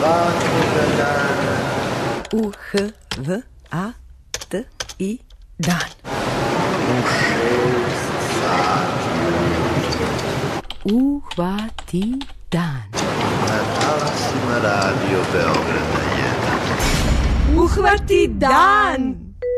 svakoga dana. U-H-V-A-T-I dan. U 6 sati. Uhvati dan. Na talasima Radio Beograda 1. Uhvati dan!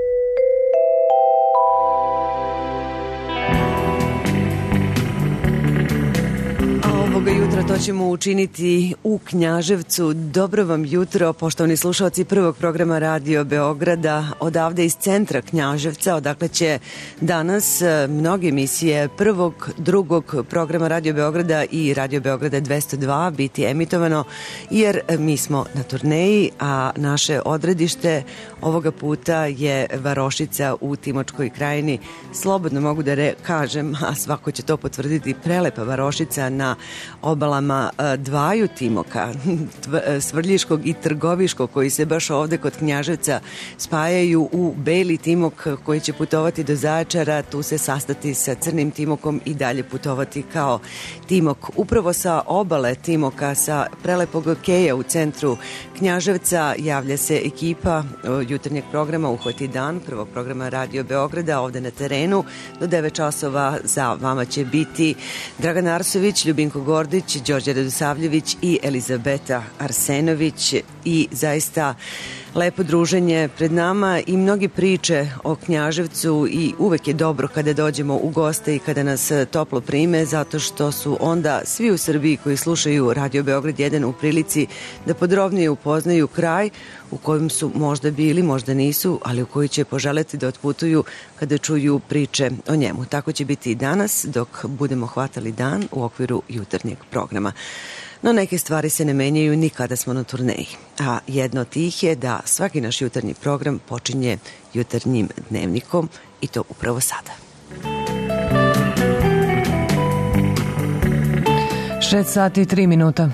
Ovoga jutra to ćemo učiniti u Knjaževcu. Dobro vam jutro, poštovani slušalci prvog programa Radio Beograda, odavde iz centra Knjaževca, odakle će danas mnoge emisije prvog, drugog programa Radio Beograda i Radio Beograda 202 biti emitovano, jer mi smo na turneji, a naše odredište ovoga puta je Varošica u Timočkoj krajini. Slobodno mogu da kažem, a svako će to potvrditi, prelepa Varošica na obalama dvaju Timoka, Svrljiškog i Trgoviškog, koji se baš ovde kod Knjaževca spajaju u Beli Timok, koji će putovati do Zaječara, tu se sastati sa Crnim Timokom i dalje putovati kao Timok. Upravo sa obale Timoka, sa prelepog keja u centru Knjaževca javlja se ekipa jutarnjeg programa Uhvati dan, prvog programa Radio Beograda, ovde na terenu. Do 9 časova za vama će biti Dragan Arsović, Ljubinko Gordić, Đorđe Radosavljević i Elizabeta Arsenović, i zaista lepo druženje pred nama i mnogi priče o Knjaževcu, i uvek je dobro kada dođemo u goste i kada nas toplo prime, zato što su onda svi u Srbiji koji slušaju Radio Beograd 1 u prilici da podrobnije upoznaju kraj u kojem su možda bili, možda nisu, ali u koji će poželeti da otputuju kada čuju priče o njemu. Tako će biti i danas dok budemo hvatali dan u okviru jutarnjeg programa. No neke stvari se ne menjaju ni kada smo na turneji, a jedno od tih je da svaki naš jutarnji program počinje jutarnjim dnevnikom, i to upravo sada. 6 sati i 3 minuta.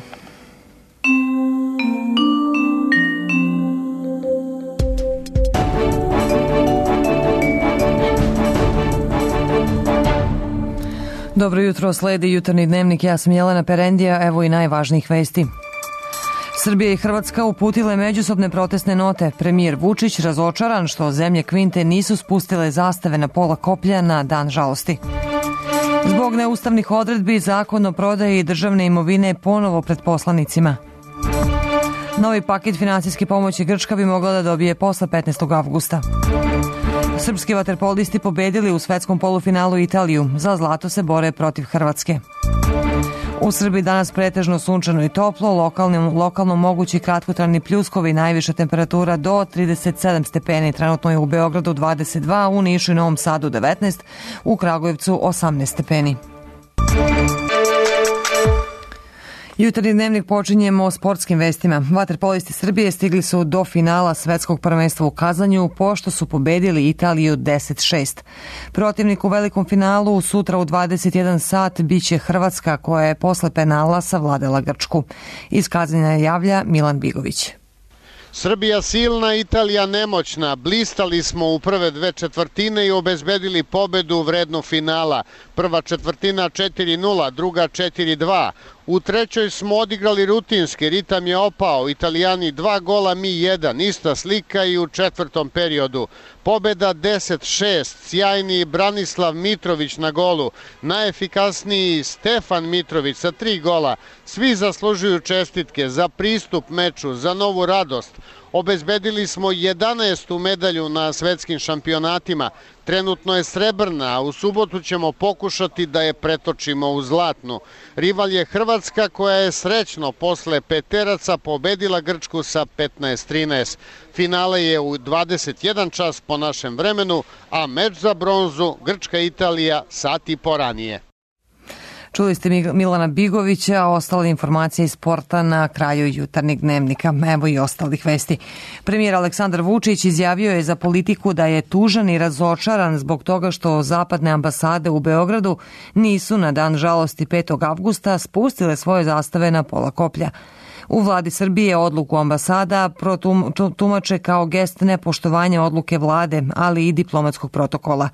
Dobro jutro, sledi jutarnji dnevnik, ja sam Jelena Perendija, evo i najvažnijih vesti. Srbija i Hrvatska uputile međusobne protestne note. Premijer Vučić razočaran što zemlje Kvinte nisu spustile zastave na pola koplja na dan žalosti. Zbog neustavnih odredbi, zakon o prodaji državne imovine ponovo pred poslanicima. Novi paket finansijske pomoći Grčka bi mogla da dobije posle 15. avgusta. Srpski vaterpolisti pobedili u svetskom polufinalu Italiju. Za zlato se bore protiv Hrvatske. U Srbiji danas pretežno sunčano i toplo, lokalno mogući kratkotrajni pljuskovi, najviša temperatura do 37 stepeni. Trenutno je u Beogradu 22, u Nišu i Novom Sadu 19, u Kragujevcu 18 stepeni. Jutarnji dnevnik počinjemo sportskim vestima. Vaterpolisti Srbije stigli su do finala svetskog prvenstva u Kazanju pošto su pobedili Italiju 10-6. Protivnik u velikom finalu sutra u 21 sat biće Hrvatska, koja je posle penala savladala Grčku. Iz Kazanja javlja Milan Bigović. Srbija silna, Italija nemoćna. Blistali smo u prve dve četvrtine i obezbedili pobedu vrednu finala. Prva četvrtina 4-0, druga 4-2. U trećoj smo odigrali rutinski, ritam je opao, Italijani 2 gola, mi 1, ista slika i u četvrtom periodu. Pobeda 10-6, sjajni Branislav Mitrović na golu, najefikasniji Stefan Mitrović sa 3 gola. Svi zaslužuju čestitke za pristup meču, za novu radost. Obezbedili smo 11. medalju na svetskim šampionatima. Trenutno je srebrna, a u subotu ćemo pokušati da je pretočimo u zlatnu. Rival je Hrvatska, koja je srećno posle peteraca pobedila Grčku sa 15-13. Finale je u 21 čas po našem vremenu, a meč za bronzu Grčka-Italija sat i po ranije. Čuli ste Milana Bigovića, a ostale informacije iz sporta na kraju jutarnjeg dnevnika. Evo i ostalih vesti. Premijer Aleksandar Vučić izjavio je za Politiku da je tužan i razočaran zbog toga što zapadne ambasade u Beogradu nisu na dan žalosti 5. avgusta spustile svoje zastave na pola koplja. U vladi Srbije odluku ambasada tumače kao gest nepoštovanja odluke vlade, ali i diplomatskog protokola.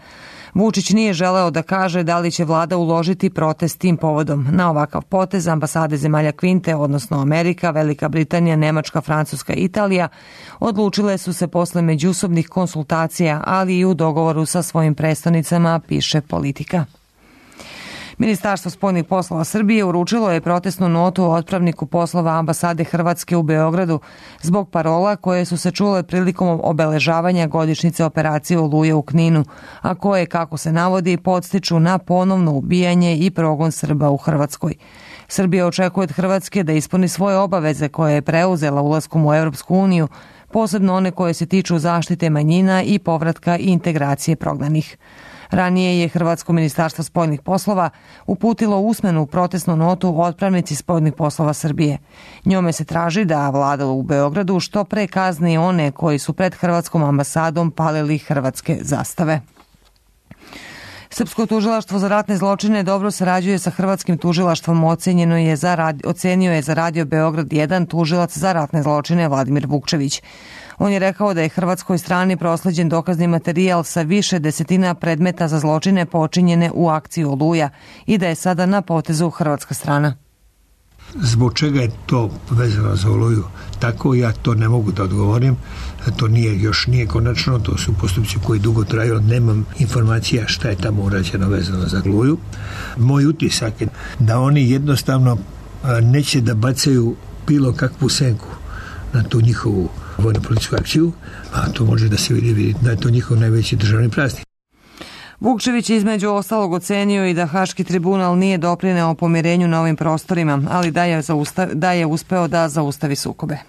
Vučić nije želeo da kaže da li će vlada uložiti protest tim povodom. Na ovakav potez ambasade zemalja Kvinte, odnosno Amerika, Velika Britanija, Nemačka, Francuska i Italija, odlučile su se posle međusobnih konsultacija, ali i u dogovoru sa svojim predstavnicama, piše Politika. Ministarstvo spoljnih poslova Srbije uručilo je protestnu notu otpravniku poslova ambasade Hrvatske u Beogradu zbog parola koje su se čule prilikom obeležavanja godišnjice operacije Oluja u Kninu, a koje, kako se navodi, podstiču na ponovno ubijanje i progon Srba u Hrvatskoj. Srbija očekuje od Hrvatske da ispuni svoje obaveze koje je preuzela ulaskom u Evropsku uniju, posebno one koje se tiču zaštite manjina i povratka i integracije prognanih. Ranije je Hrvatsko ministarstvo spoljnih poslova uputilo usmenu protestnu notu otpravnici spoljnih poslova Srbije. Njome se traži da vlada u Beogradu što pre kazni one koji su pred Hrvatskom ambasadom palili hrvatske zastave. Srpsko tužilaštvo za ratne zločine dobro sarađuje sa Hrvatskim tužilaštvom, ocenio je za Radio Beograd 1 tužilac za ratne zločine Vladimir Vukčević. On je rekao da je Hrvatskoj strani prosleđen dokazni materijal sa više desetina predmeta za zločine počinjene u akciji Oluja i da je sada na potezu hrvatska strana. Zbog čega je to vezano za Oluju? Tako ja to ne mogu da odgovorim. To još nije konačno, to su postupci koji dugo traju, nemam informacija šta je tamo urađeno vezano za Oluju. Moj utisak je da oni jednostavno neće da bacaju bilo kakvu senku na tu njihovu vojno-političku akciju, a to može da se vidi da je to njihov najveći državni praznik. Vukčević između ostalog ocenio i da Haški tribunal nije doprineo pomirenju na ovim prostorima, ali da je uspeo da zaustavi sukobe.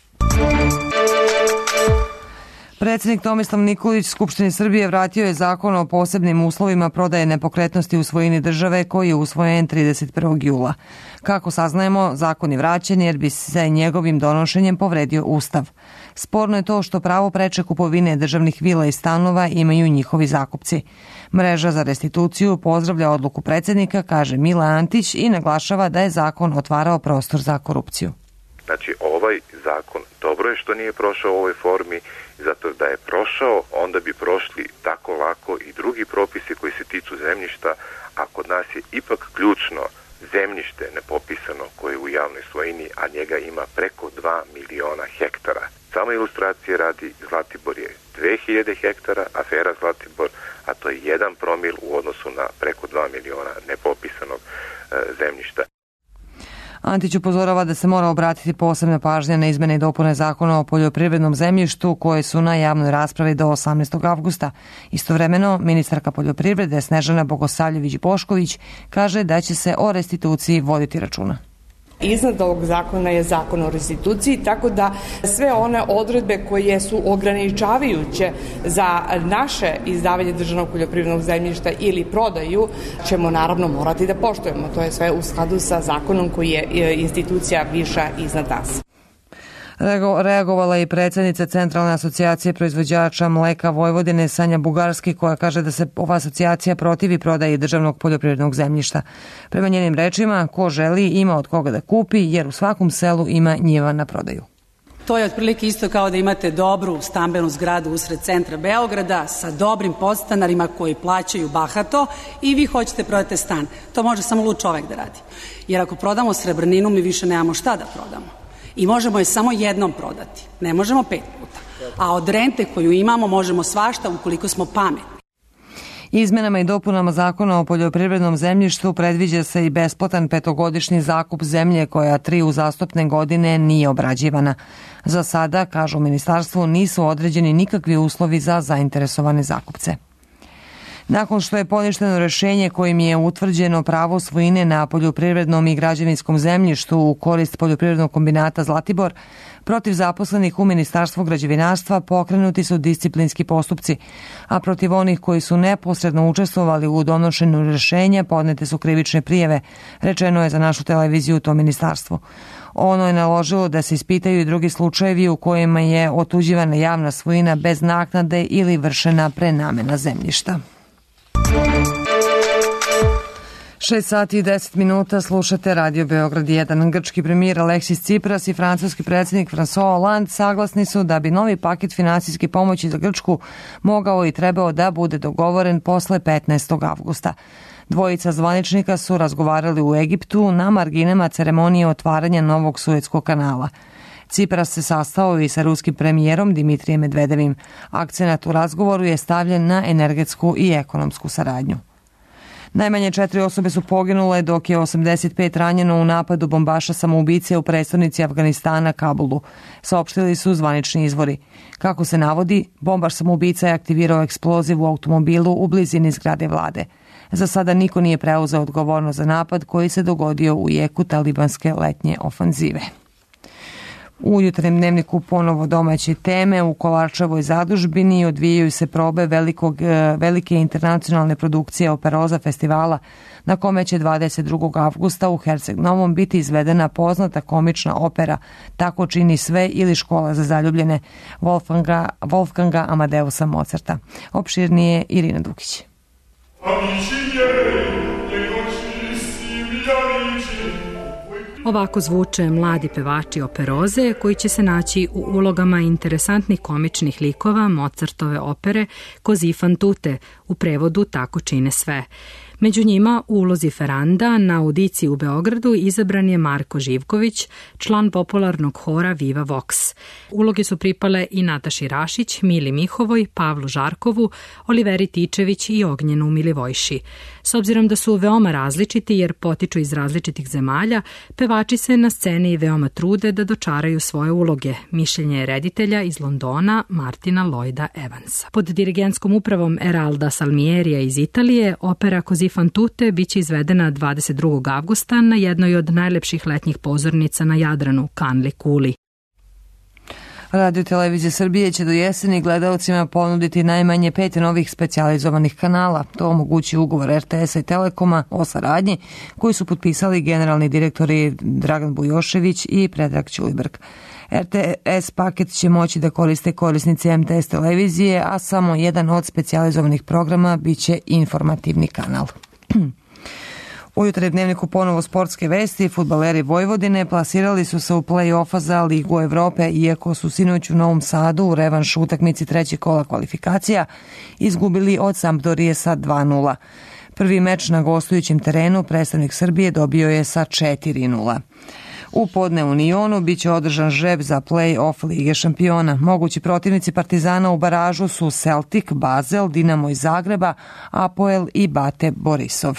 Predsjednik Tomislav Nikolić Skupštini Srbije vratio je zakon o posebnim uslovima prodaje nepokretnosti u svojini države koji je usvojen 31. jula. Kako saznajemo, zakon je vraćen jer bi se njegovim donošenjem povredio Ustav. Sporno je to što pravo preče kupovine državnih vila i stanova imaju njihovi zakupci. Mreža za restituciju pozdravlja odluku predsjednika, kaže Mila Antić, i naglašava da je zakon otvarao prostor za korupciju. Znači, ovaj zakon dobro je što nije prošao u ovoj formi, zato da je prošao, onda bi prošli tako lako i drugi propisi koji se tiču zemljišta, a kod nas je ipak ključno zemljište nepopisano koje je u javnoj svojini, a njega ima preko 2 miliona hektara. Samo ilustracije radi, Zlatibor je 2000 hektara, afera Zlatibor, a to je 1 promil u odnosu na preko 2 miliona nepopisanog zemljišta. Antić upozorava da se mora obratiti posebna pažnja na izmene i dopune zakona o poljoprivrednom zemljištu koje su na javnoj raspravi do 18. avgusta. Istovremeno, ministarka poljoprivrede Snežana Bogosavljević-Bošković kaže da će se o restituciji voditi računa. Iznad ovog zakona je zakon o restituciji, tako da sve one odredbe koje su ograničavajuće za naše izdavanje državnog poljoprivrednog zemljišta ili prodaju ćemo naravno morati da poštujemo. To je sve u skladu sa zakonom koji je institucija viša iznad nas. Reagovala je i predsjednica Centralne asocijacije proizvođača mleka Vojvodine Sanja Bugarski, koja kaže da se ova asocijacija protivi prodaji državnog poljoprivrednog zemljišta. Prema njenim rečima, ko želi ima od koga da kupi, jer u svakom selu ima njiva na prodaju. To je otprilike isto kao da imate dobru stambenu zgradu usred centra Beograda sa dobrim podstanarima koji plaćaju bahato i vi hoćete prodati stan. To može samo lud čovek da radi. Jer ako prodamo srebrninu, mi više nemamo šta da prodamo. I možemo je samo jednom prodati. Ne možemo 5 puta. A od rente koju imamo možemo svašta ukoliko smo pametni. Izmenama i dopunama zakona o poljoprivrednom zemljištu predviđa se i besplatan 5-godišnji zakup zemlje koja 3 uzastopne godine nije obrađivana. Za sada, kažu u ministarstvu, nisu određeni nikakvi uslovi za zainteresovane zakupce. Nakon što je poništeno rešenje kojim je utvrđeno pravo svojine na poljoprivrednom i građevinskom zemljištu u korist poljoprivrednog kombinata Zlatibor, protiv zaposlenih u Ministarstvu građevinarstva pokrenuti su disciplinski postupci, a protiv onih koji su neposredno učestvovali u donošenju rešenja podnete su krivične prijave, rečeno je za našu televiziju to ministarstvo. Ono je naložilo da se ispitaju i drugi slučajevi u kojima je otuđivana javna svojina bez naknade ili vršena prenamena zemljišta. 6 sati i 10 minuta slušate Radio Beograd 1. Grčki premijer Aleksis Tsipras i francuski predsjednik François Hollande saglasni su da bi novi paket finansijske pomoći za Grčku mogao i trebao da bude dogovoren posle 15. avgusta. Dvojica zvaničnika su razgovarali u Egiptu na marginama ceremonije otvaranja novog Suetskog kanala. Tsipras se sastao i sa ruskim premijerom Dimitrijem Medvedevim. Akcenat u razgovoru je stavljen na energetsku i ekonomsku saradnju. Najmanje 4 osobe su poginule, dok je 85 ranjeno u napadu bombaša samoubice u prestonici Afganistana, Kabulu, saopštili su zvanični izvori. Kako se navodi, bombaš samoubica je aktivirao eksploziv u automobilu u blizini zgrade vlade. Za sada niko nije preuzeo odgovornost za napad koji se dogodio u jeku talibanske letnje ofanzive. U jutarnjem dnevniku ponovo domaće teme. U Kolarčevoj zadužbini odvijaju se probe velike internacionalne produkcije Operoza festivala, na kome će 22. avgusta u Herceg Novom biti izvedena poznata komična opera Tako čini sve ili Škola za zaljubljene Wolfganga Amadeusa Mozarta. Opširnije Irina Dukić. Ovako zvuče mladi pevači Operoze koji će se naći u ulogama interesantnih komičnih likova Mozartove opere Così fan tutte, u prevodu Tako čine sve. Među njima u ulozi Ferranda na audiciji u Beogradu izabran je Marko Živković, član popularnog hora Viva Vox. Uloge su pripale i Nataši Rašić, Mili Mihovoj, Pavlu Žarkovu, Oliveri Tičević i Ognjenu Milivojši. S obzirom da su veoma različiti jer potiču iz različitih zemalja, pevači se na sceni veoma trude da dočaraju svoje uloge. Mišljenje je reditelja iz Londona Martina Lloyda Evansa. Pod dirigentskom upravom Eralda Salmierija iz Italije, opera Così fan tutte biće izvedena 22. avgusta na jednoj od najlepših letnjih pozornica na Jadranu, Kanli Kuli. Radio Televizija Srbije će do jeseni gledaocima ponuditi najmanje 5 novih specijalizovanih kanala. To omogući ugovor RTS-a i Telekoma o saradnji koji su potpisali generalni direktori Dragan Bujošević i Predrag Ćulibrk. RTS paket će moći da koriste korisnici MTS televizije, a samo jedan od specijalizovanih programa biće informativni kanal. U jutarnjem dnevniku ponovo sportske vesti. Fudbaleri Vojvodine plasirali su se u play-offa za Ligu Evrope, iako su sinoć u Novom Sadu u revanš utakmici trećeg kola kvalifikacija izgubili od Sampdorije sa 2:0. Prvi meč na gostujućem terenu predstavnik Srbije dobio je sa 4:0. U podne u Nionu biće održan žreb za play-off Lige šampiona. Mogući protivnici Partizana u baražu su Celtic, Basel, Dinamo iz Zagreba, Apoel i Bate Borisov.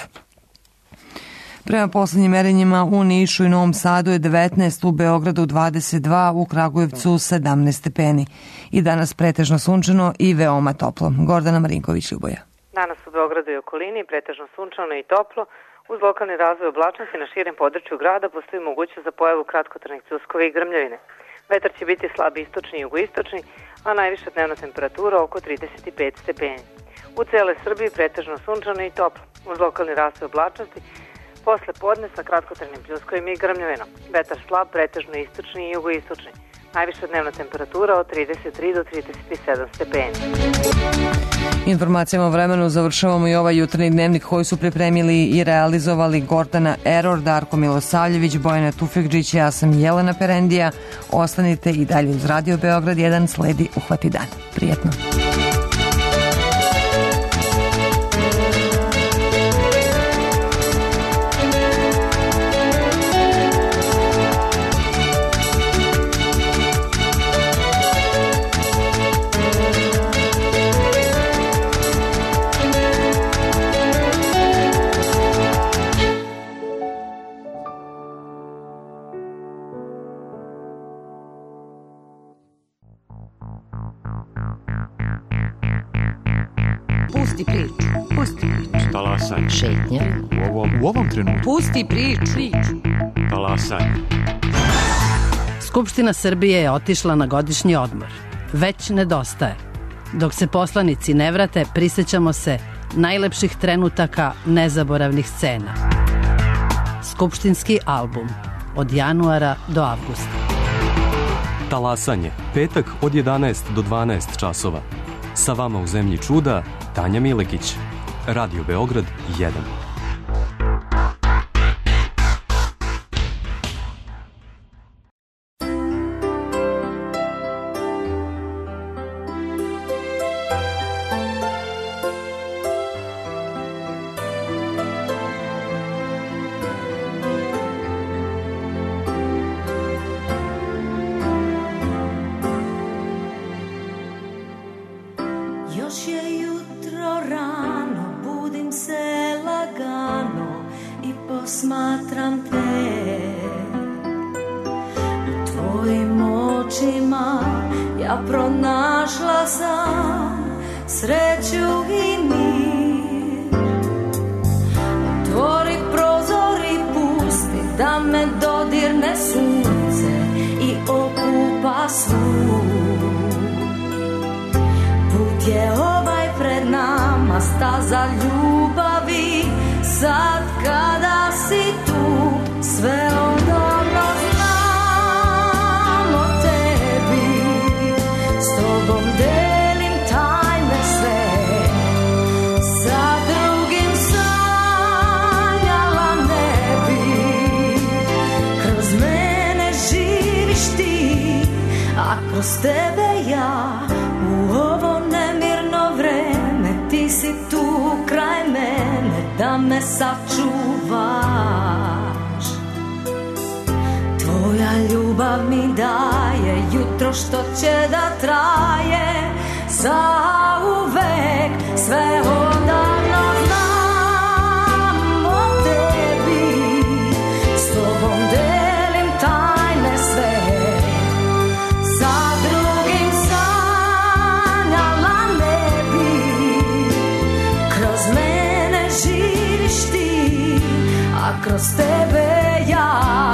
Prema poslednjim merenjima u Nišu i Novom Sadu je 19, u Beogradu 22, u Kragujevcu 17 stepeni. I danas pretežno sunčano i veoma toplo. Gordana Marinković, Ljuboja. Danas u Beogradu i okolini pretežno sunčano i toplo. Uz lokalni razvoj oblačnosti na širem području grada postoji mogućnost za pojavu kratkotrajnih pljuskova i grmljavine. Vetar će biti slab istočni i jugoistočni, a najviša dnevna temperatura oko 35 stepeni. U celoj Srbiji pretežno sunčano i toplo. Uz lokalni razvoj oblačnosti posle podne sa kratkotrajnim pljuskovima i grmljavinom. Vetar slab, pretežno istočni i jugoistočni. Najviša dnevna temperatura od 33 do 37 stepeni. Informacijama o vremenu završavamo i ovaj jutarnji dnevnik koji su pripremili i realizovali Gordana Eror, Darko Milosavljević, Bojana Tufekđić, ja sam Jelena Perendija. Ostanite i dalje uz Radio Beograd 1, sledi Uhvati dan. Prijetno. Pusti priču. Talasanje. Šetnja. U ovom trenutku. Pusti priču. Talasanje. Skupština Srbije je otišla na godišnji odmor. Već nedostaje. Dok se poslanici ne vrate, prisjećamo se najlepših trenutaka nezaboravnih scena. Skupštinski album. Od januara do avgusta. Talasanje. Petak od 11 do 12 časova. Sa vama u zemlji čuda, Tanja Milekić. Radio Beograd 1. očima ja pronašla sam sreću i mir. Otvori prozor i pusti da me dodirne sunce i okupa svu. Put je ovaj pred nama, staza ljubavi, sad kada si tu, sve odavno znam o tebi, s tobom delim tajne sve, sa drugim sanjala ne bi, kroz mene živiš ti, a kroz tebe ja, u ovo nemirno vreme, ti si tu kraj mene, da me sačuvaš. Tvoja ljubav mi daje jutro što će da traje zauvek, sve odavno znam o tebi, s tobom delim tajne sve, sa drugim sanjala ne bi, kroz mene živiš ti, a kroz tebe ja.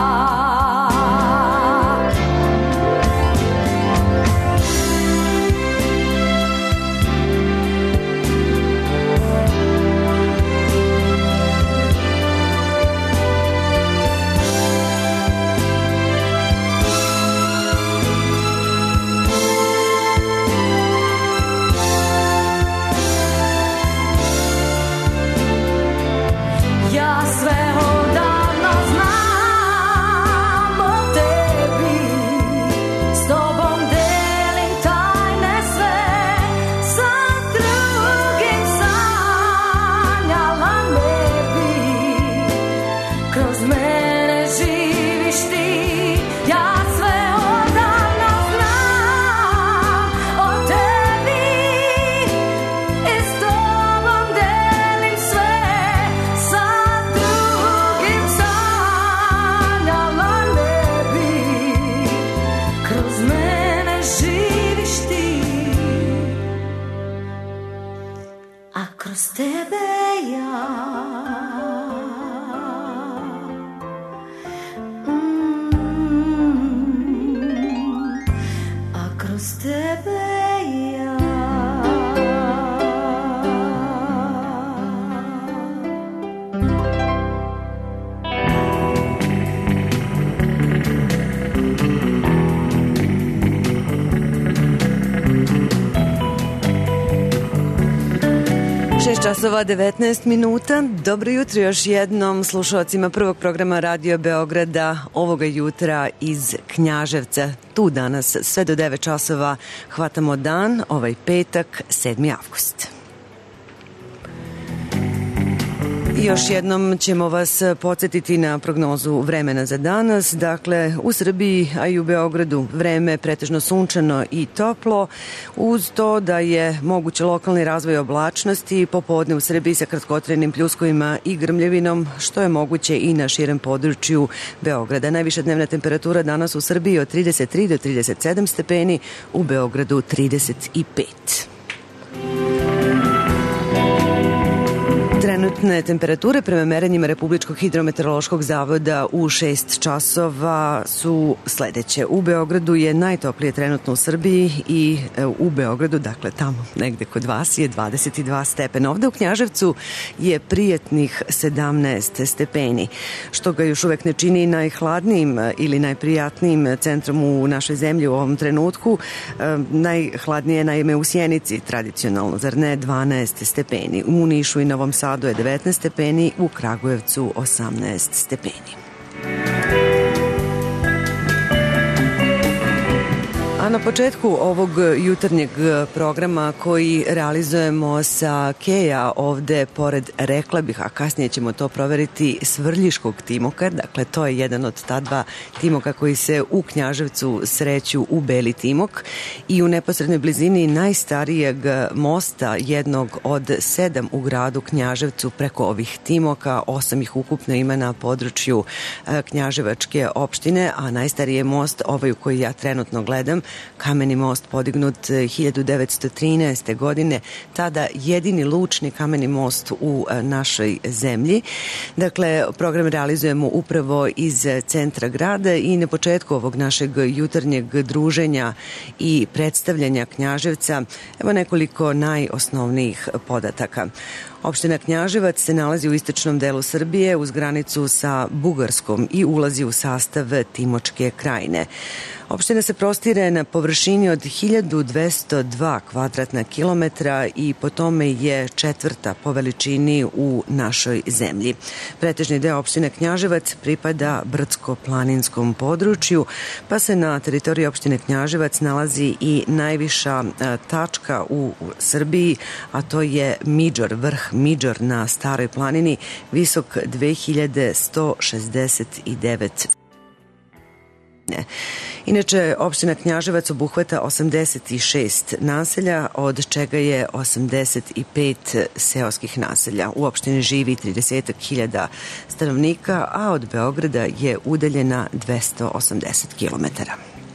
Ja sve odavno znam o tebi, s tobom delim tajne sve, sa drugim sanjala ne bi, kroz mene živiš ti, ja sve odavno znam o tebi i s tobom delim sve, sa drugim sanjala ne bi, kroz mene živiš ti, a kroz tebe ja. A kroz tebe ja. 6 časova 19 minuta. Dobro jutro još jednom slušalcima prvog programa Radio Beograda ovoga jutra iz Knjaževca. Tu danas sve do 9 časova hvatamo dan, ovaj petak, 7. avgust. Još jednom ćemo vas podsjetiti na prognozu vremena za danas. Dakle, u Srbiji, a i u Beogradu vreme pretežno sunčano i toplo, uz to da je moguće lokalni razvoj oblačnosti popodne u Srbiji sa kratkotrajnim pljuskovima i grmljevinom, što je moguće i na širem području Beograda. Najviša dnevna temperatura danas u Srbiji od 33 do 37 stepeni, u Beogradu 35. Trenutne temperature prema merenjima Republičkog hidrometeorološkog zavoda u 6 časova su sledeće. U Beogradu je najtoplije trenutno u Srbiji i u Beogradu, dakle tamo negde kod vas, je 22 stepena. Ovde u Knjaževcu je prijetnih 17 stepeni, što ga još uvek ne čini najhladnijim ili najprijatnijim centrom u našoj zemlji u ovom trenutku. Najhladnije je naime u Sjenici, tradicionalno, zar ne, 12 stepeni. U Nišu i Novom Sadu je 19 stepeni, u Kragujevcu 18 stepeni. A na početku ovog jutarnjeg programa koji realizujemo sa Keja ovde pored, rekla bih, a kasnije ćemo to proveriti, Svrljiškog timoka, dakle to je jedan od ta dva timoka koji se u Knjaževcu sreću u Beli timok i u neposrednoj blizini najstarijeg mosta, jednog od 7 u gradu Knjaževcu preko ovih timoka, 8 ih ukupno ima na području Knjaževačke opštine, a najstariji je most ovaj u koji ja trenutno gledam, kameni most podignut 1913. godine, tada jedini lučni kameni most u našoj zemlji. Dakle, program realizujemo upravo iz centra grada i na početku ovog našeg jutarnjeg druženja i predstavljanja Knjaževca, evo nekoliko najosnovnijih podataka. Opština Knjaževac se nalazi u istočnom delu Srbije uz granicu sa Bugarskom i ulazi u sastav Timočke krajine. Opština se prostire na površini od 1202 kvadratna kilometra i po tome je četvrta po veličini u našoj zemlji. Pretežni deo opštine Knjaževac pripada brdsko-planinskom području, pa se na teritoriji opštine Knjaževac nalazi i najviša tačka u Srbiji, a to je Midžor, vrh Midžor na Staroj planini, visok 2169. Inače, opština Knjaževac obuhvata 86 naselja, od čega je 85 seoskih naselja. U opštini živi 30.000 stanovnika, a od Beograda je udaljena 280 kilometara.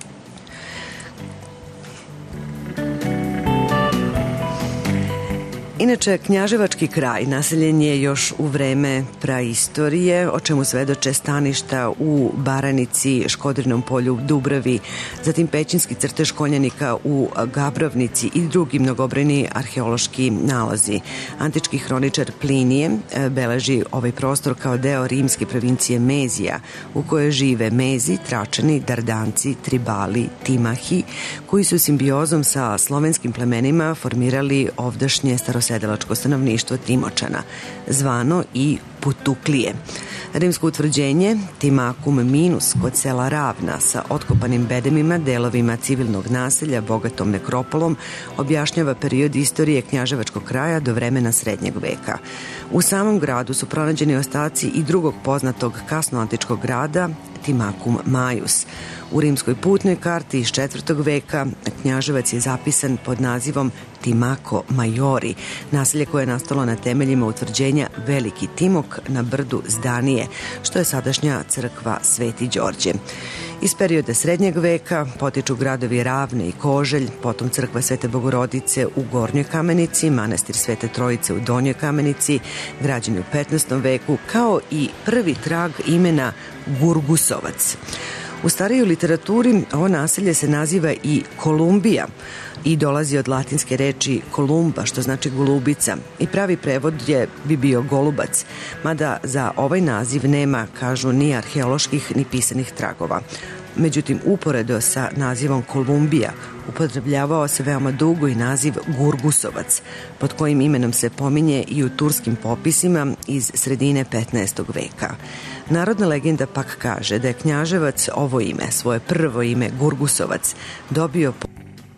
Inače, Knjaževački kraj naseljen je još u vreme praistorije, o čemu svedoče staništa u Baranici, Škodrinom polju, Dubravi, zatim pećinski crtež konjanika u Gabrovnici i drugi mnogobrojni arheološki nalazi. Antički hroničar Plinije beleži ovaj prostor kao deo rimske provincije Mezija, u kojoj žive Mezi, Tračani, Dardanci, Tribali, Timahi, koji su simbiozom sa slovenskim plemenima formirali ovdašnje starosedelačko stanovništvo Timočana, zvano i Putuklije. Rimsko utvrđenje Timakum minus kod sela Ravna sa otkopanim bedemima, delovima civilnog naselja, bogatom nekropolom, objašnjava period istorije Knjaževačkog kraja do vremena Srednjeg veka. U samom gradu su pronađeni ostaci i drugog poznatog kasnoantičkog grada, Timakum Majus. U rimskoj putnoj karti iz 4. veka Knjaževac je zapisan pod nazivom Timako Majori, naselje koje je nastalo na temeljima utvrđenja Veliki Timok na brdu Zdanije, što je sadašnja crkva Sveti Đorđe. Iz perioda Srednjeg veka potiču gradovi Ravne i Koželj, potom crkva Svete Bogorodice u Gornjoj Kamenici, manastir Svete Trojice u Donjoj Kamenici, građeni u 15. veku, kao i prvi trag imena Gurgusovac. U starijoj literaturi ovo naselje se naziva i Kolumbija i dolazi od latinske reči kolumba, što znači golubica, i pravi prevod bi bio golubac, mada za ovaj naziv nema, kažu, ni arheoloških ni pisanih tragova. Međutim, uporedo sa nazivom Kolumbija upotrebljavao se veoma dugo i naziv Gurgusovac, pod kojim imenom se pominje i u turskim popisima iz sredine 15. veka. Narodna legenda pak kaže da je Knjaževac ovo ime, svoje prvo ime Gurgusovac, dobio po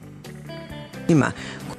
ima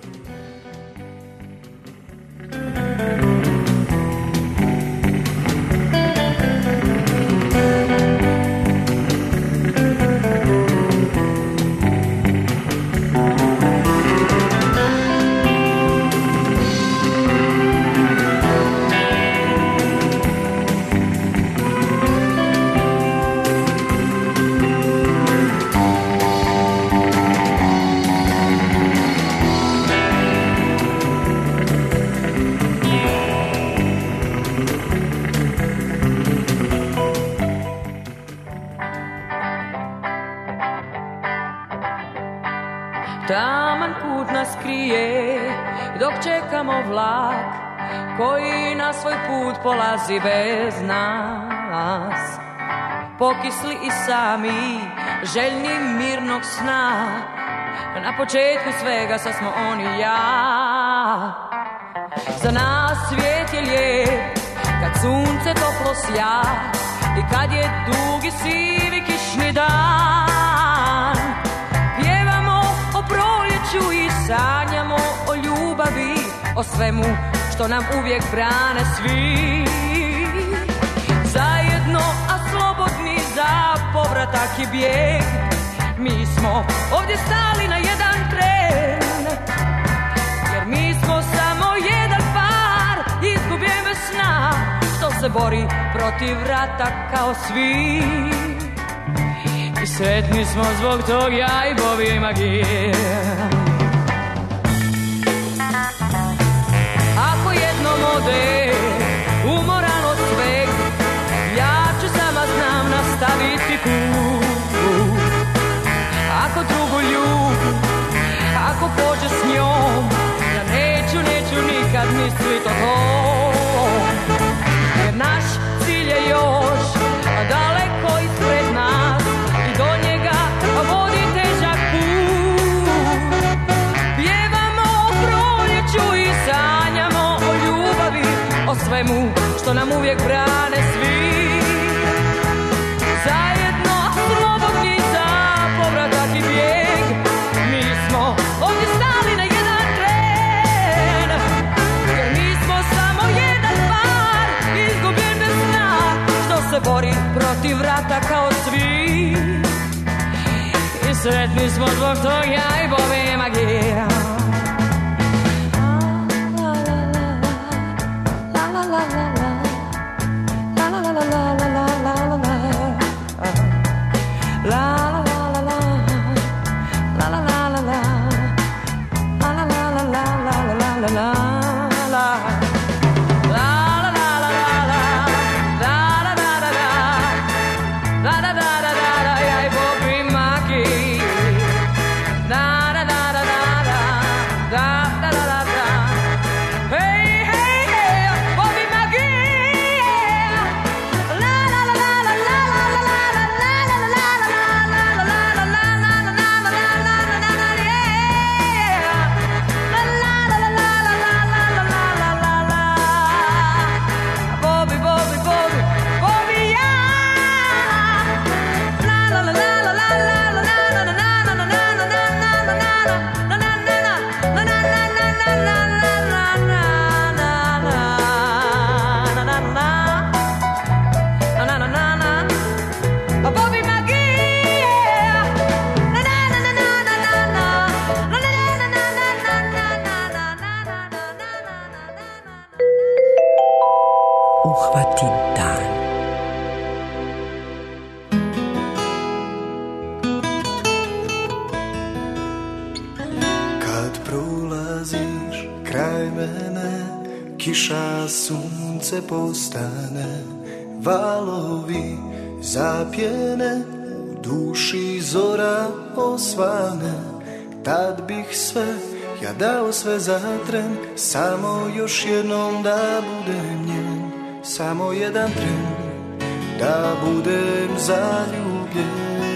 Taman put nas krije dok čekamo vlak koji na svoj put polazi bez nas. Pokisli i sami, željni mirnog sna, na početku svega sad smo on i ja. Za nas svijet je lijep kad sunce toplo sja i kad je dugi sivi kišni dan. Pjevamo o svemu što nam uvijek brane svi. Zajedno, a slobodni za povratak i bijeg, mi smo ovdje stali na jedan tren, jer mi smo samo jedan par izgubljen bez sna, što se bori protiv rata kao svi. I sretni smo zbog tog ja i Bobby Magije. Ako jednom ode umoran od sveg, ja ću sama znam nastaviti put. Ako drugu ljub, ako pođe s njom, ja neću nikad mislit o tom. Jer naš cilj je još daleko ispred nas i do njega vodi težak put. Pjevamo o proljeću i sanjamo o ljubavi, o svemu što nam uvijek brane svi. Zajedno, slobodni za povratak i bijeg, mi smo ovdje stali na jedan tren, jer mi smo samo jedan par izgubljen bez sna, što se bori protiv rata kao svi. I sretni smo zbog tog ja i Bobby Magija. Sunce postane, valovi zapjene, u duši zora osvane. Tad bih sve, ja dao sve za tren, samo još jednom da budem njen. Samo jedan tren, da budem zaljubljen.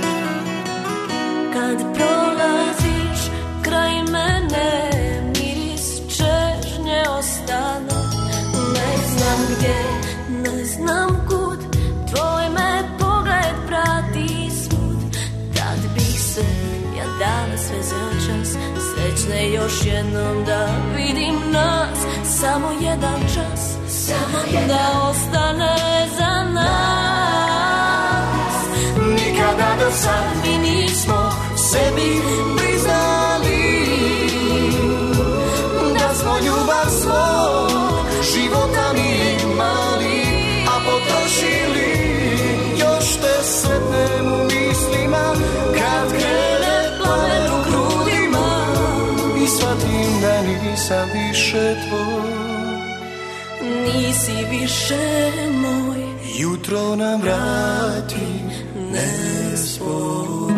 Kad prolaziš kraj mene, miris čežnje ostane. Ne znam gdje, ne znam kud, tvoj me pogled prati svud. Tad bih se ja dala sve za čas, srećne još jednom da vidim nas. Samo jedan čas, da ostane za nas. Nikada do sad mi nismo sebi priznali da smo ljubav svog života mi imali, a potrošili. Još te sretnem u mislima kad krene plamen u grudima i shvatim da nisam više tvoj. Nisi više moj, jutro nam vrati nespokoj.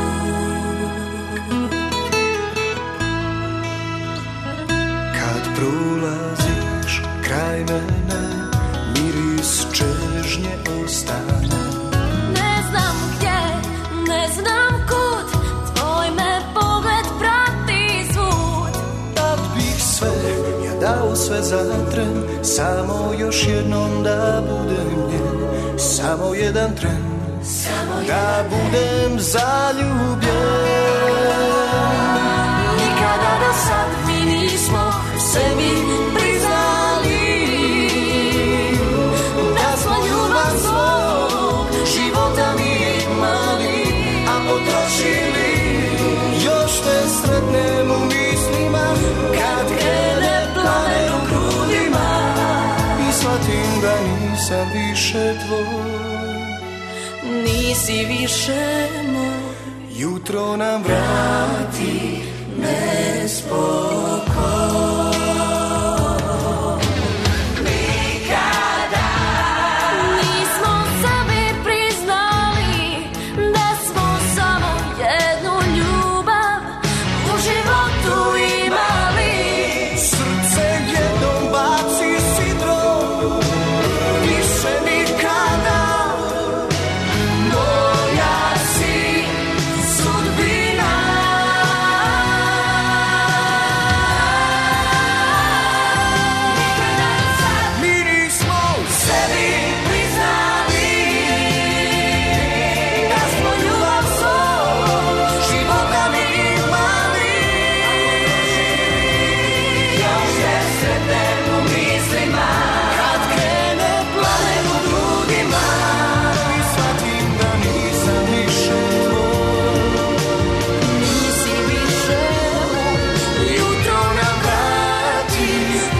Kad prolaziš kraj mene, miris čežnje ostane. Ne znam gdje, ne znam kud, tvoj me pogled prati svud. Tad bih sve, ja dao sve za tren, samo još jednom da budem njen. Samo jedan tren, da budem zaljubljen. Nikada do sad mi nismo sebi nisam više tvoj. Nisi više moj. Jutro nam vrati nespokoj. Nikada nismo sebi priznali da smo samo jednu ljubav u životu imali. Srce jednom baci sidro, više nikada. Moja si sudbina. Mi nismo sebi priznali da smo ljubav svog života mi imali. Još te sretnem u mislima kad krene planem u grudima i shvatim da nisam više tvoj. Nisi više moj. Jutro nam vrati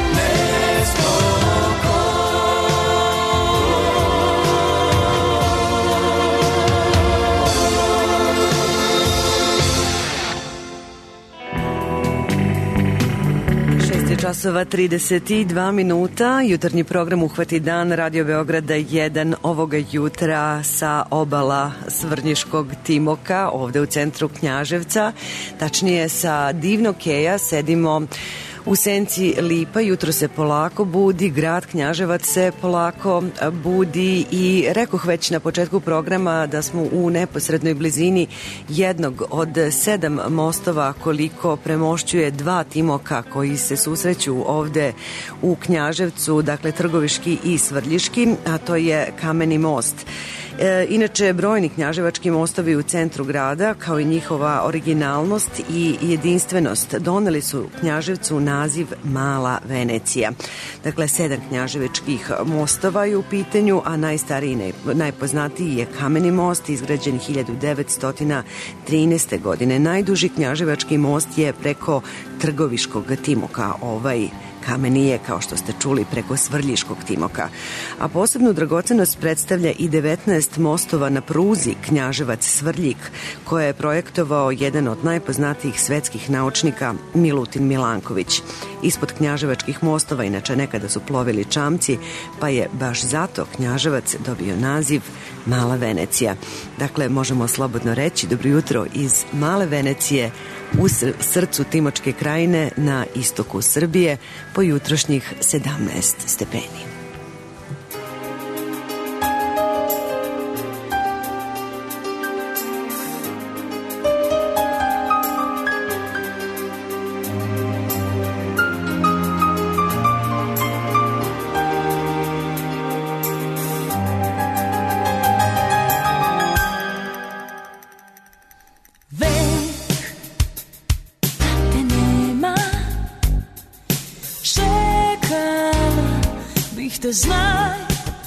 Časova 32 minuta, jutarnji program Uhvati dan, Radio Beograda 1 ovoga jutra sa obala Svrljiškog Timoka, ovde u centru Knjaževca, tačnije sa divnog keja, sedimo u senci lipa, jutro se polako budi, grad Knjaževac se polako budi i rekoh već na početku programa da smo u neposrednoj blizini jednog od 7 mostova koliko premošćuje 2 Timoka koji se susreću ovde u Knjaževcu, dakle Trgoviški i Svrljiški, a to je Kameni most. Inače, brojni knjaževački mostovi u centru grada, kao i njihova originalnost i jedinstvenost, doneli su Knjaževcu naziv Mala Venecija. Dakle, 7 knjaževačkih mostova je u pitanju, a najstariji i najpoznatiji je Kameni most, izgrađen 1913. godine. Najduži knjaževački most je preko Trgoviškog Timoka, ovaj Kameni je, kao što ste čuli, preko Svrljiškog Timoka. A posebnu dragocenost predstavlja i 19 mostova na pruzi Knjaževac-Svrljig, koje je projektovao jedan od najpoznatijih svetskih naučnika Milutin Milanković. Ispod knjaževačkih mostova inače nekada su plovili čamci, pa je baš zato Knjaževac dobio naziv Mala Venecija. Dakle, možemo slobodno reći dobro jutro iz Male Venecije, u srcu Timočke krajine na istoku Srbije, po jutrošnjih 17 stepeni. Te znaj,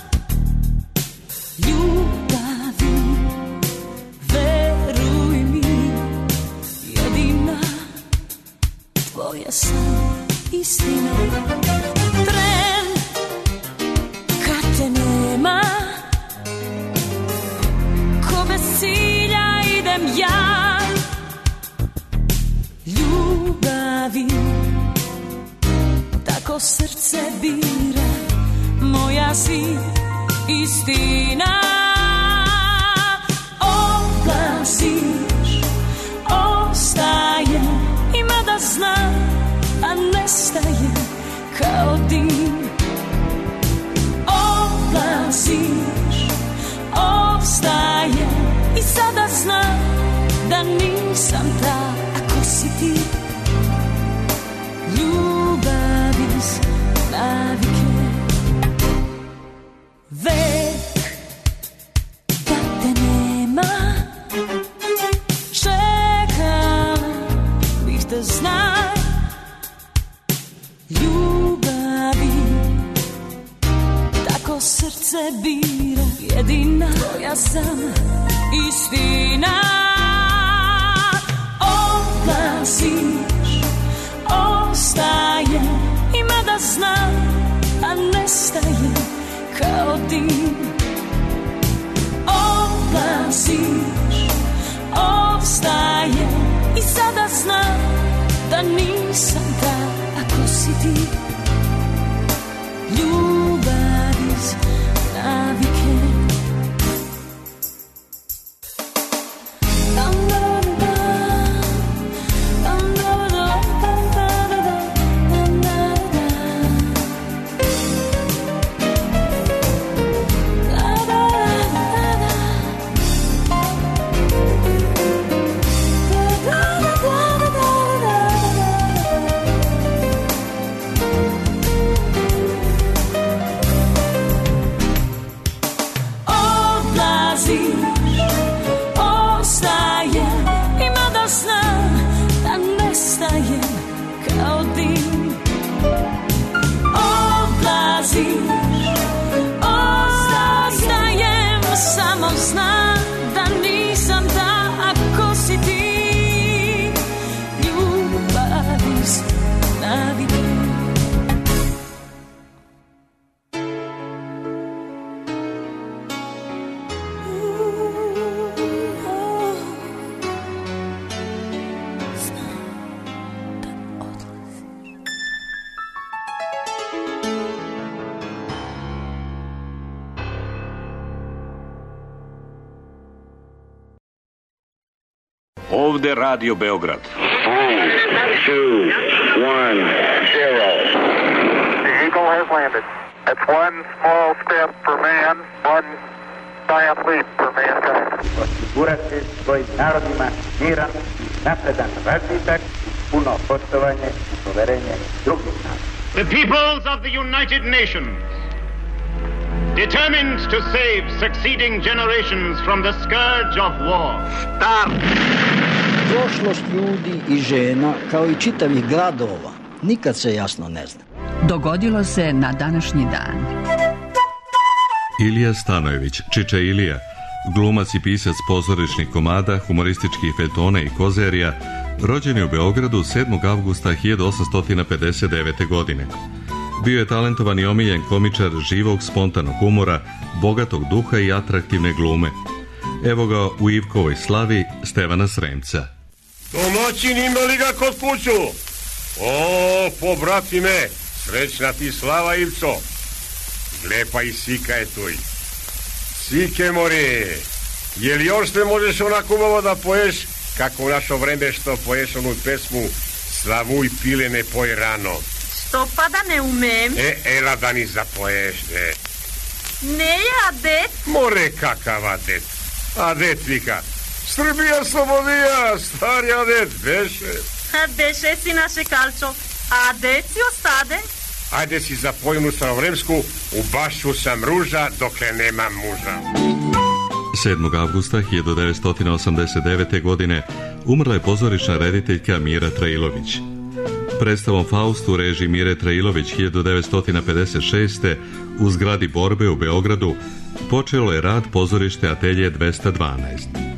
ljubavi, veruj mi, jedina tvoja sam istina. Tren kad te nema, ko bez cilja idem ja. Ljubavi, tako srce bira, moja si istina. Odlaziš, ostaje, ima da znam, a nestaje kao dim. Odlaziš, ostaje, i sada znam da nisam ta, ako si ti. Ljubav iz navike, vek da te nema, čekala bih te znaj. Ljubavi, tako srce bira, jedina tvoja sam istina. Odlaziš, ostaje, ima da znam, a nestaje kao dim. da nisam ta, ako si ti. Ljubav iz navike. Ovde Radio Beograd. 3, 2, 1, 0. The Eagle has landed. That's one small step for man, one giant leap for mankind. Osigurati svojim narodima miran, napredan razvitak, puno poštovanje i poverenje drugih naroda. The peoples of the United Nations, determined to save succeeding generations from the scourge of war. Start! Prošlost ljudi i žena, kao i čitavih gradova, nikad se jasno ne zna. Dogodilo se na današnji dan. Ilija Stanojević, Čiča Ilija, glumac i pisac pozorišnih komada, humorističkih feljtona i kozerija, rođen je u Beogradu 7. avgusta 1859. godine. Bio je talentovan i omiljen komičar živog, spontanog humora, bogatog duha i atraktivne glume. Evo ga u Ivkovoj slavi Stevana Sremca. Domaćin, imali ga kod kuću? O, pobratime, srećna ti slava, Ivco. Lepa i sika je tuj. Sike, more, je li još ne možeš onako malo da poješ, kako u našo vreme što poješ onu pesmu Slavuj pile ne poj rano? Što pa da ne umem? Ela da ni zapoješ, de. Ne je adet? More, kakav adet. Adet, vika. Srbija slobodija, stari adet, beše. Beše si naše kalčo. Adet si ostade? Ajde si zapoj onu starovremsku, u bašu sam ruža dokle nemam muža. 7. avgusta 1989. godine umrla je pozorišna rediteljka Mira Trailović. Predstavom Faust u režiji Mire Trailović 1956. u zgradi Borbe u Beogradu počelo je rad pozorište Atelje 212.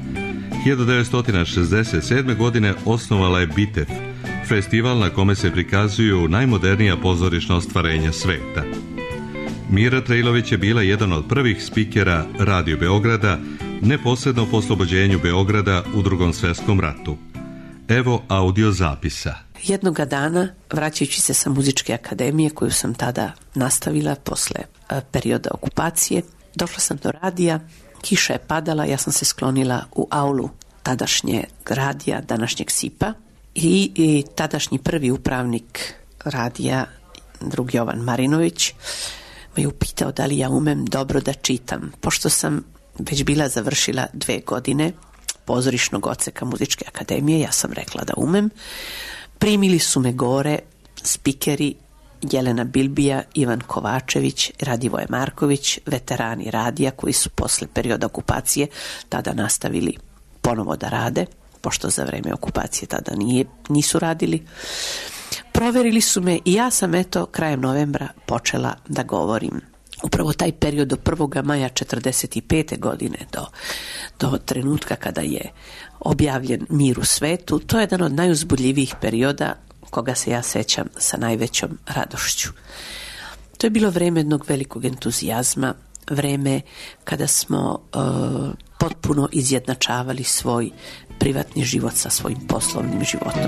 1967. godine osnovala je Bitev, festival na kome se prikazuju najmodernija pozorišna ostvarenja sveta. Mira Trailović je bila jedan od prvih spikera Radio Beograda, neposredno po oslobođenju Beograda u Drugom svjetskom ratu. Evo audio zapisa. Jednoga dana, vraćajući se sa muzičke akademije koju sam tada nastavila posle perioda okupacije, došla sam do radija, kiša je padala, ja sam se sklonila u aulu tadašnjeg radija, današnjeg SIP-a i tadašnji prvi upravnik radija, drug Jovan Marinović, me je upitao da li ja umem dobro da čitam. Pošto sam već bila završila 2 godine pozorišnog odseka muzičke akademije, ja sam rekla da umem. Primili su me gore spikeri Jelena Bilbija, Ivan Kovačević, Radivoje Marković, veterani radija koji su posle perioda okupacije tada nastavili ponovo da rade, pošto za vreme okupacije tada nisu radili. Proverili su me i ja sam krajem novembra počela da govorim. Upravo taj period od 1. maja 1945. godine do trenutka kada je objavljen Mir u svetu, to je jedan od najuzbudljivijih perioda koga se ja sećam sa najvećom radošću. To je bilo vreme jednog velikog entuzijazma, vreme kada smo potpuno izjednačavali svoj privatni život sa svojim poslovnim životom.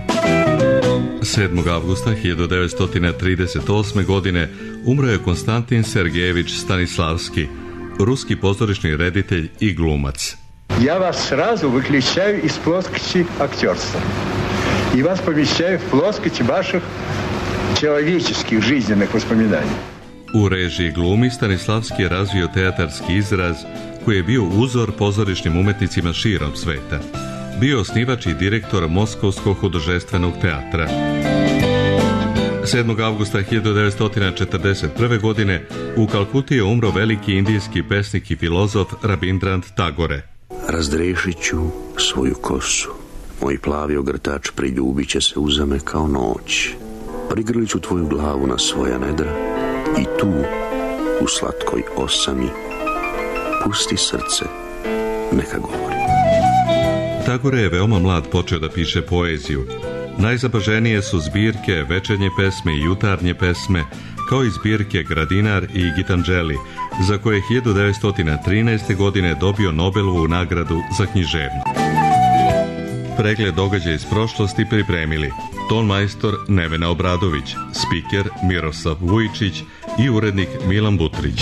7. avgusta 1938. godine umro je Konstantin Sergejević Stanislavski, ruski pozorišni reditelj i glumac. Я вас сразу выключаю из плоскости актерства и вас помещаю в плоскость ваших человеческих жизненных воспоминаний. U režiji glumi Stanislavski je razvio teatarski izraz koji je bio uzor pozorišnim umetnicima širom sveta. Bio osnivač i direktor Moskovskog hudžestvenog teatra. 7. avgusta 1941. godine u Kalkuti je umro veliki indijski pesnik i filozof Rabindranath Tagore. Razrešit ću svoju kosu. Moj plavi ogrtač priljubit će se uzame kao noć. Prigrlit ću tvoju glavu na svoja nedra i tu, u slatkoj osami, pusti srce, neka govori. Tagore je veoma mlad počeo da piše poeziju. Najzapaženije su zbirke Večernje pesme i Jutarnje pesme, kao i zbirke Gradinar i Gitanđeli, za koje je 1913. godine dobio Nobelovu nagradu za književnost. Pregled događaja iz prošlosti pripremili tonmajstor Nevena Obradović, spiker Miroslav Vujičić i urednik Milan Butrić.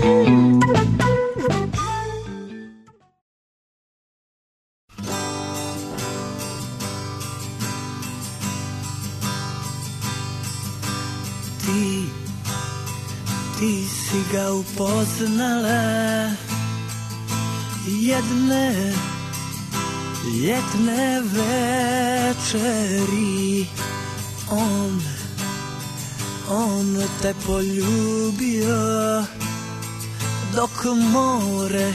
Ti si ga upoznala jedne ljetne večeri. On te poljubio dok more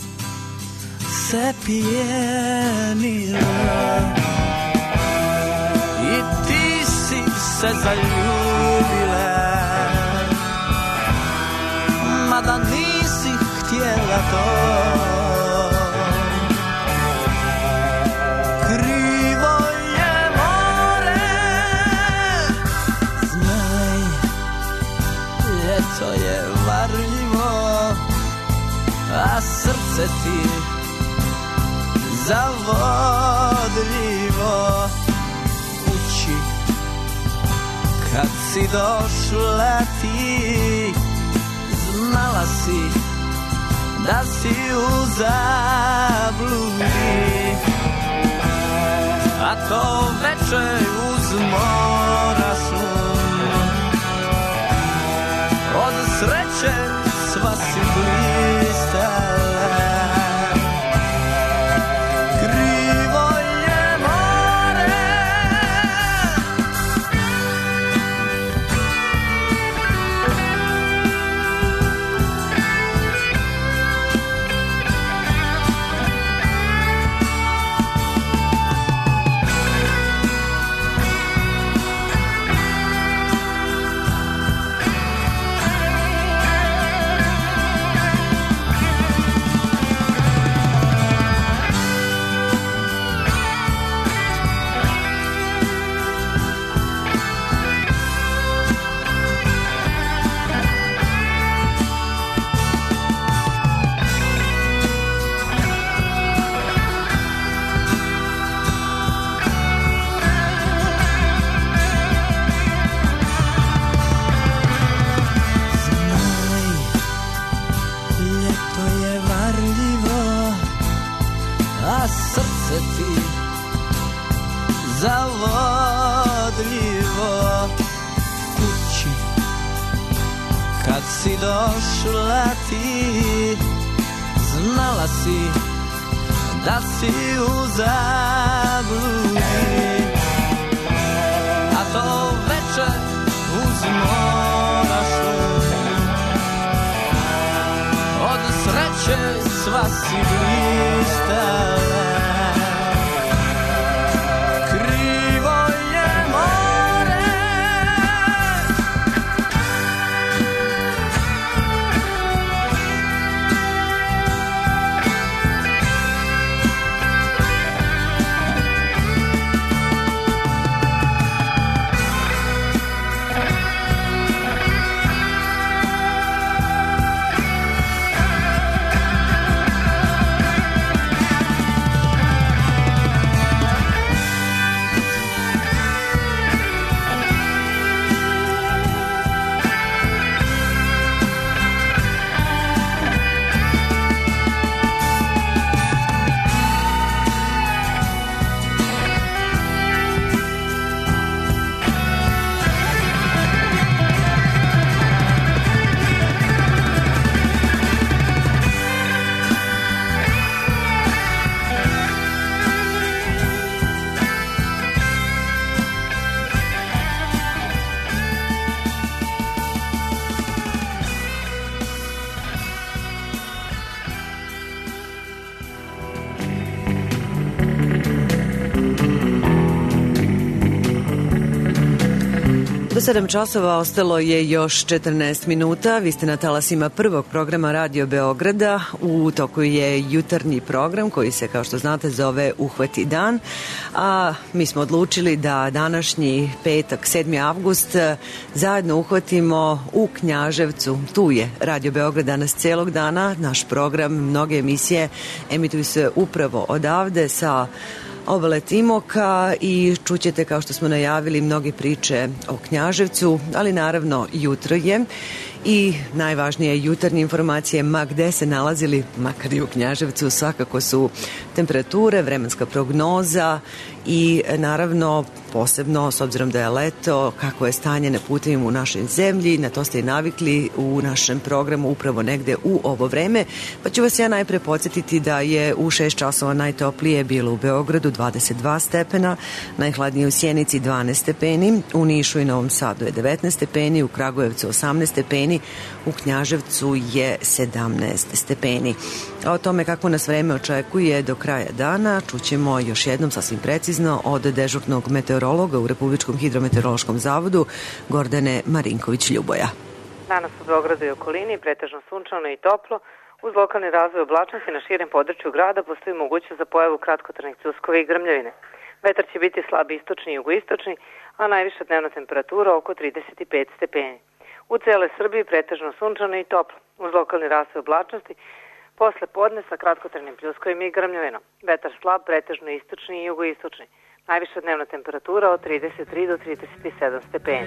se pijenilo i ti si se zaljubila, mada nisi htjela to. Krivo je more, znaj, ljeto je varljivo, a srce ti zavodljivo. Kući kad si došla ti, znala si da si u zabludi, a to večer uz mora šum, od sreće sva si blistala. Krivo je more, zavodljivo. Kući kad si došla ti, znala si da si u zabludi, a to večer uz mora šum, od sreće sva si blistala. Do 7 časova ostalo je još 14 minuta. Vi ste na talasima prvog programa Radio Beograda. U toku je jutarnji program koji se, kao što znate, zove Uhvati dan. A mi smo odlučili da današnji petak, 7. avgust, zajedno uhvatimo u Knjaževcu. Tu je Radio Beograd danas celog dana. Naš program, mnoge emisije emituju se upravo odavde sa obale Timoka i čućete, kao što smo najavili, mnoge priče o Knjaževcu, ali naravno jutro je i najvažnije jutarnje informacije ma gde se nalazili, makar i u Knjaževcu, svakako su temperature, vremenska prognoza i naravno posebno s obzirom da je leto, kako je stanje na putevima u našoj zemlji, na to ste i navikli u našem programu upravo negde u ovo vreme, pa ću vas ja najpre podsjetiti da je u 6 časova najtoplije bilo u Beogradu 22 stepena, najhladnije u Sjenici 12 stepeni, u Nišu i Novom Sadu je 19 stepeni, u Kragujevcu 18 stepeni, u Knjaževcu je 17 stepeni. A o tome kako nas vreme očekuje do kraja dana čućemo još jednom sasvim precizno od dežurnog meteorologa u Republičkom hidrometeorološkom zavodu Gordane Marinković-Ljuboja. Danas u Beogradu i okolini pretežno sunčano i toplo. Uz lokalni razvoj oblačnosti na širem području grada postoji mogućnost za pojavu kratkotrajnih pljuskova i grmljavine. Vetar će biti slab istočni i jugoistočni, a najviša dnevna temperatura oko 35 stepeni. U celoj Srbiji pretežno sunčano i toplo. Uz lokalni razvoj oblačnosti posle podne sa kratkotrajnim pljuskovima i grmljavinom. Vetar slab, pretežno istočni i jugoistočni. Najviša dnevna temperatura od 33 do 37 stepeni.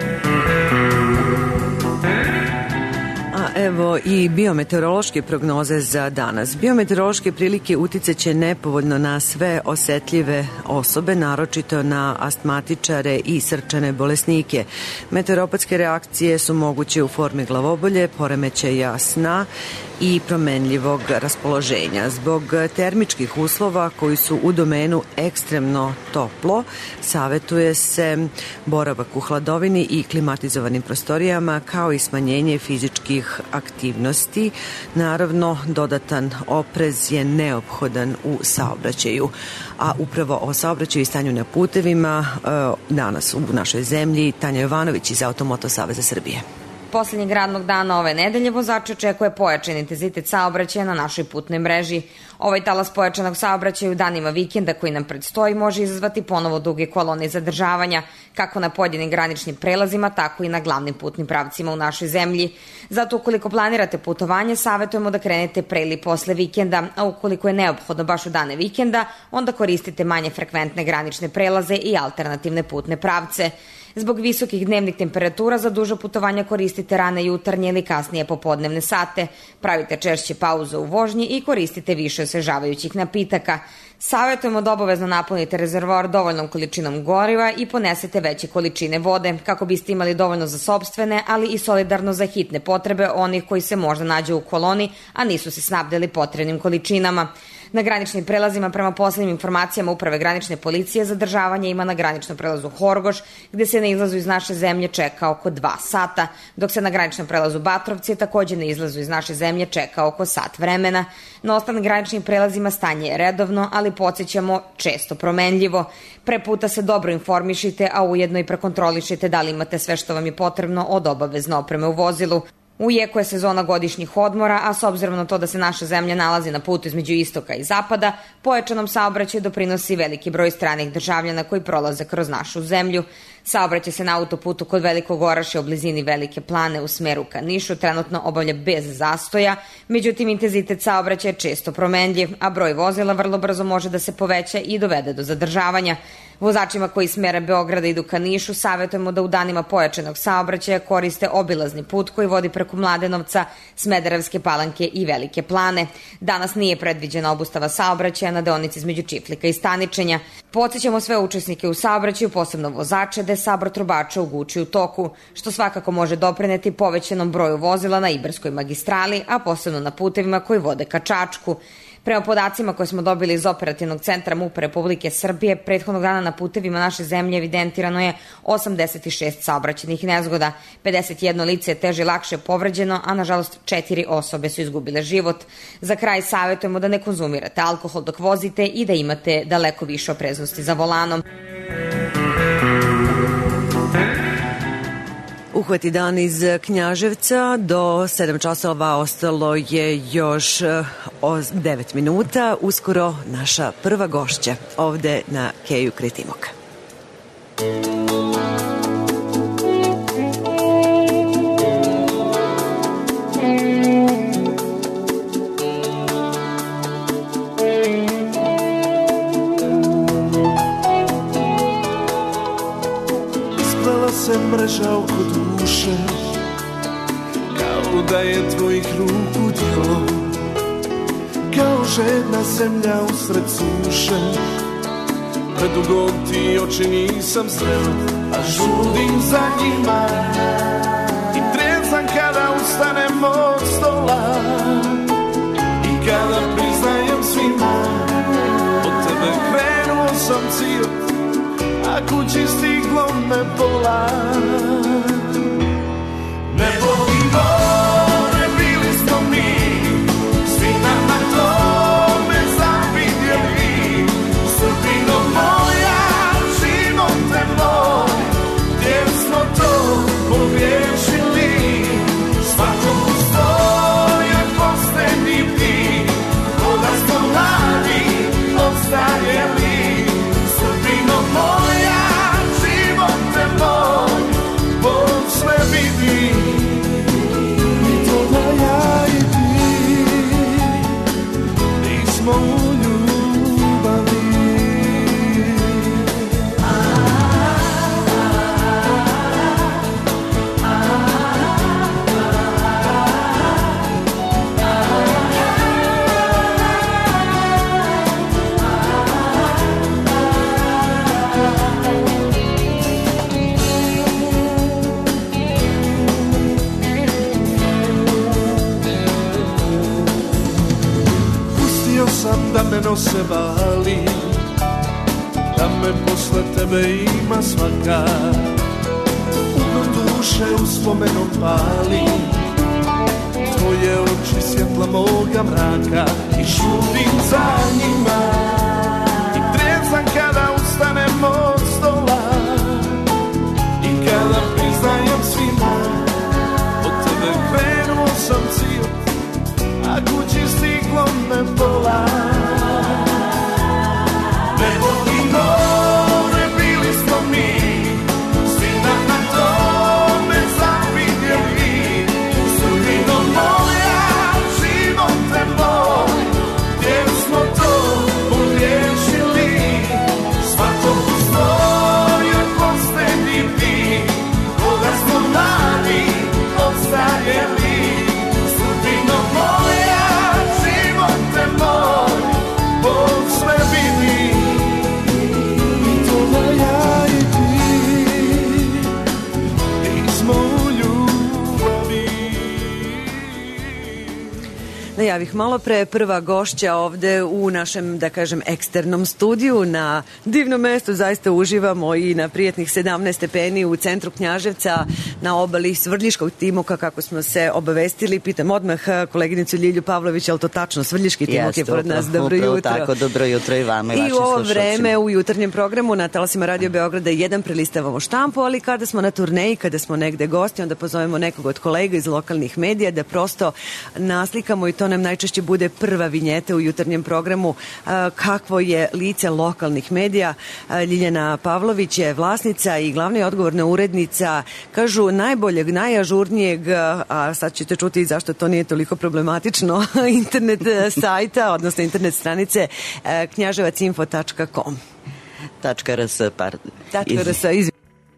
A evo i biometeorološke prognoze za danas. Biometeorološke prilike uticaće nepovoljno na sve osetljive osobe, naročito na astmatičare i srčane bolesnike. Meteoropatske reakcije su moguće u formi glavobolje, poremećaja sna i promenljivog raspoloženja. Zbog termičkih uslova koji su u domenu ekstremno toplo, savetuje se boravak u hladovini i klimatizovanim prostorijama, kao i smanjenje fizičkih aktivnosti. Naravno, dodatan oprez je neophodan u saobraćaju. A upravo o saobraćaju i stanju na putevima danas u našoj zemlji Tanja Jovanović iz Automoto Saveza Srbije. Poslednjeg radnog dana ove nedelje vozače očekuje pojačan intenzitet saobraćaja na našoj putnoj mreži. Ovaj talas pojačanog saobraćaja u danima vikenda koji nam predstoji može izazvati ponovo duge kolone zadržavanja, kako na pojedinim graničnim prelazima, tako i na glavnim putnim pravcima u našoj zemlji. Zato ukoliko planirate putovanje, savetujemo da krenete pre ili posle vikenda, a ukoliko je neophodno baš u dane vikenda, onda koristite manje frekventne granične prelaze i alternativne putne pravce. Zbog visokih dnevnih temperatura za duža putovanja koristite rane jutarnje ili kasnije popodnevne sate, pravite češće pauze u vožnji i koristite više osvežavajućih napitaka. Savetujemo da obavezno napunite rezervoar dovoljnom količinom goriva i ponesete veće količine vode, kako biste imali dovoljno za sopstvene, ali i solidarno za hitne potrebe onih koji se možda nađu u koloni, a nisu se snabdeli potrebnim količinama. Na graničnim prelazima, prema poslednjim informacijama Uprave granične policije, zadržavanje ima na graničnom prelazu Horgoš, gde se na izlazu iz naše zemlje čeka oko 2 sata, dok se na graničnom prelazu Batrovci takođe na izlazu iz naše zemlje čeka oko sat vremena. Na ostalim graničnim prelazima stanje je redovno, ali podsjećamo često promenljivo. Pre puta se dobro informišite, a ujedno i prekontrolišite da li imate sve što vam je potrebno od obavezne opreme u vozilu. U jeku je sezona godišnjih odmora, a s obzirom na to da se naša zemlja nalazi na putu između istoka i zapada, pojačanom saobraćaju doprinosi veliki broj stranih državljana koji prolaze kroz našu zemlju. Saobraćaj se na autoputu kod Velikog Orašja u blizini Velike Plane u smeru ka Nišu trenutno obavlja bez zastoja, međutim intenzitet saobraćaja je često promenljiv, a broj vozila vrlo brzo može da se poveća i dovede do zadržavanja. Vozačima koji smere Beograda idu ka Nišu savetujemo da u danima pojačanog saobraćaja koriste obilazni put koji vodi preko Mladenovca, Smederevske Palanke i Velike Plane. Danas nije predviđena obustava saobraćaja na deonici između Čiflika i Staničenja. Podsjećamo sve učesnike u saobraćaju, posebno vozače, da je sabor trubača u Guči u toku, što svakako može doprineti povećanom broju vozila na Ibarskoj magistrali, a posebno na putevima koji vode ka Čačku. Prema podacima koje smo dobili iz Operativnog centra MUP Republike Srbije, prethodnog dana na putevima naše zemlje evidentirano je 86 saobraćajnih nezgoda. 51 lice je teže i lakše povređeno, a nažalost 4 osobe su izgubile život. Za kraj savetujemo da ne konzumirate alkohol dok vozite i da imate daleko više opreznosti za volanom. Uhvati dan iz Knjaževca. Do 7 časova ostalo je još 9 minuta. Uskoro naša prva gošća ovde na Keju Kretimok. Se mreža oko duše, kao da je tvojih ruku djelo, kao žedna zemlja usred suše. Predugo ti oči nisam sreo, a žudim za njima i trezam kada ustanem od stola i kada priznajem svima, od tebe krenuo sam cijet, a kući stiglo me pola. Nebo i more bili smo mi, svi na tome zavidjeli. Sudbino moja, živote moj, gdje smo to pogriješili. Svako postoje posljednji ti, koda smo mladi ostajeli. Sudbino moja, živote moj, Bog sve vidi. I to da ja i ti nismo u ljubavi. Da me nose vali, da me posle tebe ima svaka, ugom duše uspomenom pali, tvoje oči svjetla moga mraka i šutim za njima i trezam kada ustanem od stola i kada priznajem svima, od tebe krenuo sam cijet, a kući stiglo me pola. Nebo i more bili smo mi, svi na tome zavidjeli. Sudbino moja, živote moj, gdje smo to pogriješili. Svako postoje posljednji ti, koga smo mladi ostajeli. Sudbino moja, živote moj, Bog sve vidi. I to da ja i ti nismo u ljubavi. Najavih malo pre, prva gošća ovde u našem, da kažem, eksternom studiju na divnom mestu. Zaista uživamo i na prijatnih 17 stepeni u centru Knjaževca na obali Svrljiškog Timoka, kako smo se obavestili. Pitam odmah koleginicu Ljilju Pavlović, je li to tačno? Svrljiški Timok je pored nas. Dobro jutro. Tako, dobro jutro i vama i vašim slušalcima. I u ovo slušalcima. vreme u jutarnjem programu na talasima Radio Beograda jedan prelistavamo štampu, ali kada smo na turneji, kada smo negde gosti, onda pozovemo nekog od kolega iz lokalnih medija da prosto naslikamo i to nam najčešće bude prva vinjeta u jutarnjem programu kakvo je lice lokalnih medija. Ljiljana Pavlović je vlasnica i glavna i odgovorna urednica, kažu, najboljeg, najažurnijeg, a sad ćete čuti zašto to nije toliko problematično, internet sajta, odnosno internet stranice knjaževacinfo.com. .rs, pardon. .rs, izvinite.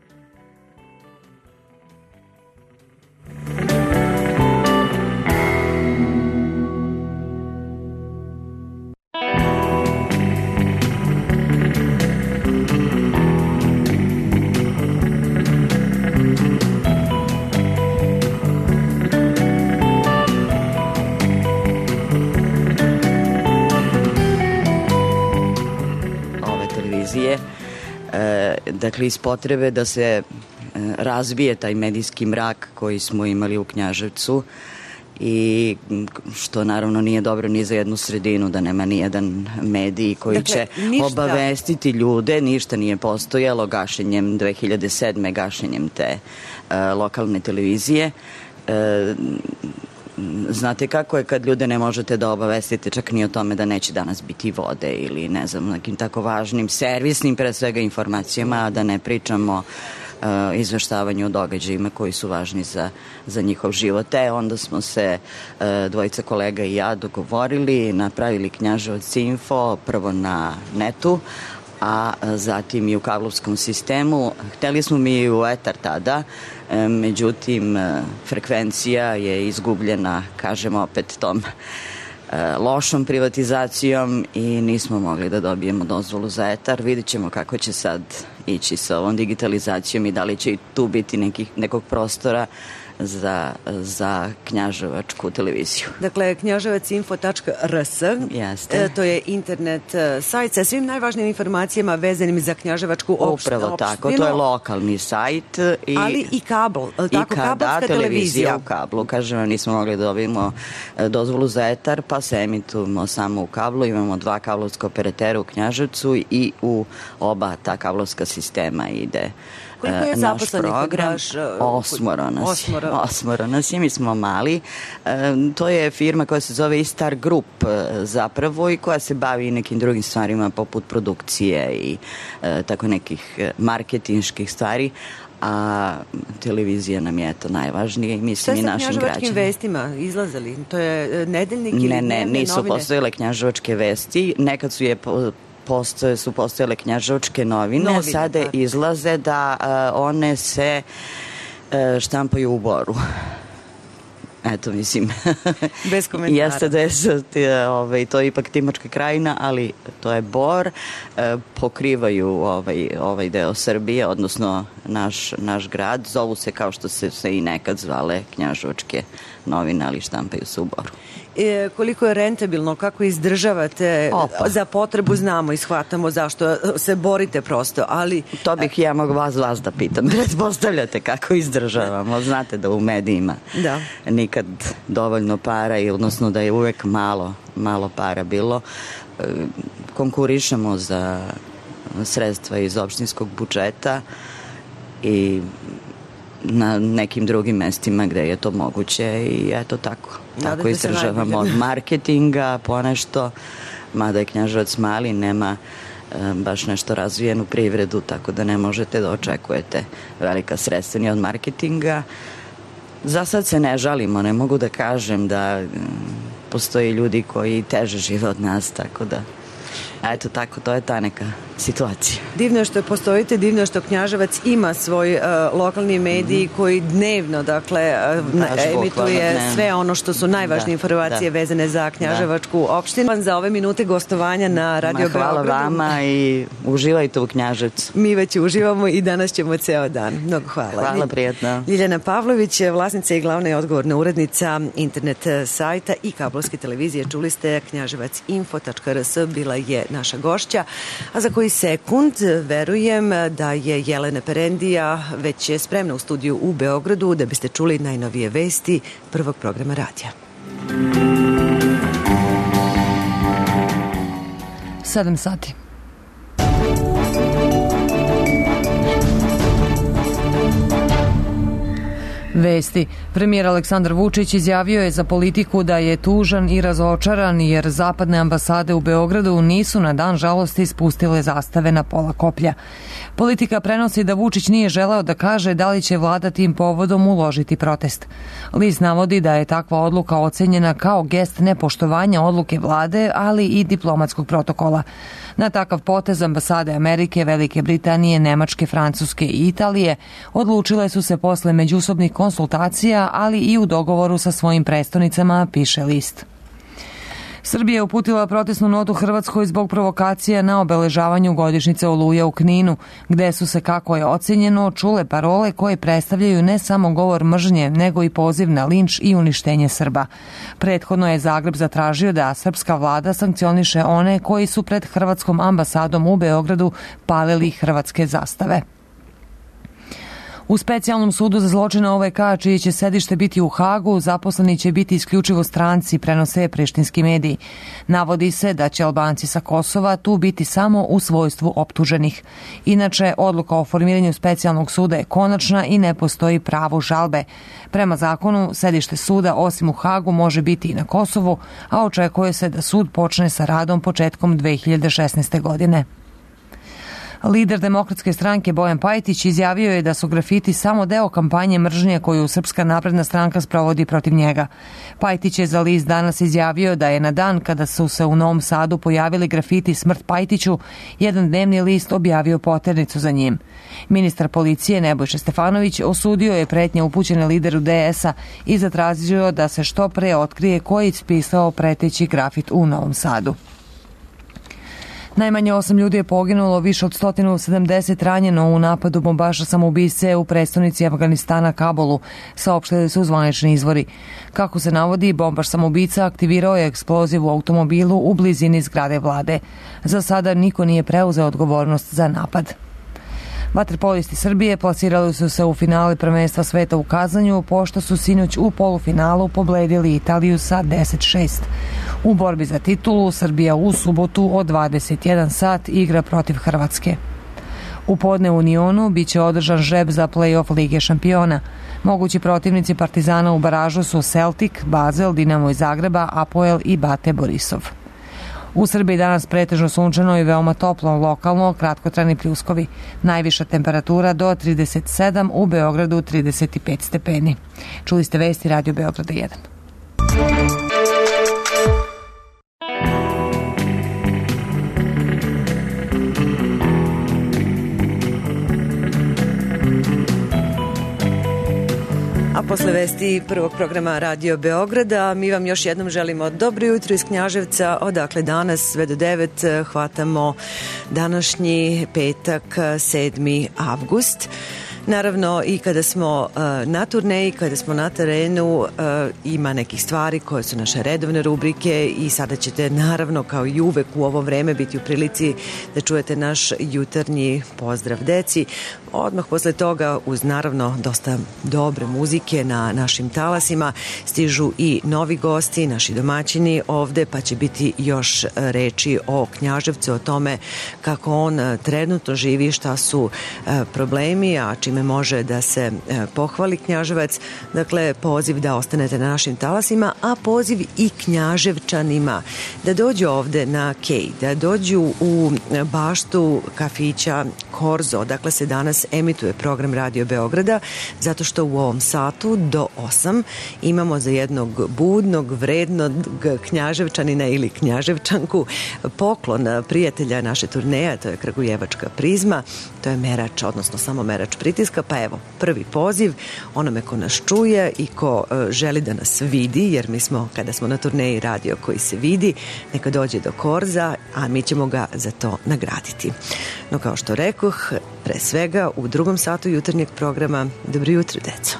Dakle, iz potrebe da se razbije taj medijski mrak koji smo imali u Knjaževcu i što naravno nije dobro ni za jednu sredinu, da nema ni jedan medij koji će obavestiti ljude. Ništa nije postojalo gašenjem 2007. gašenjem te lokalne televizije. Znate kako je kad ljude ne možete da obavestite čak ni o tome da neće danas biti vode ili ne znam, nekim tako važnim servisnim pre svega informacijama, a da ne pričamo izveštavanju o događajima koji su važni za njihov život. Onda smo se dvojica kolega i ja dogovorili, napravili Knjaževac Info prvo na netu, a zatim i u kablovskom sistemu. Hteli smo mi i u etar tada, međutim frekvencija je izgubljena, kažem opet tom lošom privatizacijom i nismo mogli da dobijemo dozvolu za etar. Vidjet ćemo kako će sad ići sa ovom digitalizacijom i da li će i tu biti nekog prostora za knjaževačku televiziju. Dakle, knjaževacinfo.rs, to je internet sajt sa svim najvažnijim informacijama vezanim za knjaževačku opštinu. Upravo tako, to je lokalni sajt. Ali i kabl, tako, kabelska televizija. U kablu, kažem vam, nismo mogli da dobijemo dozvolu za etar, pa se emitujemo samo u kablu. Imamo 2 kablovska operatera u Knjaževcu i u oba ta kablovska sistema ide naš program. 8 nas je, mi smo mali. To je firma koja se zove Star Group zapravo i koja se bavi nekim drugim stvarima poput produkcije i tako nekih marketinških stvari, a televizija nam je to najvažnije i mislim i našim građanima. Šta sa knjaževačkim vestima izlazali? To je nedeljnik ili ne, nisu novine? postojale knjaževačke vesti. Nekad su postojale knjaževačke novine, sada izlaze da one se štampaju u Boru. Eto, mislim, bez komentara. Jeste da je to je ipak Timočka krajina, ali to je Bor. Pokrivaju ovaj deo Srbije, odnosno naš grad. Zovu se kao što se i nekad zvale knjaževačke novine, ali štampaju se u Boru. Koliko je rentabilno, kako izdržavate za potrebu, znamo i shvatamo zašto se borite prosto, ali... To bih ja mogla vas da pitam. Pretpostavljate kako izdržavamo. Znate da u medijima nikad dovoljno para, odnosno da je uvek malo para bilo. Konkurišemo za sredstva iz opštinskog budžeta i na nekim drugim mestima gde je to moguće i eto tako. Tako izdržavamo od marketinga, ponešto, mada je Knjaževac mali, nema baš nešto razvijenu privredu, tako da ne možete da očekujete velika sredstva ni od marketinga. Za sad se ne žalimo, ne mogu da kažem da postoji ljudi koji teže žive od nas, tako da eto tako, to je ta neka situacija. Divno je što postojite, divno je što Knjaževac ima svoj lokalni medij koji dnevno, dakle, emituje sve ono što su najvažnije informacije vezane za Knjaževačku opštinu. Za ove minute gostovanja na Radio Beogradu. Hvala vama i uživajte u Knjaževcu. Mi već uživamo i danas ćemo ceo dan. Mnogo hvala. Hvala, prijatno. Ljiljana Pavlović, vlasnica i glavna i odgovorna urednica internet sajta i kablovske televizije. Čuli ste knjaževacinfo.rs, bila je naša gošća, a za koji sekund verujem da je Jelena Perendija već spremna u studiju u Beogradu da biste čuli najnovije vesti prvog programa radija. 7 sati. Vesti. Premijer Aleksandar Vučić izjavio je za Politiku da je tužan i razočaran jer zapadne ambasade u Beogradu nisu na dan žalosti spustile zastave na pola koplja. Politika prenosi da Vučić nije želeo da kaže da li će vlada tim povodom uložiti protest. List navodi da je takva odluka ocenjena kao gest nepoštovanja odluke vlade, ali i diplomatskog protokola. Na takav potez ambasade Amerike, Velike Britanije, Nemačke, Francuske i Italije odlučile su se posle međusobnih konsultacija, ali i u dogovoru sa svojim prestonicama, piše list. Srbija je uputila protestnu notu Hrvatskoj zbog provokacija na obeležavanju godišnjice Oluje u Kninu, gde su se, kako je ocenjeno, čule parole koje predstavljaju ne samo govor mržnje, nego i poziv na linč i uništenje Srba. Prethodno je Zagreb zatražio da srpska vlada sankcioniše one koji su pred Hrvatskom ambasadom u Beogradu palili hrvatske zastave. U specijalnom sudu za zločine OVK, čije će sedište biti u Hagu, zaposleni će biti isključivo stranci, prenose prištinski mediji. Navodi se da će Albanci sa Kosova tu biti samo u svojstvu optuženih. Inače, odluka o formiranju specijalnog suda je konačna i ne postoji pravo žalbe. Prema zakonu, sedište suda osim u Hagu može biti i na Kosovu, a očekuje se da sud počne sa radom početkom 2016. godine. Lider Demokratske stranke Bojan Pajtić izjavio je da su grafiti samo deo kampanje mržnje koju Srpska napredna stranka sprovodi protiv njega. Pajtić je za list Danas izjavio da je na dan kada su se u Novom Sadu pojavili grafiti Smrt Pajtiću, jedan dnevni list objavio poternicu za njim. Ministar policije Nebojša Stefanović osudio je pretnje upućene lideru DS-a i zatražio da se što pre otkrije ko je ispisao preteći grafit u Novom Sadu. Najmanje 8 ljudi je poginulo, više od 170 ranjeno u napadu bombaša samoubice u prestonici Afganistana Kabulu, saopštili su zvanični izvori. Kako se navodi, bombaš samoubica aktivirao je eksploziv u automobilu u blizini zgrade vlade. Za sada niko nije preuzeo odgovornost za napad. Vaterpolisti Srbije plasirali su se u finale prvenstva sveta u Kazanju, pošto su sinoć u polufinalu pobledili Italiju sa 10-6. U borbi za titulu Srbija u subotu od 21 sat igra protiv Hrvatske. U podne u Unionu biće održan žreb za play-off Lige šampiona. Mogući protivnici Partizana u baražu su Celtic, Basel, Dinamo iz Zagreba, Apoel i Bate Borisov. U Srbiji danas pretežno sunčano i veoma toplo, lokalno kratkotrajni pljuskovi. Najviša temperatura do 37, u Beogradu 35 stepeni. Čuli ste vesti Radio Beograda 1. A posle vesti prvog programa Radio Beograda mi vam još jednom želimo dobro jutro iz Knjaževca, odakle danas sve do 9 hvatamo današnji petak 7. avgust. Naravno i kada smo na turneji, kada smo na terenu, ima nekih stvari koje su naše redovne rubrike i sada ćete naravno kao i uvek u ovo vreme biti u prilici da čujete naš jutarnji pozdrav deci. Odmah posle toga uz naravno dosta dobre muzike na našim talasima stižu i novi gosti, naši domaćini ovde, pa će biti još reči o Knjaževcu, o tome kako on trenutno živi, šta su problemi, a čime može da se pohvali Knjaževac. Dakle, poziv da ostanete na našim talasima, a poziv i Knjaževčanima da dođu ovde na Kej, da dođu u baštu kafića Korzo, dakle se danas emituje program Radio Beograda, zato što u ovom satu do 8 imamo za jednog budnog, vrednog Knjaževčanina ili Knjaževčanku poklon prijatelja naše turneja, to je Kragujevačka prizma, to je merač, odnosno samo merač pritiska, pa evo, prvi poziv onome ko nas čuje i ko želi da nas vidi, jer mi smo, kada smo na turneji radio koji se vidi, neka dođe do Korza, a mi ćemo ga za to nagraditi. No, kao što rekoh, pre svega u drugom satu jutarnjeg programa, dobro jutro, deco.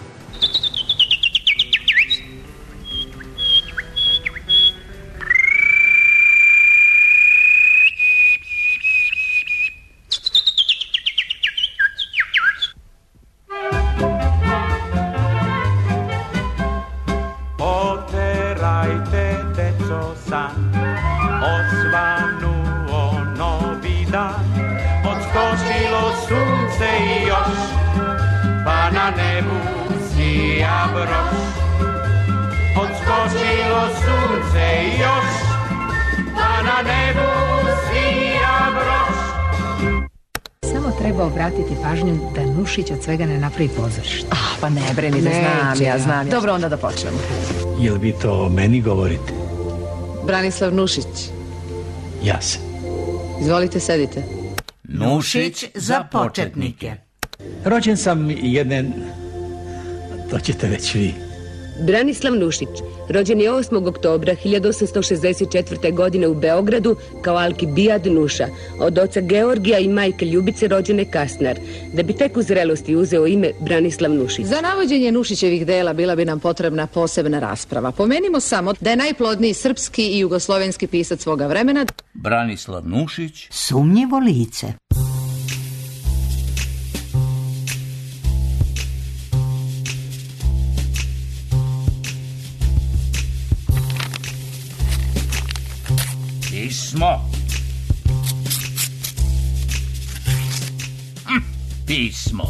Obratiti pažnju da Nušić od svega ne napravi pozorište. Pa ne brini, da znam ja. Dobro, onda da počnemo. Jel vi to meni govorite? Branislav Nušić. Ja sam. Izvolite, sedite. Nušić za početnike. Rođen sam jedne... To ćete već vi. Branislav Nušić, rođen je 8. oktobra 1864. godine u Beogradu kao Alkibijad Nuša, od oca Georgija i majke Ljubice rođene Kasnar, da bi tek u zrelosti uzeo ime Branislav Nušić. Za navođenje Nušićevih dela bila bi nam potrebna posebna rasprava. Pomenimo samo da je najplodniji srpski i jugoslovenski pisac svoga vremena Branislav Nušić, sumnjivo lice. pismo. Pismo.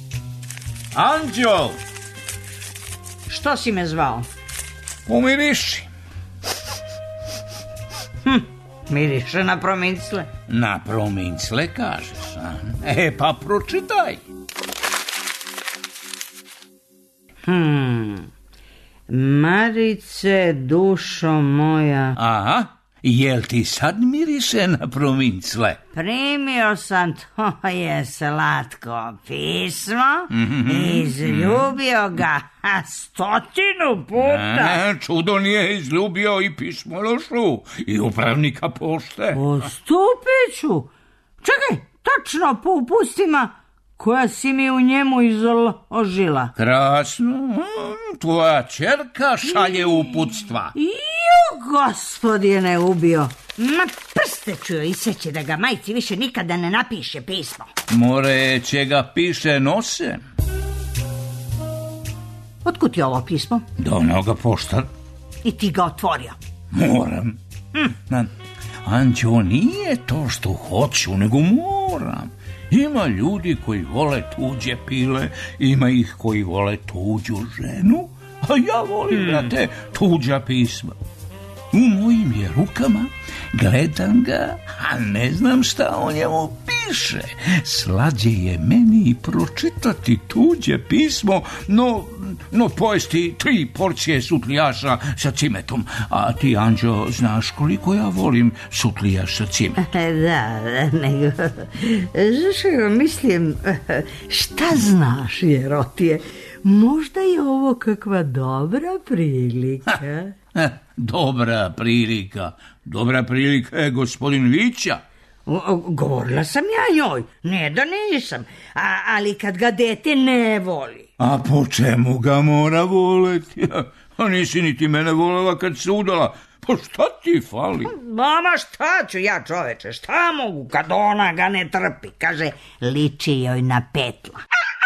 Anđo! Što si me zvao? Umiriši. Miriše na promincle. Na promincle, kažeš, a? Pa pročitaj. Marice, dušo moja. Aha, jel ti sad miriše na promincle? Primio sam tvoje slatko pismo i izljubio ga 100 puta. Čudo nije izljubio i pismološu i upravnika pošte. Postupit ću. Čekaj, tačno po upustima koja si mi u njemu izložila. Krasno, tvoja ćerka šalje uputstva. Gospodine ubio. Ma prste ću joj iseći da ga majci više nikada ne napiše pismo. More će ga piše nose. Otkud ti ovo pismo? Donao ga poštar. I ti ga otvorio? Moram. Anđo, nije to što hoću, nego moram. Ima ljudi koji vole tuđe pile, ima ih koji vole tuđu ženu, a ja volim, brate, tuđa pisma. U mojim je rukama, gledam ga, a ne znam šta o njemu piše. Slađe je meni i pročitati tuđe pismo, no pojesti 3 porcije sutljaša sa cimetom. A ti, Anđo, znaš koliko ja volim sutljaš sa cimetom? Da, nego, mislim, šta znaš, Jerotije? Možda je ovo kakva dobra prilika. Dobra prilika. Dobra prilika je gospodin Vića. Govorila sam ja njoj, ne da nisam, ali kad ga dete ne voli. A po čemu ga mora voleti? A nisi niti mene volela kad se udala. Pa šta ti fali? Mama, šta ću ja, čoveče, šta mogu kad ona ga ne trpi? Kaže, liči joj na petla.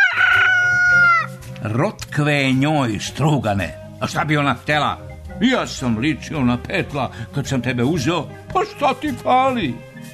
Rotkve njoj, strugane. A šta bi ona htjela? Ja sam ličio na petla kad sam tebe uzeo. Pa šta ti fali?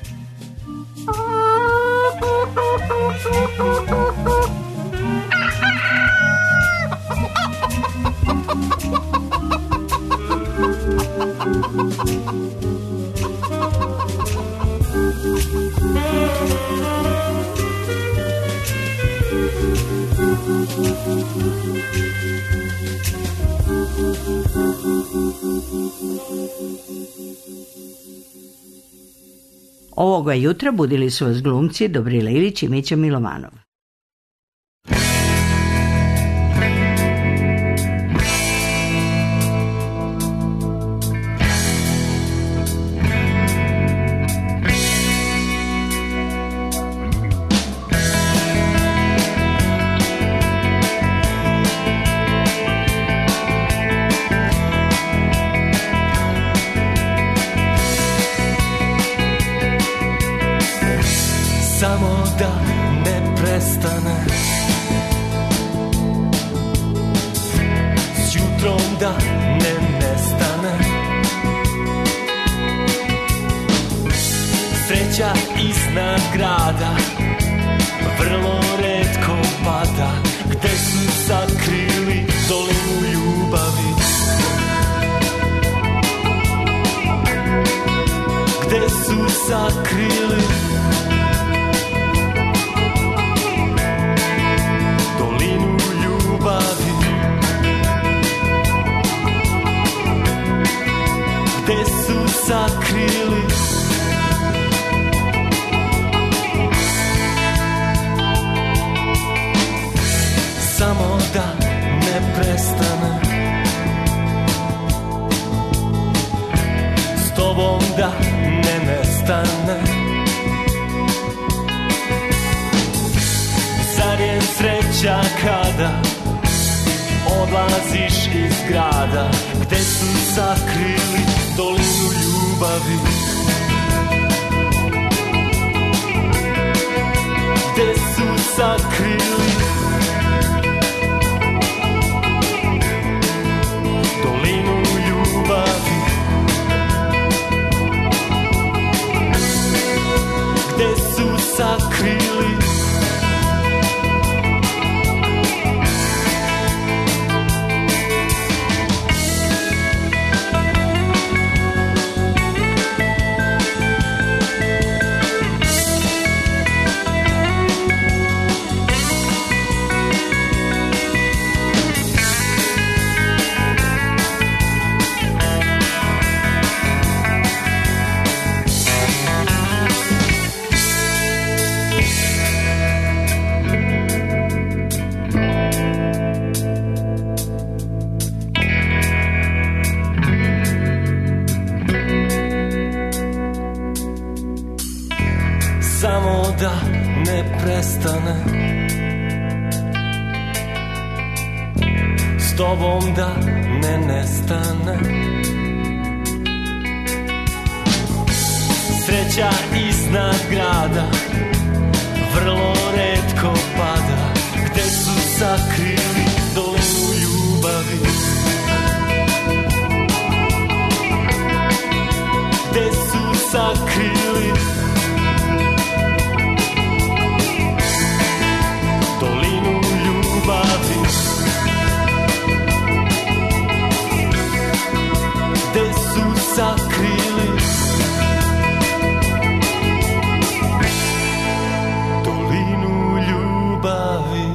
Ovoga jutra budili su vas glumci Dobrila Ilić i Mića Milovanov. Samo da ne prestane, s jutrom da ne nestane. Sreća iznad grada vrlo retko pada. Gde su sakrili dolinu ljubavi? Gde su sakrili dolinu ljubavi? Gde su sakrili samo da ne prestane, s tobom da ne nestane. Zar je sreća kada odlaziš iz grada? Gde su sakrili dolinu ljubavi? Gde su sakrili dolinu ljubavi? sakrili. Da ne prestane s tobom, da ne nestane. Sreća iznad grada vrlo retko pada. Gde su sakrili dolinu ljubavi? Gde su sakrili dolinu ljubavi? Gde su sakrili dolinu ljubavi?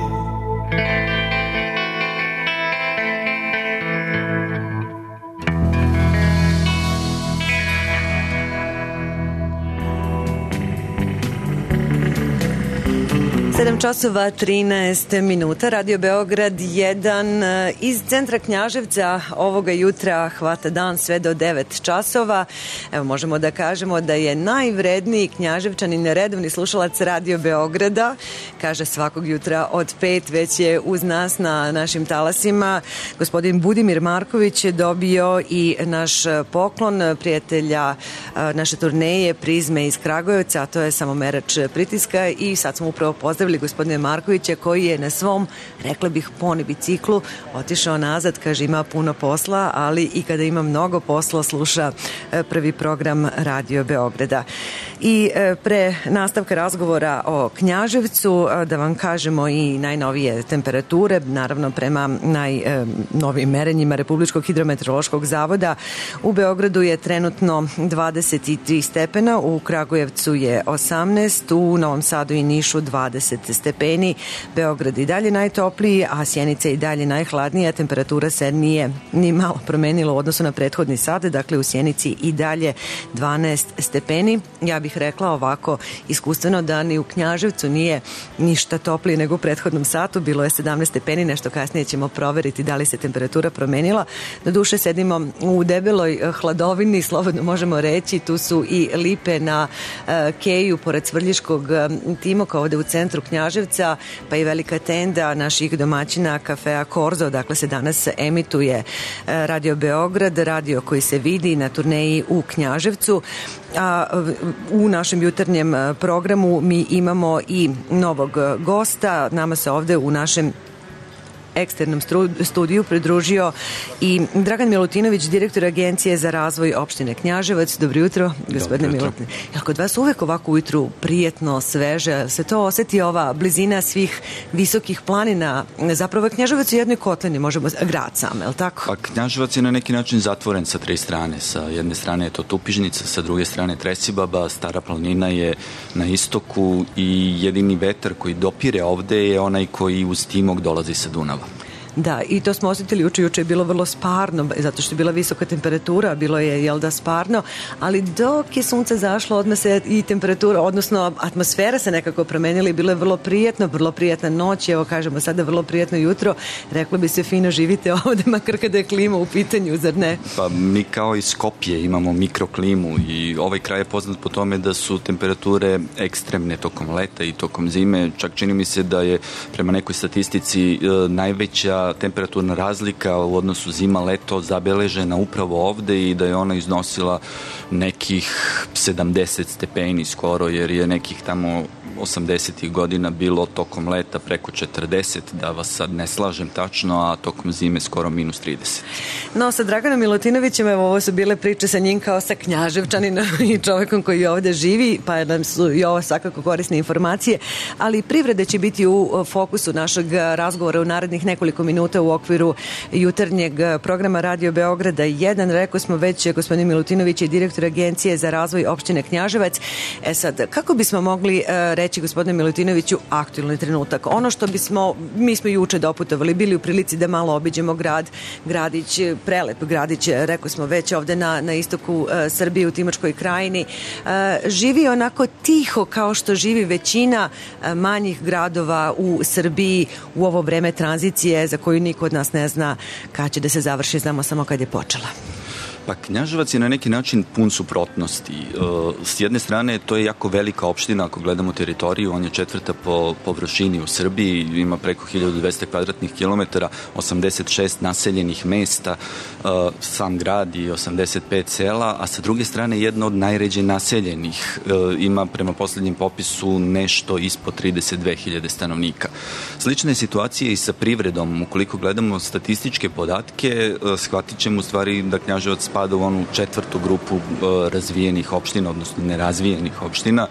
Sedam časova 13 minuta, Radio Beograd 1 iz centra Knjaževca ovoga jutra hvata dan sve do 9 časova. Evo, možemo da kažemo da je najvredniji Knjaževčanin redovni slušalac Radio Beograda. Kaže svakog jutra od 5 već je uz nas na našim talasima. Gospodin Budimir Marković je dobio i naš poklon prijatelja naše turneje Prizme iz Kragujevca, a to je samomerač pritiska, i sad smo upravo pozdravili gospodine Markovića koji je na svom, rekla bih, poni biciklu otišao nazad, kaže ima puno posla, ali i kada ima mnogo posla sluša prvi program Radio Beograda. I pre nastavka razgovora o Knjaževcu da vam kažemo i najnovije temperature, naravno prema najnovijim merenjima Republičkog hidrometeorološkog zavoda. U Beogradu je trenutno 23 stepena, u Kragujevcu je 18, u Novom Sadu i Nišu 20 stepeni, Beograd i dalje najtopliji, a Sjenica i dalje najhladnija. Temperatura se nije ni malo promenila u odnosu na prethodni sat, dakle u Sjenici i dalje 12 stepeni. Ja bih rekla ovako iskustveno da ni u Knjaževcu nije ništa toplije nego u prethodnom satu, bilo je 17 stepeni, nešto kasnije ćemo proveriti da li se temperatura promenila. Na duše sedimo u debeloj hladovini, slobodno možemo reći, tu su i lipe na keju pored Cvrljiškog Timoka ovde u centru Knjaževca, pa i velika tenda naših domaćina Kafea Korzo, dakle se danas emituje Radio Beograd, radio koji se vidi na turneji u Knjaževcu. A u našem jutarnjem programu mi imamo i novog gosta. Nama se ovde u našem eksternom studiju pridružio i Dragan Milutinović, direktor Agencije za razvoj opštine Knjaževac. Dobro jutro, gospodine Milutin. Jel kod vas uvek ovako ujutru prijetno, sveže? Se to oseti ova blizina svih visokih planina? Zapravo je Knjaževac u jednoj kotlini, možemo, grad sam, je li tako? Pa Knjaževac je na neki način zatvoren sa tri strane. Sa jedne strane je to Tupižnica, sa druge strane Tresibaba, Stara planina je na istoku i jedini vetar koji dopire ovde je onaj koji uz Timok dolazi sa Dunava. Da, i to smo osjetili juče je bilo vrlo sparno, zato što je bila visoka temperatura, bilo je, jel da, sparno, ali dok je sunce zašlo, odmah se i temperatura, odnosno atmosfera se nekako promenila i bilo je vrlo prijatna noć, evo kažemo sada vrlo prijatno jutro, reklo bi se fino živite ovde, makar kada je klima u pitanju, zar ne? Pa mi kao iz Skopje imamo mikroklimu i ovaj kraj je poznat po tome da su temperature ekstremne tokom leta i tokom zime, čak čini mi se da je prema nekoj statistici najveća temperaturna razlika u odnosu zima-leto zabeležena upravo ovde i da je ona iznosila nekih 70 stepeni skoro, jer je nekih tamo 80. godina bilo tokom leta preko 40, da vas sad ne slažem tačno, a tokom zime skoro minus 30. No, sa Draganom Milutinovićem, evo, ovo su bile priče sa njim kao sa Knjaževčaninom i čovekom koji ovde živi, pa nam su i ovo svakako korisne informacije, ali privreda će biti u fokusu našeg razgovora u narednih nekoliko minuta u okviru jutarnjeg programa Radio Beograda 1. Rekao smo već, gospodin Milutinović je direktor Agencije za razvoj opštine Knjaževac. Sad, kako bismo mogli reći, gospodine Milutinoviću, aktualni trenutak? Ono što mi smo juče doputovali, bili u prilici da malo obiđemo gradić, prelep gradić, rekao smo već ovde na istoku Srbije u Timočkoj krajini. Živi onako tiho kao što živi većina manjih gradova u Srbiji u ovo vreme tranzicije za koju niko od nas ne zna kad će da se završi, znamo samo kad je počela. Pa Knjaževac je na neki način pun suprotnosti. S jedne strane to je jako velika opština, ako gledamo teritoriju, on je 4. po površini u Srbiji, ima preko 1200 kvadratnih kilometara, 86 naseljenih mesta, sam grad i 85 sela, a sa druge strane jedna od najređe naseljenih, ima prema poslednjem popisu nešto ispod 32.000 stanovnika. Slična je situacija i sa privredom. Ukoliko gledamo statističke podatke, shvatit ćemo u stvari da Knjaževac spada u onu 4. grupu razvijenih opština, odnosno nerazvijenih opština,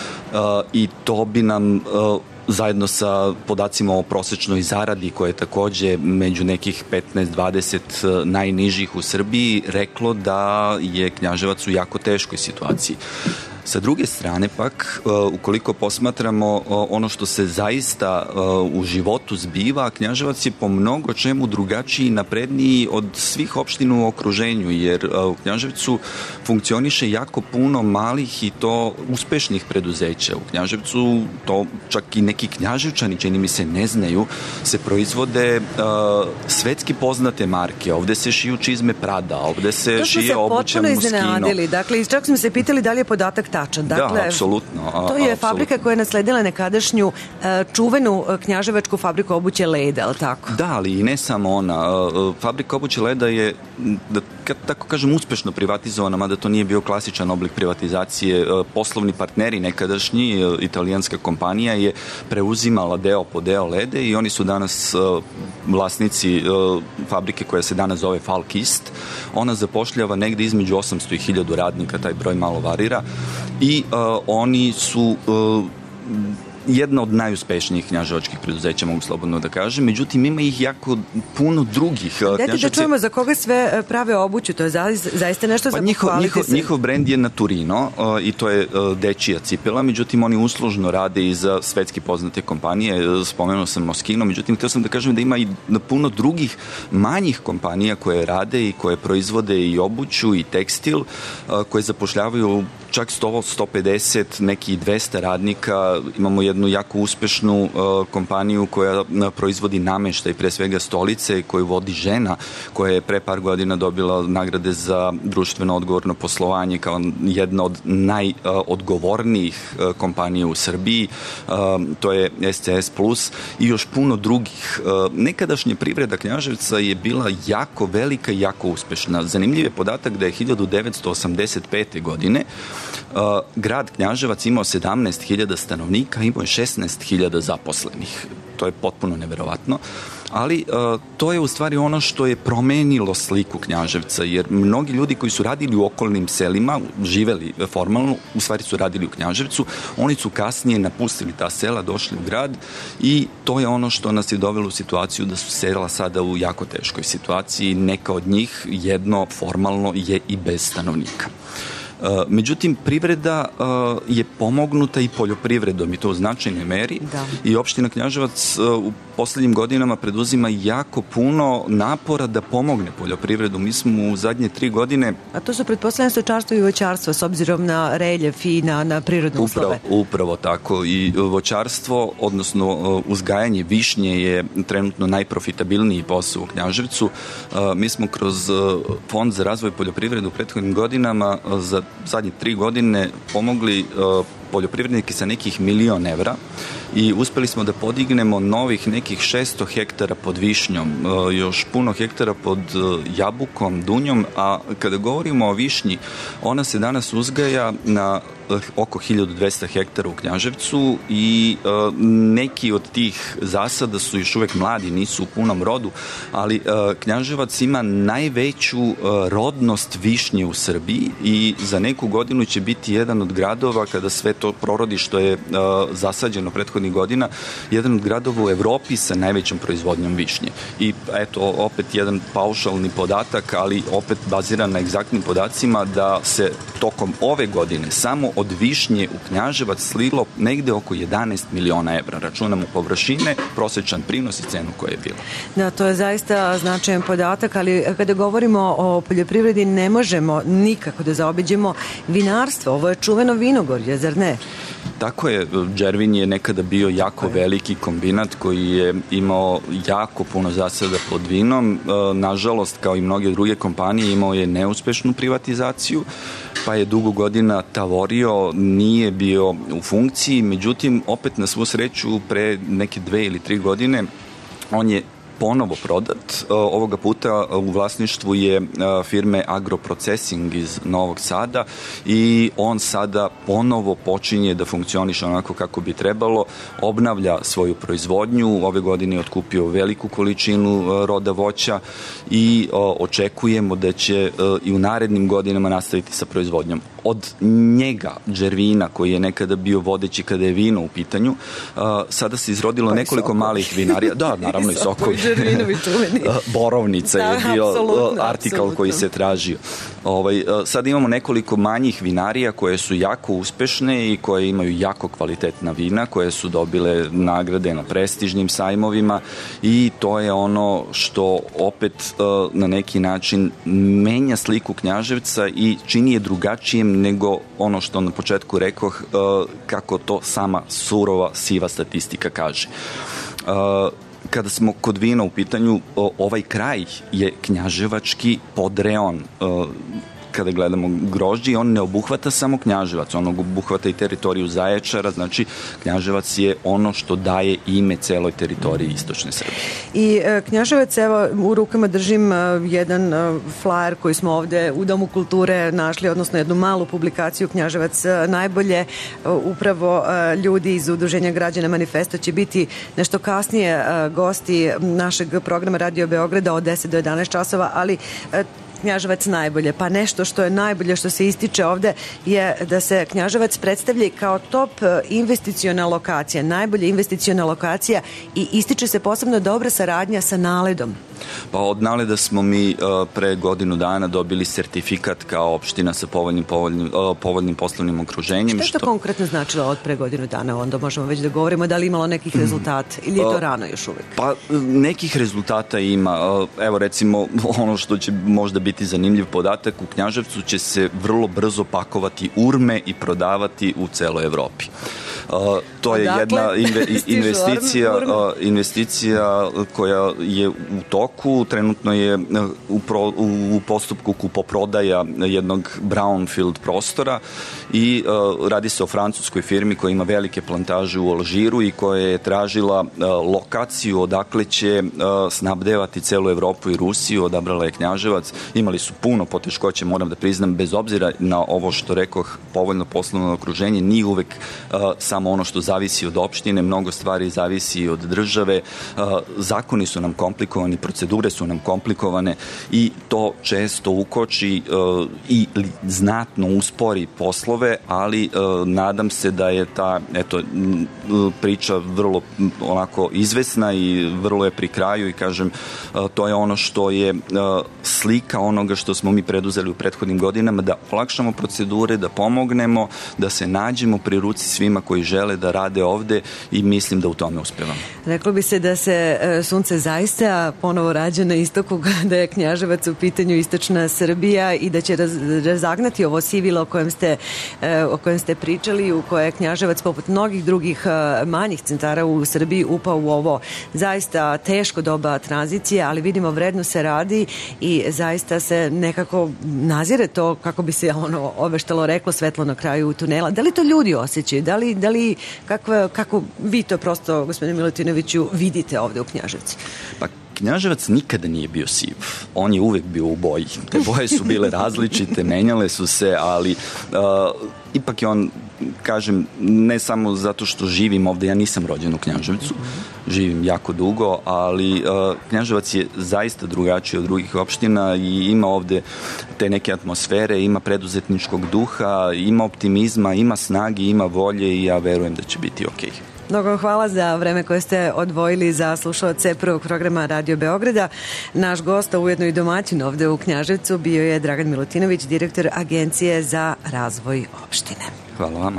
i to bi nam zajedno sa podacima o prosečnoj zaradi, koje je takođe među nekih 15-20 najnižih u Srbiji, reklo da je Knjaževac u jako teškoj situaciji. Sa druge strane pak, ukoliko posmatramo ono što se zaista u životu zbiva, Knjaževac je po mnogo čemu drugačiji i napredniji od svih opština u okruženju, jer u Knjaževcu funkcioniše jako puno malih i to uspešnih preduzeća. U Knjaževcu, to čak i neki Knjaževčani, čini mi se, ne znaju, se proizvode svetski poznate marke. Ovde se šiju čizme Prada, ovde se šije obuća Moschino. Dakle, čak smo se pitali da li je podatak tačan. Dakle, da, apsolutno. To je fabrika koja je nasledila nekadašnju čuvenu knjaževačku fabriku obuće Leda, ali tako? Da, ali i ne samo ona. Fabrika obuće Leda je, da tako kažem, uspešno privatizovana, mada to nije bio klasičan oblik privatizacije. Poslovni partneri nekadašnji, italijanska kompanija, je preuzimala deo po deo Lede i oni su danas vlasnici fabrike koja se danas zove Falkist. Ona zapošljava negde između 800 i 1000 radnika, taj broj malo varira, i oni su jedna od najuspešnijih knjaževačkih preduzeća, mogu slobodno da kažem. Međutim, ima ih jako puno drugih. Dajte da čujemo za koga sve prave obuću, to je zaista nešto za pohvaliti se. Njihov brend je Naturino i to je dečija cipela, međutim oni uslužno rade i za svetski poznate kompanije, spomenuo sam Moschino, međutim htio sam da kažem da ima i puno drugih manjih kompanija koje rade i koje proizvode i obuću i tekstil, koje zapošljavaju čak 100, 150, neki 200 radnika. Imamo jednu jako uspešnu kompaniju koja proizvodi nameštaj, pre svega stolice, koju vodi žena, koja je pre par godina dobila nagrade za društveno odgovorno poslovanje kao jedna od najodgovornijih kompanija u Srbiji. To je SCS Plus i još puno drugih. Nekadašnja privreda Knjaževca je bila jako velika i jako uspešna. Zanimljiv je podatak da je 1985. godine grad Knjaževac imao 17.000 stanovnika, imao je 16.000 zaposlenih. To je potpuno neverovatno. Ali to je u stvari ono što je promenilo sliku Knjaževca, jer mnogi ljudi koji su radili u okolnim selima, živeli formalno, u stvari su radili u Knjaževcu, oni su kasnije napustili ta sela, došli u grad i to je ono što nas je dovelo u situaciju da su sela sada u jako teškoj situaciji. Neka od njih, jedno formalno, je i bez stanovnika. Međutim, privreda je pomognuta i poljoprivredom i to u značajnoj meri i opština Knjaževac u poslednjim godinama preduzima jako puno napora da pomogne poljoprivredu. Mi smo u zadnje 3 godine... A to su pretpostavljeno stočarstvo i voćarstvo s obzirom na reljef i na prirodne uslove. Upravo tako. I voćarstvo, odnosno uzgajanje višnje je trenutno najprofitabilniji posao u Knjaževcu. Mi smo kroz Fond za razvoj poljoprivrede u prethodnim godinama za zadnje 3 godine pomogli poljoprivrednike sa nekih 1.000.000 evra i uspeli smo da podignemo novih nekih 600 hektara pod višnjom, još puno hektara pod jabukom, dunjom, a kada govorimo o višnji, ona se danas uzgaja na oko 1200 hektara u Knjaževcu i neki od tih zasada su još uvek mladi, nisu u punom rodu, ali Knjaževac ima najveću rodnost višnje u Srbiji i za neku godinu će biti jedan od gradova, kada sve to prorodi što je zasađeno prethodnih godina, jedan od gradova u Evropi sa najvećom proizvodnjom višnje. I eto, opet jedan paušalni podatak, ali opet baziran na egzaktnim podacima, da se tokom ove godine samo od višnje u Knjaževac slilo negde oko 11 miliona evra. Računamo površine, prosječan prinos i cenu koja je bila. Da, to je zaista značajan podatak, ali kada govorimo o poljoprivredi ne možemo nikako da zaobiđemo vinarstvo. Ovo je čuveno vinogorje, zar ne? Tako je, Đervin je nekada bio jako veliki kombinat koji je imao jako puno zasada pod vinom. Nažalost, kao i mnoge druge kompanije, imao je neuspešnu privatizaciju, pa je dugo godina tavorio, nije bio u funkciji, međutim, opet na svu sreću, pre neke 2 ili 3 godine, on je ponovo prodat. Ovoga puta u vlasništvu je firme Agroprocessing iz Novog Sada i on sada ponovo počinje da funkcioniše onako kako bi trebalo, obnavlja svoju proizvodnju, ove godine je otkupio veliku količinu roda voća i očekujemo da će i u narednim godinama nastaviti sa proizvodnjom. Od njega, Đervina, koji je nekada bio vodeći kada je vino u pitanju, sada se izrodilo nekoliko malih vinarija. Da, naravno i sokovi. Borovnica je bio artikal koji se tražio. Sad imamo nekoliko manjih vinarija koje su jako uspešne i koje imaju jako kvalitetna vina, koje su dobile nagrade na prestižnim sajmovima i to je ono što opet na neki način menja sliku Knjaževca i čini je drugačijem nego ono što na početku rekoh, kako to sama surova, siva statistika kaže. Kada smo kod vina u pitanju, ovaj kraj je knjaževački podreon. Kada gledamo grožđe, on ne obuhvata samo Knjaževac, on obuhvata i teritoriju Zaječara, znači Knjaževac je ono što daje ime celoj teritoriji istočne Srbije. I Knjaževac, evo, u rukama držim jedan flajer koji smo ovde u Domu kulture našli, odnosno jednu malu publikaciju Knjaževac najbolje. Upravo ljudi iz Udruženja građana Manifesto će biti nešto kasnije gosti našeg programa Radio Beograda od 10 do 11 časova, ali Knjaževac najbolje. Pa nešto što je najbolje što se ističe ovde je da se Knjaževac predstavlja kao top investiciona lokacija, najbolja investiciona lokacija i ističe se posebno dobra saradnja sa Naledom. Pa od Naleda smo mi pre godinu dana dobili sertifikat kao opština sa povoljnim poslovnim okruženjem. Što je to konkretno značilo od pre godinu dana? Onda možemo već da govorimo da li imalo nekih rezultata ili je to rano još uvek? Pa nekih rezultata ima. Evo recimo ono što će možda biti zanimljiv podatak, u Knjaževcu će se vrlo brzo pakovati urme i prodavati u celoj Evropi. To je jedna investicija koja je u toku, trenutno je u postupku kupoprodaja jednog brownfield prostora i radi se o francuskoj firmi koja ima velike plantaže u Alžiru i koja je tražila lokaciju odakle će snabdevati celu Evropu i Rusiju, odabrala je Knjaževac. Imali su puno poteškoće, moram da priznam, bez obzira na ovo što rekoh, povoljno poslovno okruženje, nije uvek samo ono što zavisi od opštine, mnogo stvari zavisi od države, zakoni su nam komplikovani, procedure su nam komplikovane i to često ukoči i znatno uspori poslove, ali nadam se da je ta priča vrlo onako izvesna i vrlo je pri kraju i kažem, to je ono što je slika onoga što smo mi preduzeli u prethodnim godinama, da olakšamo procedure, da pomognemo, da se nađemo pri ruci svima koji žele da rade ovde i mislim da u tome uspevamo. Reklo bi se da se sunce zaista ponovo rađa na istoku, da je Knjaževac u pitanju istočna Srbija i da će razagnati ovo sivilo o kojem ste pričali, u koje je Knjaževac poput mnogih drugih manjih centara u Srbiji upao u ovo zaista teško doba tranzicije, ali vidimo vredno se radi i zaista se nekako nazire to, kako bi se oveštalo reklo, svetlo na kraju tunela. Da li to ljudi osjećaju? Da li kako vi to prosto, gospodine Milutinoviću, vidite ovde u Knjaževcu? Pa Knjaževac nikada nije bio siv. On je uvek bio u boji. Te boje su bile različite, menjale su se, ali ipak je on, kažem, ne samo zato što živim ovde, ja nisam rođen u Knjaževcu, živim jako dugo, ali Knjaževac je zaista drugačiji od drugih opština i ima ovde te neke atmosfere, ima preduzetničkog duha, ima optimizma, ima snage, ima volje i ja verujem da će biti okej. Mnogo vam hvala za vreme koje ste odvojili za slušaoce prvog programa Radio Beograda. Naš gost, a ujedno i domaćin ovde u Knjaževcu, bio je Dragan Milutinović, direktor Agencije za razvoj opštine. Hvala vama.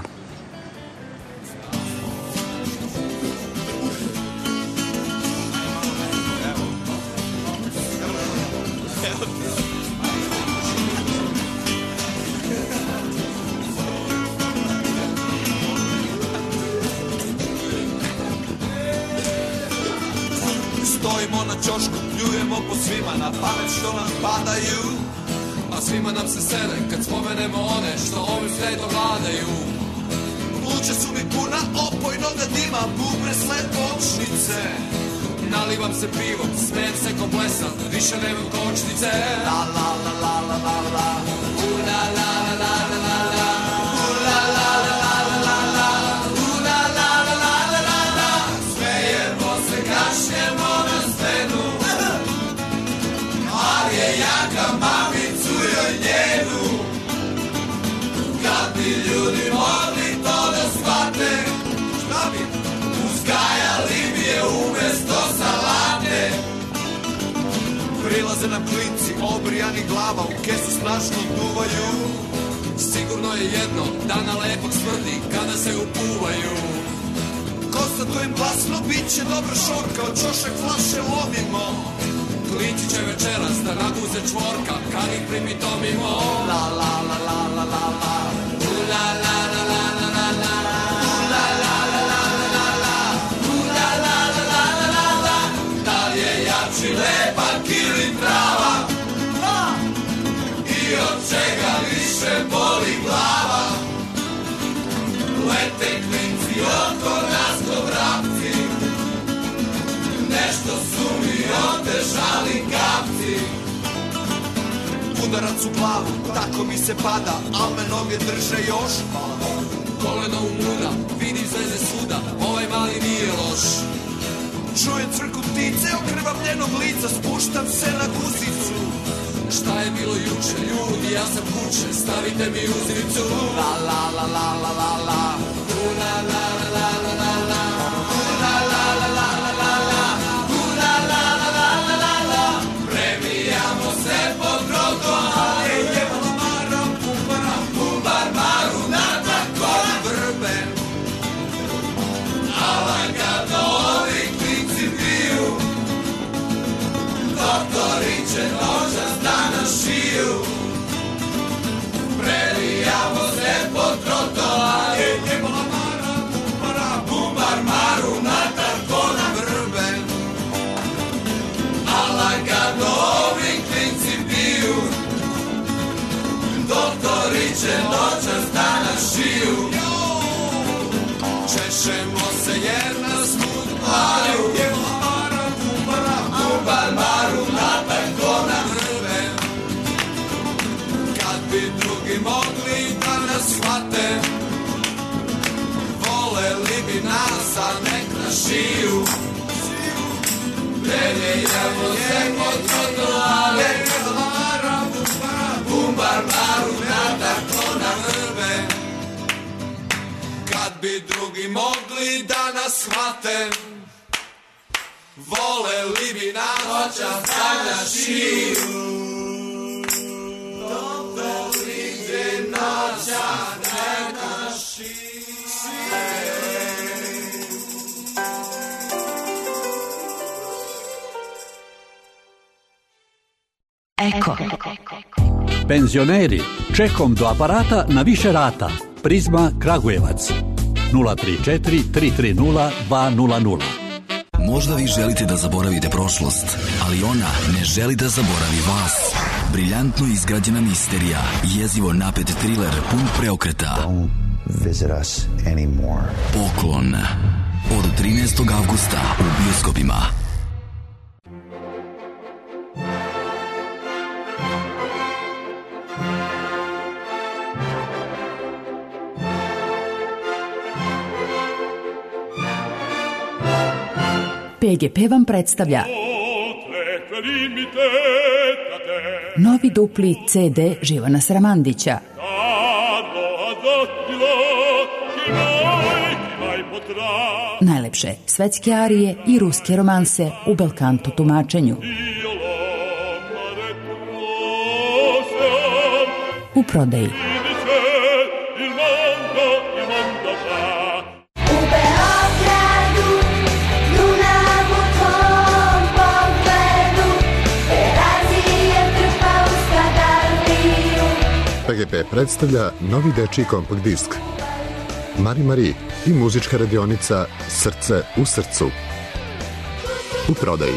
Stojimo na ćošku, pljujemo po svima na pamet što nam padaju, a svima nam se sere kad spomenemo one što ovim svetom vladaju. Pluća su mi puna opojnoga dima, bubre sled bočnice. Nalivam se pivom, smijem se ko blesav, više nemam kočnice. La la la la la la la, la la la la la la, la la la la la la, la la la la la la. Smejemo se, kašljemo na stenu, ali je jaka mamicu joj njenu. Kad bi ljudi mogli to da shvate, šta bi uzgajali bi je umesto salate. Prilaze nam klinci, obrijani glava, u kesu strašno duvaju. Sigurno je jedno, dana lepog smrdi kada se upuvaju. Konstatujem glasno, bit će dobro šorka, od čošak flaše lomimo. Klinci će večeras da naguze čvorka, kad ih primitomimo. La la la la la la la, la la la la la la la, la la la la la la la, la la la la la la. Da li je jači lepak ili trava, i od čega više boli glava. Lete klinci oko nas ko vrapci, nešto su mi otežali kapci. Udarac u glavu, tako mi se pada, al me noge drže još. Koleno u muda, vidim zveze svuda, ovaj mali nije loš. Čujem crku ptice, okrvavljenog lica, spuštam se na guzicu. Šta je bilo juče, ljudi, ja sam kuće, stavite mi uzricu. La la la la la la la, la la la la la la la, la la la la la la la, la la la la la la la. Premijamo se po trotoare, jebalo maro, pumbar maru, na tako vrbe. A lagano ovi klinci piju, doktori će noćas da nas šiju. Prelijamo se po trotoare, jebalo maro, pumbar maru, na tako vrbe. A lagano ovi klinci piju, doktori će noćas da nas šiju. Češemo se jer nas mut glaju, pumbar maru, na tako vrbe. Kad bi drugi mogli da nas shvate, voleli bi nas, a nek nas šiju. Prelijemo se po trotoare, pumbar maru, na tako vrbe. Kad bi drugi mogli da nas shvate, voleli bi nas, noćas da nas šiju. Voleli bi noćas da nas šiju. Eko. Penzioneri, čekom do aparata na više rata. Prizma Kragujevac 034 330 200. Možda vi želite da zaboravite prošlost, ali ona ne želi da zaboravi vas. Briljantno izgrađena misterija, jezivo napet thriller pun preokreta. Don't visit us anymore. Poklon. Od 13. avgusta u bioskopima. PGP vam predstavlja novi dupli CD Živana Sramandića. Najlepše svetske arije i ruske romanse u belkanto tumačenju. U prodaji. PGP predstavlja novi dečiji kompakt disk Mari i muzička radionica Srce u srcu. U prodaji.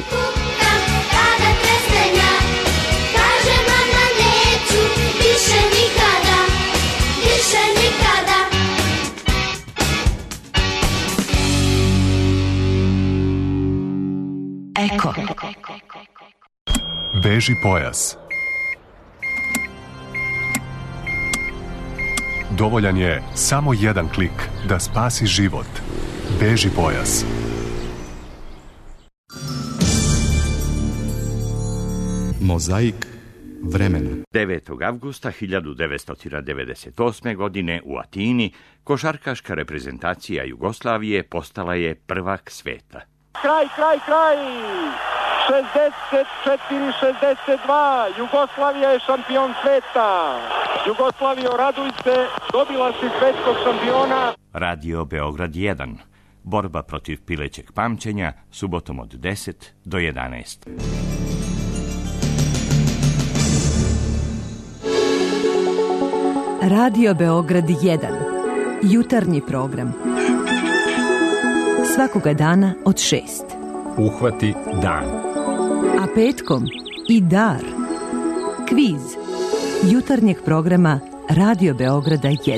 Eko. Veži pojas. Dovoljan je samo jedan klik da spasi život. Veži pojas. Mozaik vremena. 9. avgusta 1998. godine u Atini košarkaška reprezentacija Jugoslavije postala je prvak sveta. Kraj! 64-62, Jugoslavija je šampion sveta. Jugoslavijo, raduj se, dobila si svetskog šampiona. Radio Beograd 1. Borba protiv pilećeg pamćenja, subotom od 10 do 11. Radio Beograd 1. Jutarnji program. Svakoga dana od 6. Uhvati dan. A petkom i dar. Kviz jutarnjeg programa Radio Beograda 1.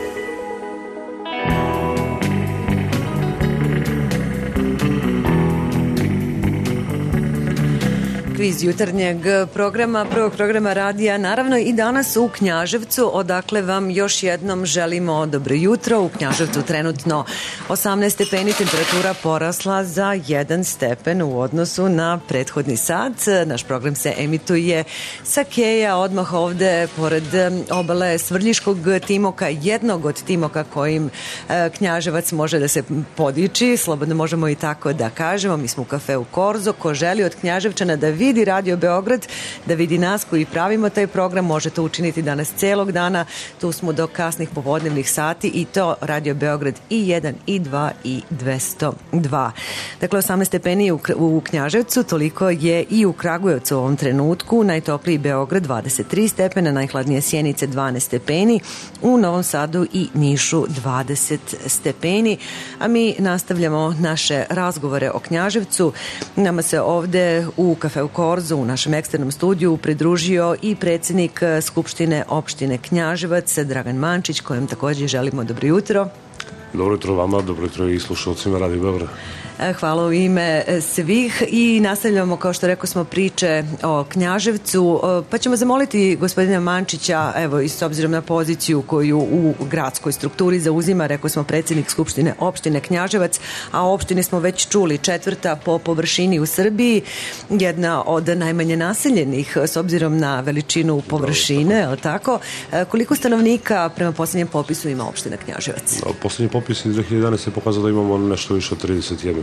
Kviz jutarnjeg programa, prvog programa radija, naravno i danas u Knjaževcu, odakle vam još jednom želimo dobro jutro. U Knjaževcu trenutno 18 stepeni, temperatura porasla za 1 stepen u odnosu na prethodni sat. Naš program se emituje sa Keja, odmah ovde pored obale Svrljiškog timoka, jednog od timoka kojim Knjaževac može da se podiči, slobodno možemo i tako da kažemo. Mi smo u kafeu Korzo, ko želi od Knjaževčana da vidi Radio Beograd, da vidi nas koji pravimo taj program, može to učiniti danas celog dana. Tu smo do kasnih popodnevnih sati i to Radio Beograd i 1, i 2, i 202. Dakle, 18 stepeni u Knjaževcu, toliko je i u Kragujevcu u ovom trenutku. Najtopliji Beograd 23 stepena, najhladnije Sjenice 12 stepeni, u Novom Sadu i Nišu 20 stepeni. A mi nastavljamo naše razgovore o Knjaževcu. Nama se ovde u kafeu Korzo u našem eksternom studiju pridružio i predsjednik Skupštine opštine Knjaževac Dragan Mančić, kojem također želimo dobro jutro. Dobro jutro vama, dobro jutro i slušalcima Radio Beograd. Hvala u ime svih i nastavljamo, kao što rekao smo, priče o Knjaževcu, pa ćemo zamoliti gospodina Mančića, evo i s obzirom na poziciju koju u gradskoj strukturi zauzima, rekao smo, predsjednik Skupštine opštine Knjaževac, a o opštini smo već čuli, 4. po površini u Srbiji, jedna od najmanje naseljenih s obzirom na veličinu površine, je li tako? Koliko stanovnika prema posljednjem popisu ima opština Knjaževac? Posljednji popis iz 2011. je pokazao da imamo nešto više od 31.000.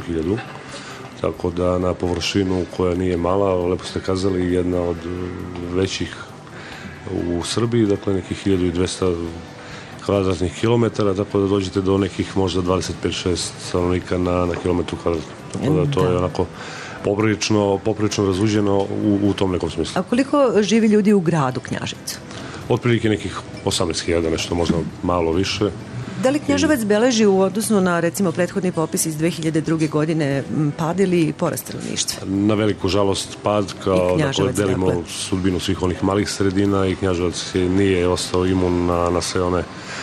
Tako da na površinu koja nije mala, lepo ste kazali, jedna od većih u Srbiji, dakle nekih 1200 kvadratnih kilometara, tako da dođete do nekih možda 25-6 stanovnika na kilometru kvadratnom. Tako da to je onako poprilično razuđeno u tom nekom smislu. A koliko živi ljudi u gradu Knjaževcu? Otprilike nekih 18.000, nešto možda malo više. Da li Knjaževac beleži u odnosu na, recimo, prethodni popis iz 2002. godine pad ili porast stanovništva? Na veliku žalost pad, kao da delimo sudbinu svih onih malih sredina i Knjaževac nije ostao imun na sve one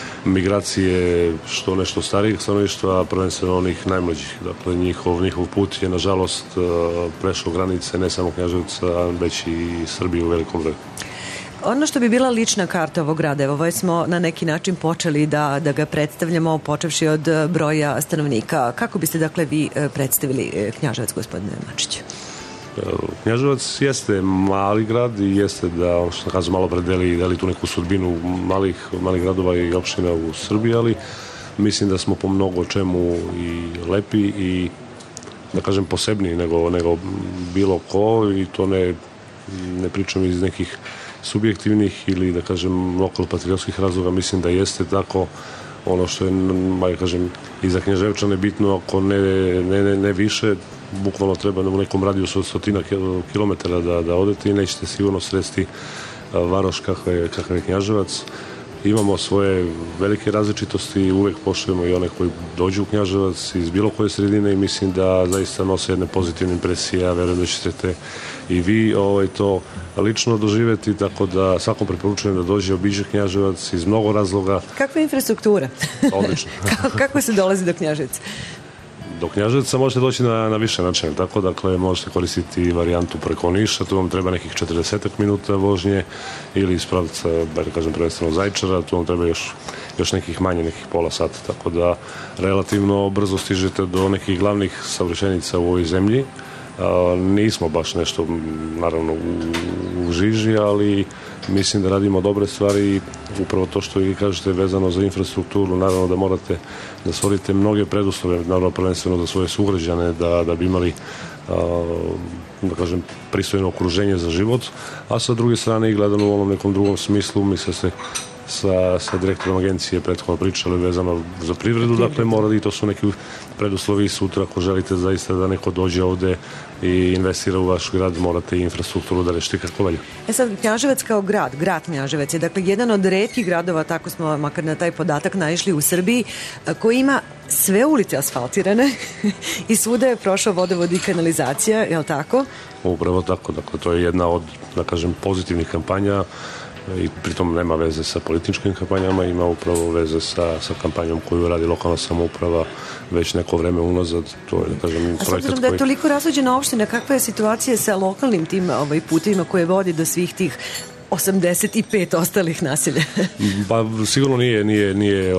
migracije, što nešto starijih stanovništva, a prvenstveno onih najmlađih. Dakle, njihov put je, nažalost, prešao granice ne samo Knjaževca, već i Srbije u velikom broju. Ono što bi bila lična karta ovog grada, evo već smo na neki način počeli da ga predstavljamo, počevši od broja stanovnika. Kako biste dakle vi predstavili Knjaževac, gospodine Mačiću? Knjaževac jeste mali grad i jeste da, ono što kažem, malo predeli tu neku sudbinu malih gradova i opština u Srbiji, ali mislim da smo po mnogo čemu i lepi i, da kažem, posebniji nego bilo ko, i to ne pričam iz nekih subjektivnih ili, da kažem, lokal-patriotskih razloga. Mislim da jeste tako. Ono što je, da kažem, i za Knjaževčane bitno, ako ne više, bukvalno treba u nekom radijusu od 100 kilometara da odete i nećete sigurno sresti varoš kakav je Knjaževac. Imamo svoje velike različitosti i uvek poštujemo i one koji dođu u Knjaževac iz bilo koje sredine i mislim da zaista nose jedne pozitivne impresije. Ja verujem da ćete i vi to lično doživeti, tako da svakom preporučujem da dođe, obiđe Knjaževac iz mnogo razloga. Kakva je infrastruktura? Odlično. Kako se dolazi do Knjaževca? Do Knjaževca možete doći na više načina, tako dakle možete koristiti varijantu preko Niša, tu vam treba nekih 40 minuta vožnje, ili iz pravca, da kažem, prvenstveno Zaječara, tu vam treba još nekih manje, nekih pola sata, tako da relativno brzo stižete do nekih glavnih saobraćajnica u ovoj zemlji. Nismo baš nešto, naravno, u žiži, ali mislim da radimo dobre stvari i upravo to što vi kažete vezano za infrastrukturu, naravno da morate da stvorite mnoge preduslove, naravno prvenstveno za svoje sugrađane, da bi imali, da kažem, pristojno okruženje za život, a sa druge strane i gledano u onom nekom drugom smislu, mi se sa direktorom agencije prethodno pričali vezano za privredu, dakle mora i to su neki preduslovi sutra ako želite zaista da neko dođe ovde i investira u vaš grad, morate i infrastrukturu da rešite kako valja. Sad, Knjaževac kao grad Knjaževac je dakle jedan od retkih gradova, tako smo makar na taj podatak naišli u Srbiji, koji ima sve ulice asfaltirane i svuda je prošao vodovod i kanalizacija, je li tako? Upravo tako, dakle to je jedna od, da kažem, pozitivnih kampanja i pritom nema veze sa političkim kampanjama, ima upravo veze sa kampanjom koju radi lokalna samouprava već neko vreme unazad. To je, da kažem, projekat koji... A s obzirom da je toliko razvođena opština, kakva je situacija sa lokalnim tim putevima koje vodi do svih tih 85 ostalih naselja? Pa sigurno nije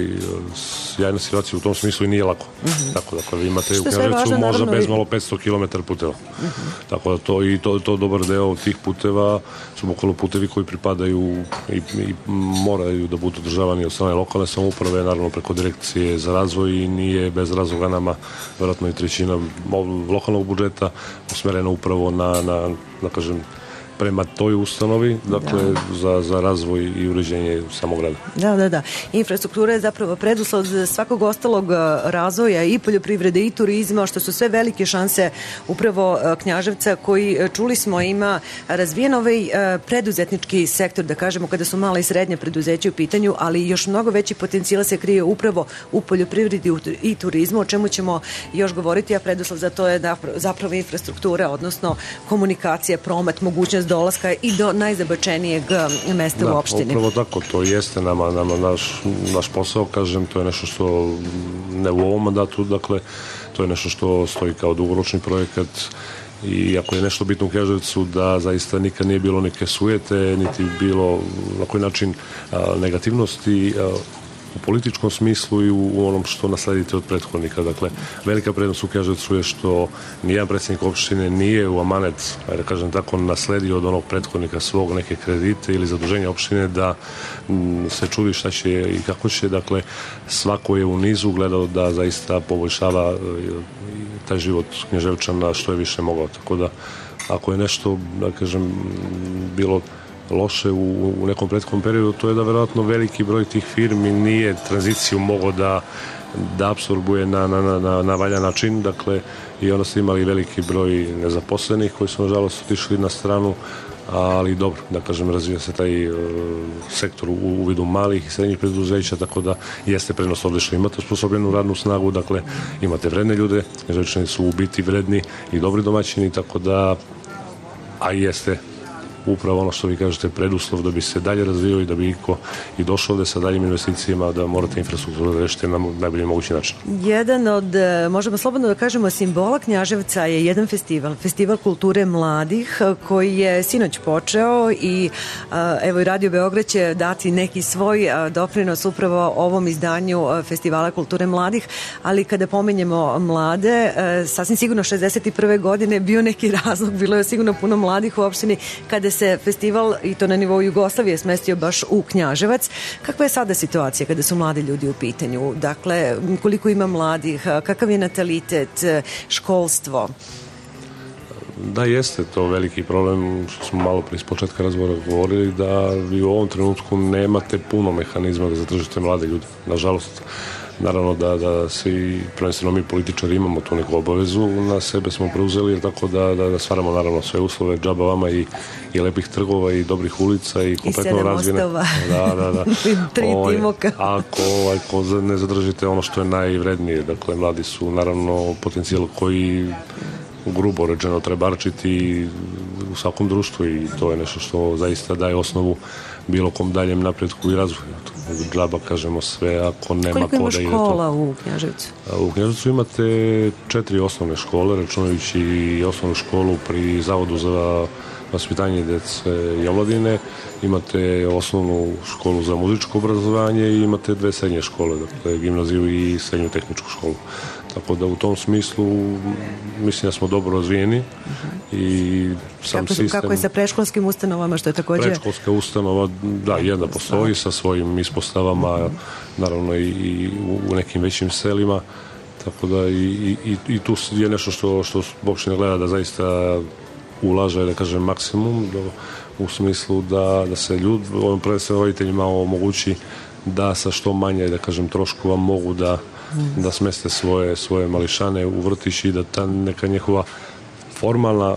sjajna situacija u tom smislu i nije lako. Tako da vi imate u Knjaževcu možda bez malo 500 km puteva. Tako da to dobar deo tih puteva su bukvalno putevi koji pripadaju i moraju da budu održavani od strane lokalne samouprave, naravno preko direkcije za razvoj, i nije bez razloga nama verovatno i trećina lokalnog budžeta usmerena upravo na, da kažem, prema toj ustanovi, dakle, za razvoj i uređenje samog grada. Da. Infrastruktura je zapravo preduslov za svakog ostalog razvoja i poljoprivrede i turizma, što su sve velike šanse upravo Knjaževca, koji, čuli smo, ima razvijen ovaj preduzetnički sektor, da kažemo, kada su mala i srednja preduzeća u pitanju, ali još mnogo veći potencijal se krije upravo u poljoprivredi i turizmu, o čemu ćemo još govoriti, a preduslov za to je zapravo infrastruktura, odnosno komunikacija, promet, mogućnost dolaska i do najzabačenijeg mesta u opštini. Upravo tako, to jeste nama naš posao, kažem, to je nešto što ne u ovom mandatu, dakle, to je nešto što stoji kao dugoročni projekat, i ako je nešto bitno u Knjaževcu, da zaista nikad nije bilo neke sujete, niti bilo na koji način negativnosti u političkom smislu i u onom što nasledite od prethodnika. Dakle, velika prednost u Knjaževcu je što nijedan predsjednik opštine nije u amanet, da kažem tako, nasledio od onog prethodnika svog neke kredite ili zaduženja opštine da se čudi šta će i kako će. Dakle, svako je u nizu gledao da zaista poboljšava taj život Knjaževčana što je više mogao. Tako da, ako je nešto, da kažem, bilo loše u nekom prethodnom periodu, to je da verovatno veliki broj tih firmi nije tranziciju mogao da apsorbuje na valjan način, dakle, i onda ste imali veliki broj nezaposlenih koji su nažalost otišli na stranu, ali dobro, da kažem, razvija se taj sektor u vidu malih i srednjih preduzeća, tako da jeste prenos ovde što imate osposobljenu radnu snagu, dakle, imate vredne ljude, Knjaževčani su u biti vredni i dobri domaćini, tako da, a jeste upravo ono što vi kažete preduslov da bi se dalje razvijao i da bi i došao ovde sa daljim investicijama, da morate infrastrukturu da rešite na najbolji mogući način. Jedan od, možemo slobodno da kažemo, simbola Knjaževca je jedan festival kulture mladih koji je sinoć počeo i evo i Radio Beograd će dati neki svoj doprinos upravo ovom izdanju Festivala kulture mladih, ali kada pomenjemo mlade, sasvim sigurno 61. godine bio neki razlog, bilo je sigurno puno mladih u opštini kada se festival, i to na nivou Jugoslavije, smestio baš u Knjaževac. Kakva je sada situacija kada su mladi ljudi u pitanju? Dakle, koliko ima mladih, kakav je natalitet, školstvo? Da, jeste to veliki problem, što smo malo prije s početka razgovora govorili, da vi u ovom trenutku nemate puno mehanizma da zadržite mlade ljude. Nažalost, naravno da svi, prvenstveno mi političari, imamo tu neku obavezu, na sebe smo preuzeli, tako da stvaramo naravno sve uslove, džaba vama i lepih trgova i dobrih ulica i kompletno razvijene. I 7 mostova. Da. 3 timoka. Ako ne zadržite ono što je najvrednije, dakle, mladi su naravno potencijal koji grubo rečeno treba arčiti u svakom društvu i to je nešto što zaista daje osnovu bilo kom daljem napretku i razvoju. Džaba kažemo sve ako nema koliko ima koda ide to. Koliko ima škola u Knjaževcu? U Knjaževcu imate 4 osnovne škole, računajući i osnovnu školu pri Zavodu za vaspitanje dece i omladine, imate osnovnu školu za muzičko obrazovanje i imate 2 srednje škole, dakle gimnaziju i srednju tehničku školu. Tako da u tom smislu mislim da smo dobro razvijeni i sam sistem... Kako je sa predškolskim ustanovama, što je također... Predškolska ustanova, da, jedna postoji sa svojim ispostavama, naravno i u nekim većim selima, tako da i tu je nešto što opština gleda da zaista ulaže, da kažem, maksimum u smislu da se ovim prvenstveno roditeljima omogući da sa što manje, da kažem, troškova mogu da smeste svoje mališane u vrtić i da ta neka njihova formalna,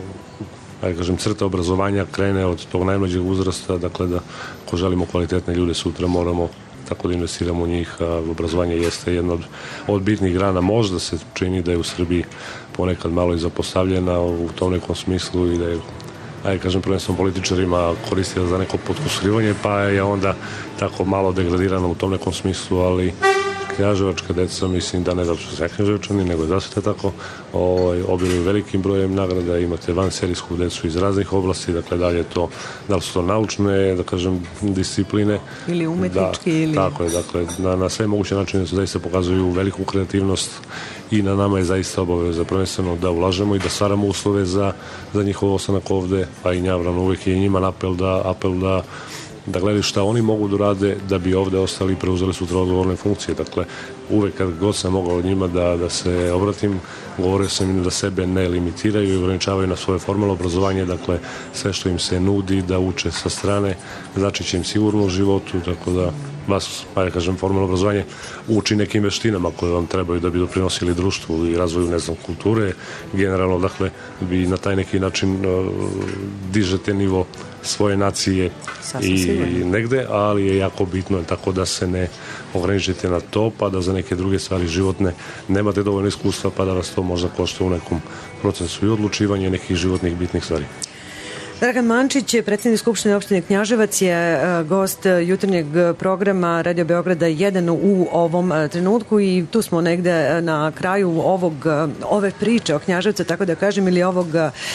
da kažem, crta obrazovanja krene od tog najmlađeg uzrasta, dakle da ako želimo kvalitetne ljude sutra moramo tako da investiramo u njih, a obrazovanje jeste jedna od bitnih grana. Možda se čini da je u Srbiji ponekad malo i zapostavljena u tom nekom smislu i da je, ajde kažem, prvenstveno političarima koristila za neko potkusurivanje, pa je onda tako malo degradirana u tom nekom smislu, ali knjaževačka deca, mislim da ne zato što sve knjaževčani, nego da ste tako obiluju velikim brojem nagrada, imate vanserijsku decu iz raznih oblasti, dakle da li su to naučne, da kažem, discipline ili umetnički tako je, dakle na sve moguće načine su zaista pokazuju veliku kreativnost i na nama je zaista obaveza prvenstveno da ulažemo i da stvaramo uslove za njihov ostanak ovde, a i Njavran uvek je njima apel da gledaju šta oni mogu da rade da bi ovde ostali i preuzeli sutra odgovorne funkcije. Dakle, uvek kad god sam mogao od njima da se obratim, govorio sam im da sebe ne limitiraju i ograničavaju na svoje formalno obrazovanje, dakle, sve što im se nudi da uče sa strane, znači će im sigurno u životu, tako da vas, ajde kažem, formalno obrazovanje uči nekim veštinama koje vam trebaju da bi doprinosili društvu i razvoju, ne znam, kulture, generalno, dakle, vi na taj neki način dižete nivo svoje nacije i negde, ali je jako bitno tako da se ne ograničite na to, pa da za neke druge stvari životne nemate dovoljno iskustva, pa da vas to možda košta u nekom procesu i odlučivanja nekih životnih bitnih stvari. Dragan Mančić, predsjednik Skupštine opštine Knjaževac, je gost jutarnjeg programa Radio Beograda 1 u ovom trenutku i tu smo negde na kraju ove priče o Knjaževcu, tako da kažem, ili ovog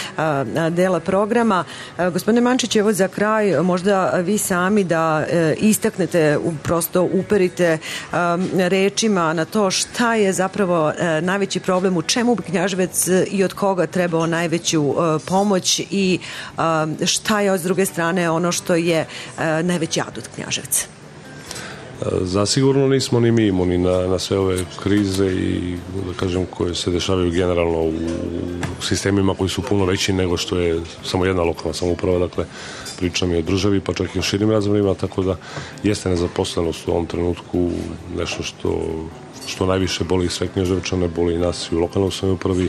dela programa. Gospodine Mančić, evo za kraj možda vi sami da istaknete, prosto uperite rečima na to šta je zapravo najveći problem, u čemu bi Knjaževac i od koga trebao najveću pomoć i šta je s druge strane ono što je najveći adut Knjaževca? Zasigurno nismo ni mi imuni na sve ove krize i, da kažem, koje se dešavaju generalno u sistemima koji su puno veći nego što je samo jedna lokalna samouprava, dakle pričam i o državi, pa čak i o širim razmjerima, tako da jeste nezaposlenost u ovom trenutku nešto što najviše boli sve Knjaževčane, boli i nas i u lokalnoj samoupravi.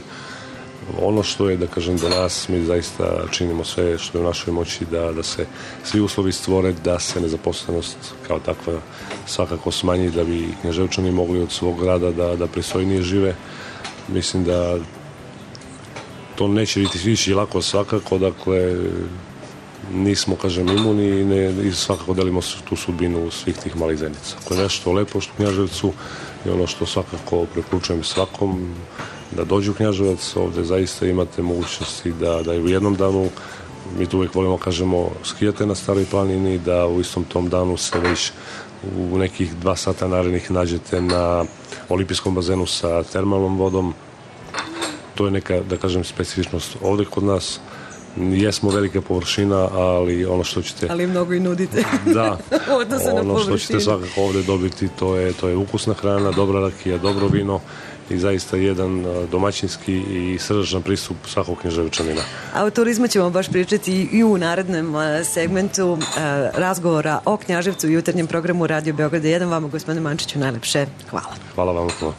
Ono što je, da kažem, do nas, mi zaista činimo sve što je u našoj moći da se svi uslovi stvore, da se nezaposlenost kao takva svakako smanji, da bi Knjaževčani mogli od svog rada da pristojnije žive. Mislim da to neće biti svići lako svakako, dakle nismo, kažem, imuni i svakako delimo tu sudbinu svih tih malih zajednica. Ako je nešto lepo u Knjaževcu i ono što svakako preporučujem svakom da dođu u Knjaževac, ovde zaista imate mogućnosti da i u jednom danu, mi tu uvijek volimo, kažemo, skijate na Staroj planini, da u istom tom danu se već u nekih 2 sata narednih nađete na olimpijskom bazenu sa termalnom vodom. To je neka, da kažem, specifičnost ovde kod nas. Jesmo velika površina, ali ono što ćete... Ali mnogo i nudite. Da, ono što ćete svakako ovde dobiti, to je ukusna hrana, dobra rakija, dobro vino i zaista jedan domaćinski i srdačan pristup svakog Knjaževčanina. A o turizmu ćemo baš pričati i u narednom segmentu razgovora o Knjaževcu u jutarnjem programu Radio Beograda 1. Vama, gospodine Mančiću, najlepše hvala. Hvala vam. Hvala.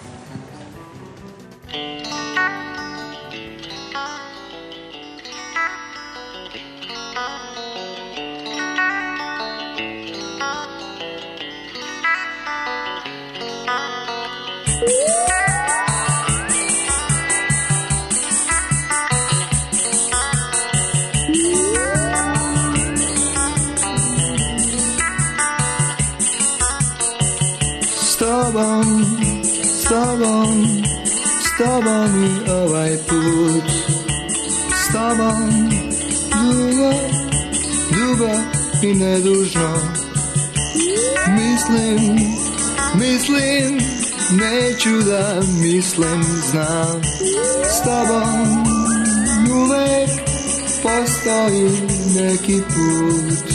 S tobom i ovaj put, s tobom dugo i nedužno. Mislim, neću da mislim, znam. S tobom uvek postoji neki put.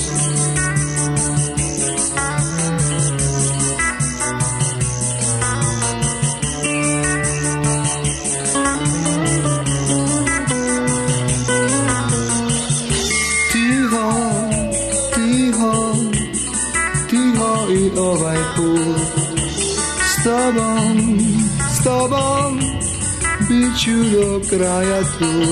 Ovaj put s tobom bit ću do kraja tu.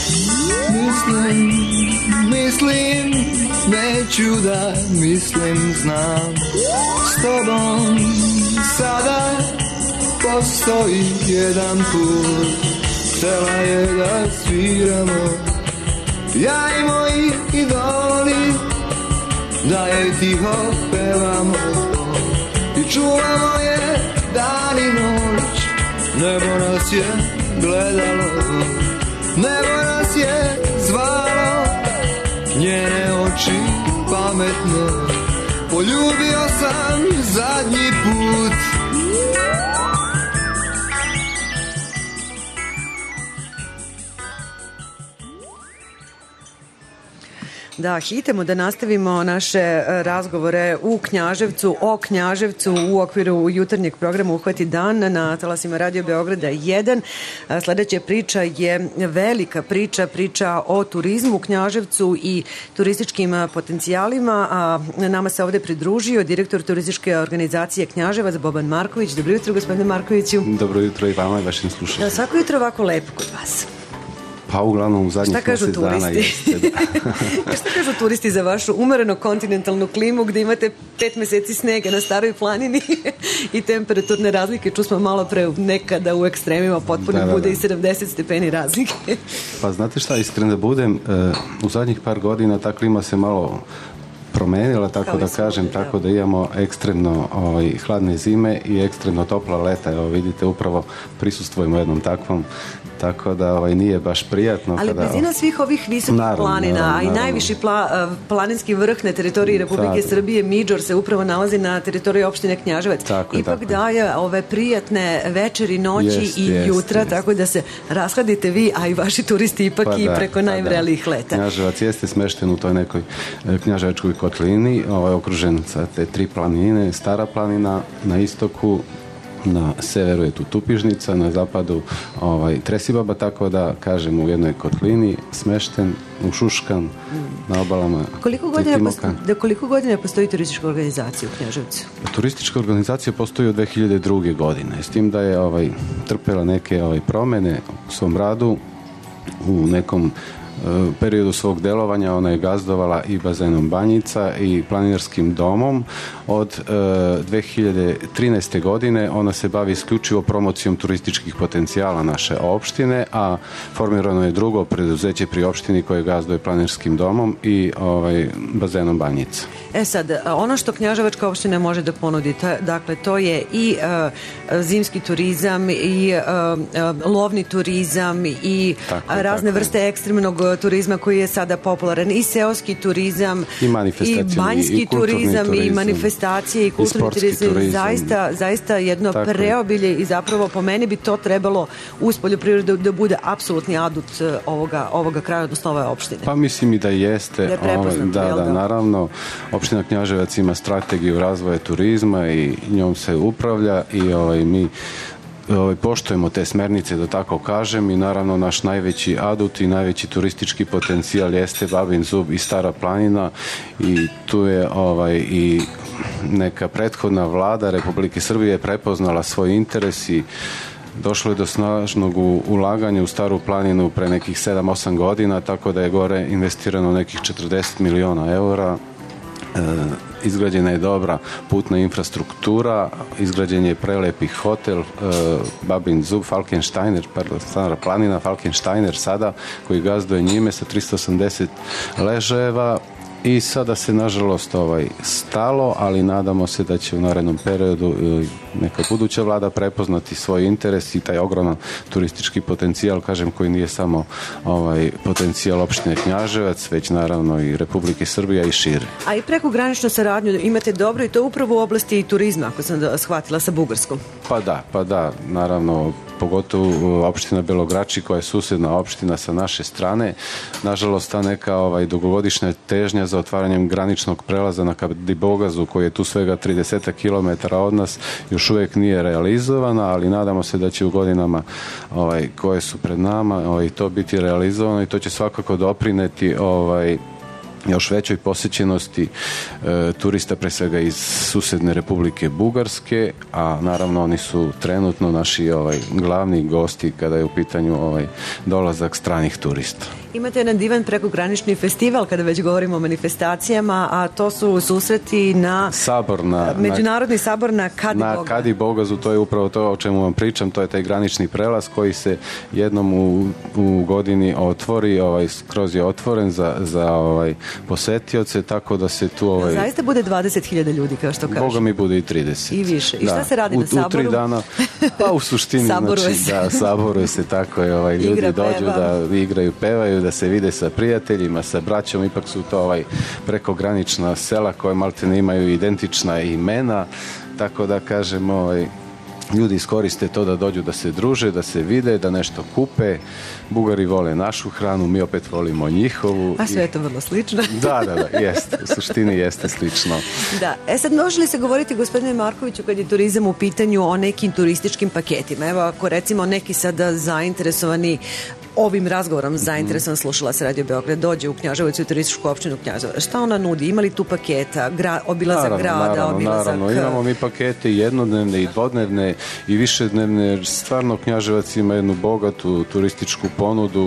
Mislim, neću da mislim, znam. S tobom sada postoji jedan put. Htela je da sviramo, ja i moji idoli, da je tiho pevamo i čuvamo je dan i noć. Nebo nas je gledalo, nebo nas je zvalo, njene oči pametne poljubio sam zadnji put. Da, hitemo da nastavimo naše razgovore u Knjaževcu, o Knjaževcu u okviru jutarnjeg programa Uhvati dan na talasima Radio Beograda 1. Sledeća priča je velika priča o turizmu u Knjaževcu i turističkim potencijalima. A nama se ovde pridružio direktor turističke organizacije Knjaževac, Boban Marković. Dobro jutro, gospodine Markoviću. Dobro jutro i vama i vašim slušalcima. Svako jutro ovako lepo kod vas. Pa uglavnom u zadnjih mjesec dana jeste. Šta kažu turisti za vašu umereno kontinentalnu klimu gde imate 5 meseci snega na Staroj planini i temperaturne razlike? Čusmo malo pre nekada u ekstremima potpuno bude i 70 stepeni razlike. Pa znate šta, iskreno da budem, u zadnjih par godina ta klima se malo promenila, tako da kažem, tako da imamo ekstremno hladne zime i ekstremno topla leta. Evo vidite, upravo prisustvujemo jednom takvom, tako da nije baš prijatno. Ali blizina svih ovih visokih planina, a i najviši planinski vrh na teritoriji Republike Srbije, Midžor, se upravo nalazi na teritoriji opštine Knjaževac. Ipak daje ove prijatne večeri, noći i jutra, tako da se rashladite vi, a i vaši turisti ipak i preko najvrelijih leta. Knjaževac jeste smešten u toj nekoj knjaževačkoj kotlini, okružen sa te 3 planine, Stara planina na istoku, na severu je tu Tupižnica, na zapadu Tresibaba, tako da kažem u jednoj kotlini, smešten, ušuškan, na obalama Timoka. Koliko godina postoji turistička organizacija u Knjaževcu? Turistička organizacija postoji od 2002. godine, s tim da je trpela neke promene u svom radu, u nekom periodu svog delovanja ona je gazdovala i bazenom Banjica i planinarskim domom. Od 2013. godine ona se bavi isključivo promocijom turističkih potencijala naše opštine, a formirano je drugo preduzeće pri opštini koje gazduje planinarskim domom i bazenom Banjica. Sad, ono što Knjaževačka opština može da ponudi, dakle, to je i zimski turizam i lovni turizam i razne vrste ekstremnog turizma koji je sada popularan, i seoski turizam i banjski turizam i manifestacije i kulturni turizam. Zaista jedno preobilje i zapravo po meni bi to trebalo uz poljoprivredu da bude apsolutni adut ovoga kraja, odnosno ove opštine. Pa mislim i da jeste. Naravno, opština Knjaževac ima strategiju razvoja turizma i njom se upravlja i mi poštujemo te smernice, da tako kažem, i naravno naš najveći adut i najveći turistički potencijal jeste Babin Zub i Stara planina i tu je i neka prethodna vlada Republike Srbije prepoznala svoj interes i došlo je do snažnog ulaganja u Staru planinu pre nekih 7-8 godina, tako da je gore investirano nekih 40 miliona eura. Izgrađena je dobra putna infrastruktura, izgrađen je prelepi hotel Babin Zub, Stara planina, Falkensteiner sada, koji gazduje njime sa 380 ležajeva. I sada se nažalost stalo, ali nadamo se da će u narednom periodu neka buduća vlada prepoznati svoj interes i taj ogroman turistički potencijal, kažem, koji nije samo potencijal opštine Knjaževac, već naravno i Republike Srbije i šire. A i prekograničnu saradnju imate dobro i to upravo u oblasti turizma, ako sam shvatila, sa Bugarskom. Pa da, naravno, pogotovo opština Belograči koja je susjedna opština sa naše strane. Nažalost, ta neka dugogodišnja težnja za otvaranjem graničnog prelaza na Kadibogazu, koji je tu svega 30 km od nas, još uvijek nije realizovana, ali nadamo se da će u godinama koje su pred nama to biti realizovano i to će svakako doprineti još većoj posjećenosti turista, pre svega iz susjedne Republike Bugarske, a naravno oni su trenutno naši glavni gosti kada je u pitanju dolazak stranih turista. Imate jedan divan prekogranični festival kada već govorimo o manifestacijama, a to su susreti na Međunarodni sabor na Kadibogazu. Na Kadibogazu, to je upravo to o čemu vam pričam, to je taj granični prelaz koji se jednom u godini otvori, skroz je otvoren za posetioce, tako da se tu... Zaista bude 20.000 ljudi, kao što kažeš. Boga mi bude i 30. I više. I šta se radi na saboru? U 3 dana, pa u suštini, saboruje se tako, ljudi dođu da igraju, pevaju, da se vide sa prijateljima, sa braćom, ipak su to prekogranična sela koje maltene imaju identična imena, tako da kažem, ljudi iskoriste to da dođu da se druže, da se vide, da nešto kupe. Bugari vole našu hranu, mi opet volimo njihovu. A sve je to vrlo slično. Da, jeste. U suštini jeste slično. Da. Sad može li se govoriti, gospodine Markoviću, kad je turizam u pitanju, o nekim turističkim paketima? Evo, ako recimo neki sada zainteresovani ovim razgovorom zainteresovan slušala se Radio Beograd, dođe u Knjaževac i turističku opštinu Knjaževac. Šta ona nudi? Ima li tu paketa? Obilazak grada, obilazak... Naravno, imamo mi pakete jednodnevne i dvodnevne i višednevne, jer stvarno Knjaževac ima jednu bogatu turističku ponudu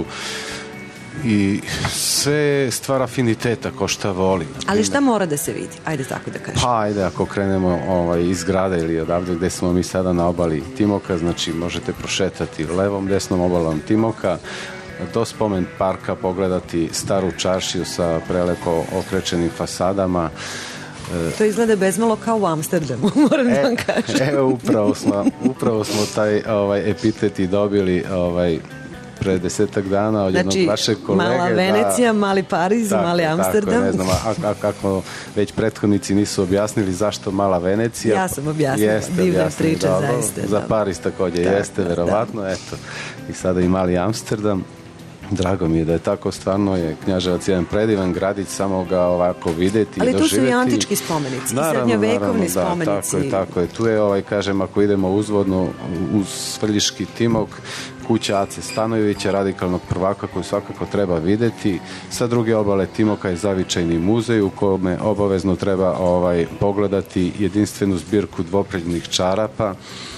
i sve stvar afiniteta ko šta voli. Ali šta mora da se vidi? Ajde tako da kažem. Pa ajde, ako krenemo iz grada ili odavde gde smo mi sada na obali Timoka, znači možete prošetati levom, desnom obalom Timoka, do spomen parka pogledati staru čaršiju sa prelepo okrečenim fasadama. To izgleda bezmalo kao u Amsterdamu, moram da vam kažem. Evo, upravo smo taj epitet i dobili pre 10 dana od jednog vašeg kolege. Mala Venecija, mali Pariz, mali Amsterdam. Tako, ne znam, kako već prethodnici nisu objasnili zašto mala Venecija. Ja sam objasnila, divna priča, zaista. Za Pariz također jeste, verovatno, eto. I sada i mali Amsterdam. Drago mi je da je tako, stvarno je Knjaževac jedan predivan gradić, samo ga ovako videti i doživjeti. Ali tu su i antički spomenici, i srednjovekovni spomenici. Tako je. Tu je, kažem, ako idemo uzvodno uz Svrljiški Timok, kuća Ace Stanojevića, radikalnog prvaka koju svakako treba videti. Sa druge obale Timoka je zavičajni muzej u kome obavezno treba pogledati jedinstvenu zbirku dvopreljnih čarapa.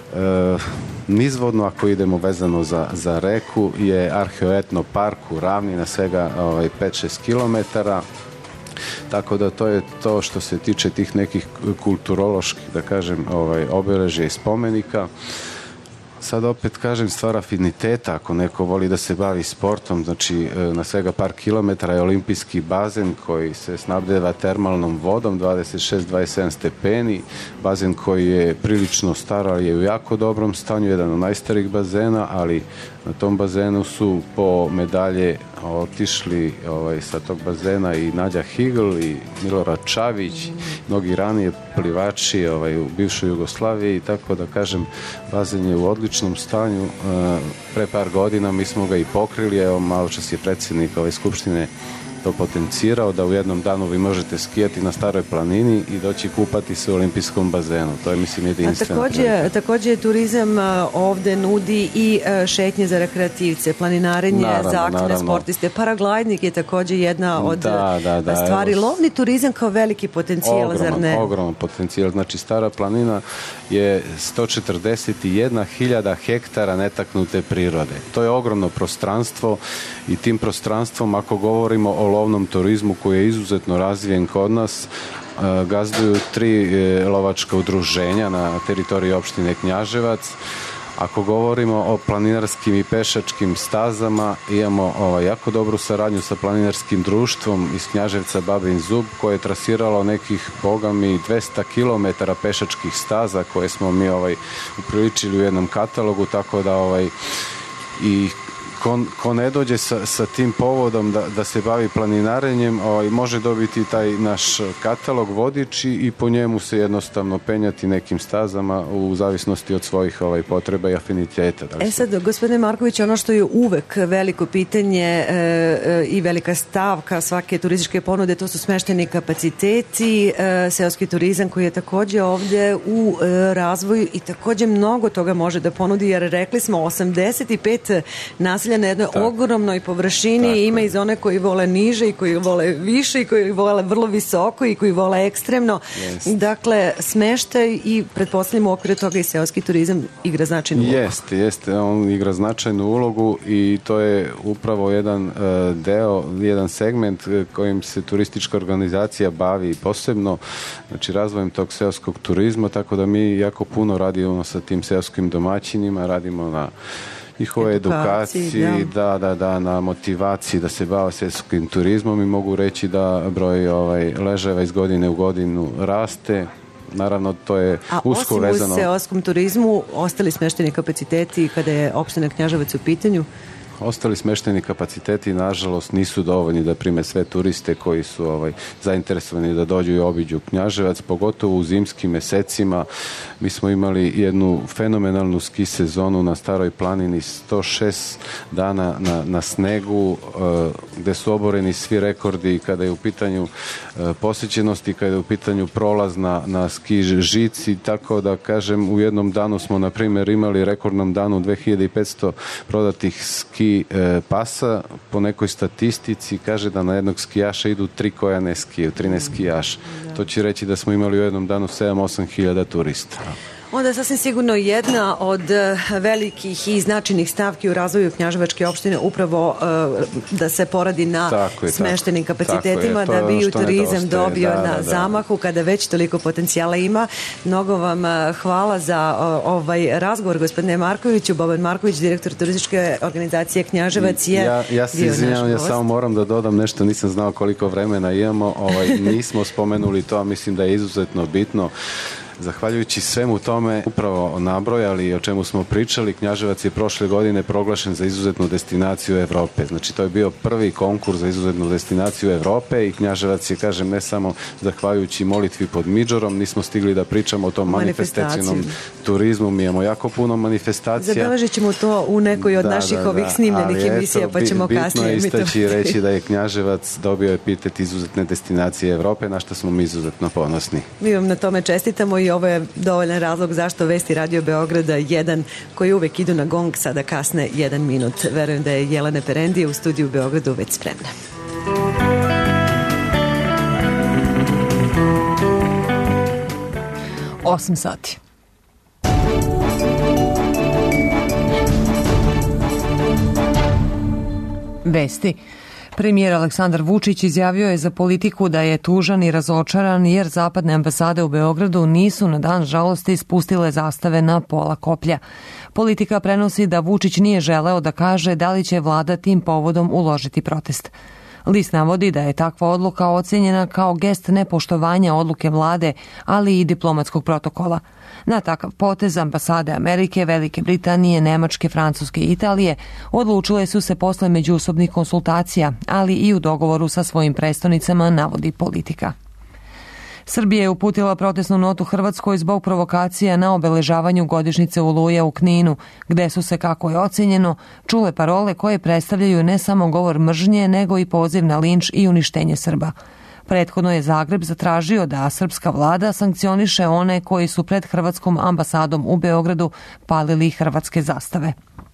Nizvodno, ako idemo vezano za reku, je arheoetno park u ravni na svega 5-6 kilometara. Tako da to je to što se tiče tih nekih kulturoloških, da kažem, obeležja i spomenika. Sad opet kažem, stvar afiniteta, ako neko voli da se bavi sportom, znači na svega par kilometara je olimpijski bazen koji se snabdeva termalnom vodom, 26-27 stepeni, bazen koji je prilično star, ali je u jako dobrom stanju, jedan od najstarijih bazena, ali na tom bazenu su po medalje otišli sa tog bazena i Nađa Higl i Milorad Čavić, mnogi ranije plivači u bivšoj Jugoslaviji, tako da kažem, bazen je u odličnom stanju. Pre par godina mi smo ga i pokrili, evo malo čas je predsjednik Skupštine to potencirao, da u jednom danu vi možete skijati na Staroj planini i doći kupati se u olimpijskom bazenu. To je, mislim, jedinstveno. Također turizam ovde nudi i šetnje za rekreativce, planinarenje za aktivne sportiste. Paragliding je također jedna od stvari. Lovni turizam kao veliki potencijal, zar ne? Ogroman potencijal. Znači, Stara planina je 141.000 hektara netaknute prirode. To je ogromno prostranstvo i tim prostranstvom, ako govorimo o lovnom turizmu koji je izuzetno razvijen kod nas, gazduju 3 lovačka udruženja na teritoriji opštine Knjaževac. Ako govorimo o planinarskim i pešačkim stazama, imamo jako dobru saradnju sa planinarskim društvom iz Knjaževca Babin Zub, koje je trasiralo nekih, bogami, 200 km pešačkih staza koje smo mi upriličili u jednom katalogu, tako da i ko ne dođe sa tim povodom da se bavi planinarenjem, može dobiti taj naš katalog vodič i po njemu se jednostavno penjati nekim stazama u zavisnosti od svojih potreba i afiniteta. Sad, gospodine Marković, ono što je uvek veliko pitanje i velika stavka svake turističke ponude, to su smešteni kapaciteti, seoski turizam koji je također ovdje u razvoju i također mnogo toga može da ponudi, jer rekli smo 85 naselja na jednoj ogromnoj površini, ima i zone koji vole niže i koji vole više i koji vole vrlo visoko i koji vole ekstremno. Dakle, smeštaj i pretpostavljamo u okviru toga i seoski turizam igra značajnu ulogu. Jeste, on igra značajnu ulogu i to je upravo jedan deo, jedan segment kojim se turistička organizacija bavi posebno, znači razvojem tog seoskog turizma, tako da mi jako puno radimo sa tim seoskim domaćinima, radimo na njihove edukaciji, na motivaciji da se bave seoskim turizmom i mogu reći da broj ležajeva iz godine u godinu raste. Naravno, to je usko vezano. A osim u seoskom turizmu, ostali smešteni kapaciteti kada je opština Knjaževac u pitanju? Ostali smešteni kapaciteti, nažalost, nisu dovoljni da prime sve turiste koji su zainteresovani da dođu i obiđu Knjaževac, pogotovo u zimskim mesecima. Mi smo imali jednu fenomenalnu ski sezonu na Staroj planini, 106 dana na snegu, gde su oboreni svi rekordi kada je u pitanju posjećenosti, kada je u pitanju prolaz na ski žici, tako da kažem, u jednom danu smo, na primjer, imali rekordnom danu 2500 prodatih ski pasa. Po nekoj statistici kaže da na jednog skijaša idu 3 koja ne skiju, 13 skijaša. To će reći da smo imali u jednom danu 7-8 hiljada turista. Onda je sasvim sigurno jedna od velikih i značajnih stavki u razvoju Knjaževačke opštine upravo da se poradi na smeštenim kapacitetima, da bi turizam dobio na zamahu kada već toliko potencijala ima. Mnogo vam hvala za ovaj razgovor, gospodine Markoviću. Boban Marković, direktor turističke organizacije Knjaževac je ja se izvinjavam, ja samo moram da dodam nešto, nisam znao koliko vremena imamo, nismo spomenuli to, a mislim da je izuzetno bitno. Zahvaljujući svemu tome, upravo nabrojali o čemu smo pričali, Knjaževac je prošle godine proglašen za izuzetnu destinaciju Evrope. Znači, to je bio prvi konkurs za izuzetnu destinaciju Evrope i Knjaževac je, kažem, ne samo zahvaljujući molitvi pod Midžorom, nismo stigli da pričamo o tom manifestacijnom turizmu. Mi imamo jako puno manifestacija. Zabeležit ćemo to u nekoj od naših ovih snimljenih emisija, pa ćemo kasnije. Bitno je istaći i reći da je Knjaževac dobio epitet izuzetne destinacije Evrope, na što smo mi izuzetno ponosni. Mi vam na tome čestitamo i ovo je dovoljan razlog zašto vesti Radio Beograda 1, koji uvek idu na gong, sada kasne 1 minut. Verujem da je Jelena Perendija u studiju u Beogradu već spremna. Osam sati. Vesti. Premijer Aleksandar Vučić izjavio je za Politiku da je tužan i razočaran jer zapadne ambasade u Beogradu nisu na dan žalosti spustile zastave na pola koplja. Politika prenosi da Vučić nije želeo da kaže da li će vlada tim povodom uložiti protest. List navodi da je takva odluka ocenjena kao gest nepoštovanja odluke vlade, ali i diplomatskog protokola. Na takav potez ambasade Amerike, Velike Britanije, Nemačke, Francuske i Italije odlučile su se posle međusobnih konsultacija, ali i u dogovoru sa svojim prestonicama, navodi Politika. Srbija je uputila protestnu notu Hrvatskoj zbog provokacija na obeležavanju godišnjice Oluja u Kninu, gde su se, kako je ocenjeno, čule parole koje predstavljaju ne samo govor mržnje, nego i poziv na linč i uništenje Srba. Prethodno je Zagreb zatražio da srpska vlada sankcioniše one koji su pred Hrvatskom ambasadom u Beogradu palili hrvatske zastave.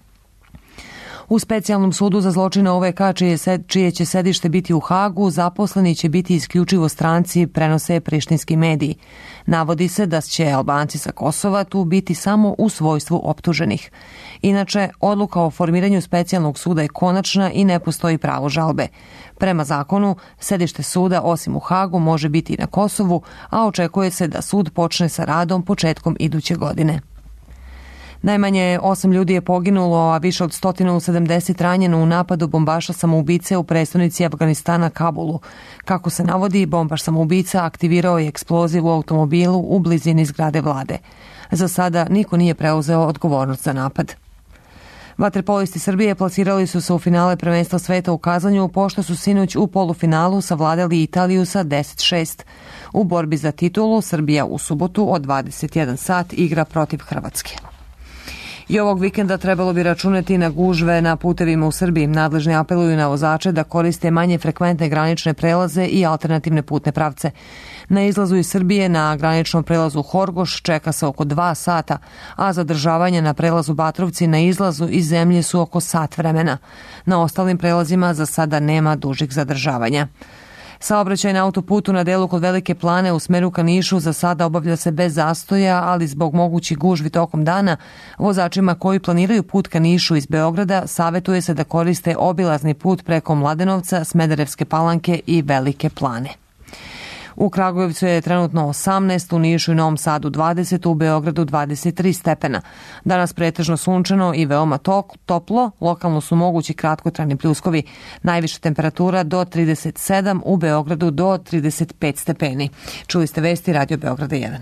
U specijalnom sudu za zločine OVK, čije će sedište biti u Hagu, zaposleni će biti isključivo stranci, prenose prištinski mediji. Navodi se da će Albanci sa Kosova tu biti samo u svojstvu optuženih. Inače, odluka o formiranju specijalnog suda je konačna i ne postoji pravo žalbe. Prema zakonu, sedište suda, osim u Hagu, može biti i na Kosovu, a očekuje se da sud počne sa radom početkom iduće godine. Najmanje 8 ljudi je poginulo, a više od 170 ranjeno u napadu bombaša samoubice u prestonici Afganistana Kabulu. Kako se navodi, bombaš samoubica aktivirao je eksploziv u automobilu u blizini zgrade vlade. Za sada niko nije preuzeo odgovornost za napad. Vaterpolisti Srbije plasirali su se u finale prvenstva sveta u Kazanju, pošto su sinoć u polufinalu savladali Italiju sa 10-6. U borbi za titulu Srbija u subotu od 21 sat igra protiv Hrvatske. I ovog vikenda trebalo bi računati na gužve na putevima u Srbiji. Nadležni apeluju na vozače da koriste manje frekventne granične prelaze i alternativne putne pravce. Na izlazu iz Srbije na graničnom prelazu Horgoš čeka se oko 2 sata, a zadržavanje na prelazu Batrovci na izlazu iz zemlje su oko sat vremena. Na ostalim prelazima za sada nema dužih zadržavanja. Saobraćaj na autoputu na delu kod Velike Plane u smeru ka Nišu za sada obavlja se bez zastoja, ali zbog mogućih gužvi tokom dana, vozačima koji planiraju put ka Nišu iz Beograda savjetuje se da koriste obilazni put preko Mladenovca, Smederevske Palanke i Velike Plane. U Kragujevcu je trenutno 18, u Nišu i Novom Sadu 20, u Beogradu 23 stepena. Danas pretežno sunčano i veoma toplo, lokalno su mogući kratkotrajni pljuskovi. Najviša temperatura do 37, u Beogradu do 35 stepeni. Čuli ste vesti Radio Beograda 1.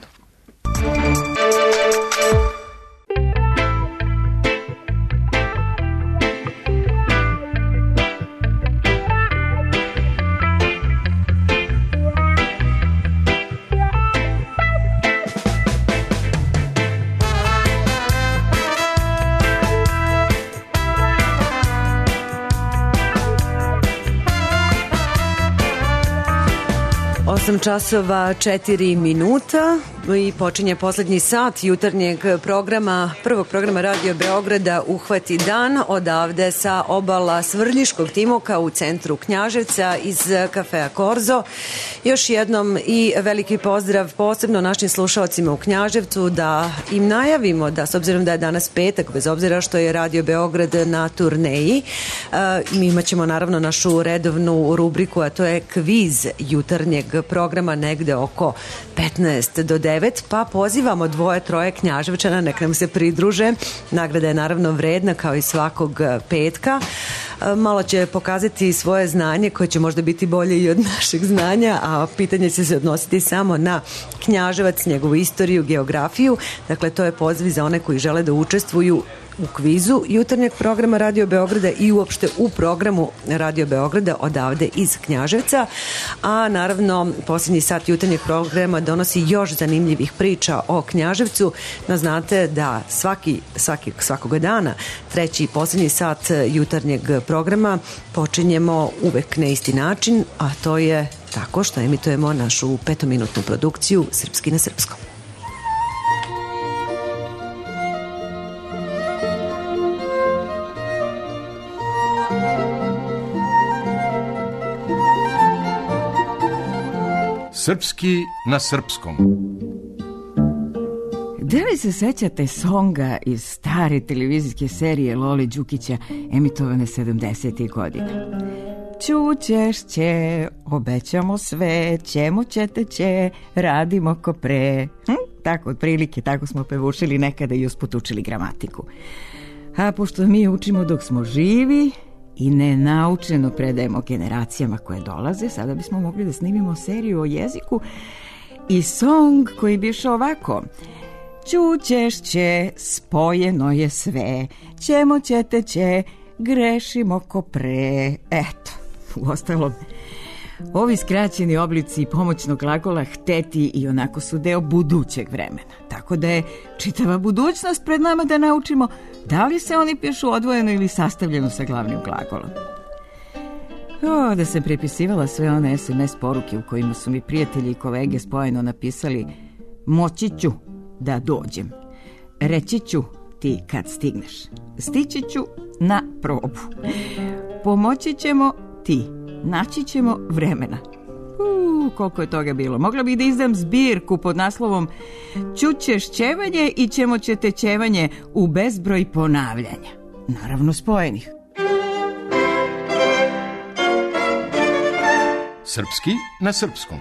Časova 4 minuta i počinje poslednji sat jutarnjeg programa, prvog programa Radio Beograda Uhvati dan, odavde sa obala Svrljiškog Timoka u centru Knjaževca iz kafea Korzo. Još jednom i veliki pozdrav posebno našim slušalcima u Knjaževcu, da im najavimo da, s obzirom da je danas petak, bez obzira što je Radio Beograd na turneji, mi imaćemo naravno našu redovnu rubriku, a to je kviz jutarnjeg programa negde oko 15 do 9, pa pozivamo 2-3 Knjaževčana, nek nam se pridruže. Nagrada je naravno vredna kao i svakog petka. Malo će pokazati svoje znanje koje će možda biti bolje i od našeg znanja, a pitanje će se odnositi samo na Knjaževac, njegovu istoriju, geografiju. Dakle, to je poziv za one koji žele da učestvuju u kvizu jutarnjeg programa Radio Beograda i uopšte u programu Radio Beograda odavde iz Knjaževca. A naravno, posljednji sat jutarnjeg programa donosi još zanimljivih priča o Knjaževcu. No, znate da svakoga dana, treći i posljednji sat jutarnjeg programa počinjemo uvek na isti način, a to je tako što emitujemo našu 5-minutnu produkciju Srpski na srpskom. Srpski na srpskom. Da li se sećate songa iz stare televizijske serije Lole Đukića emitovane 70. godina? Čućeš će, obećamo sve, ćemo ćete će, radimo ko pre. Tako, otprilike, tako smo pevušili nekada i usput učili gramatiku. A pošto mi učimo dok smo živi i nenaučeno predajemo generacijama koje dolaze, sada bismo mogli da snimimo seriju o jeziku i song koji bi išao ovako. Čućeš će, spojeno je sve, ćemo ćete će, grešimo ko pre. Eto, uostalom, ovi skraćeni oblici pomoćnog glagola hteti i onako su deo budućeg vremena. Tako da je čitava budućnost pred nama da naučimo da li se oni pišu odvojeno ili sastavljeno sa glavnim glagolom. Da sam prepisivala sve one SMS poruke u kojima su mi prijatelji i kolege spojeno napisali: moći ću da dođem, reći ću ti kad stigneš, stići ću na probu, pomoći ćemo ti, naći ćemo vremena. Koliko je toga bilo. Mogla bih da izdam zbirku pod naslovom Čućeš ćevanje i ćemo ćete ćevanje u bezbroj ponavljanja. Naravno spojenih. Srpski na srpskom.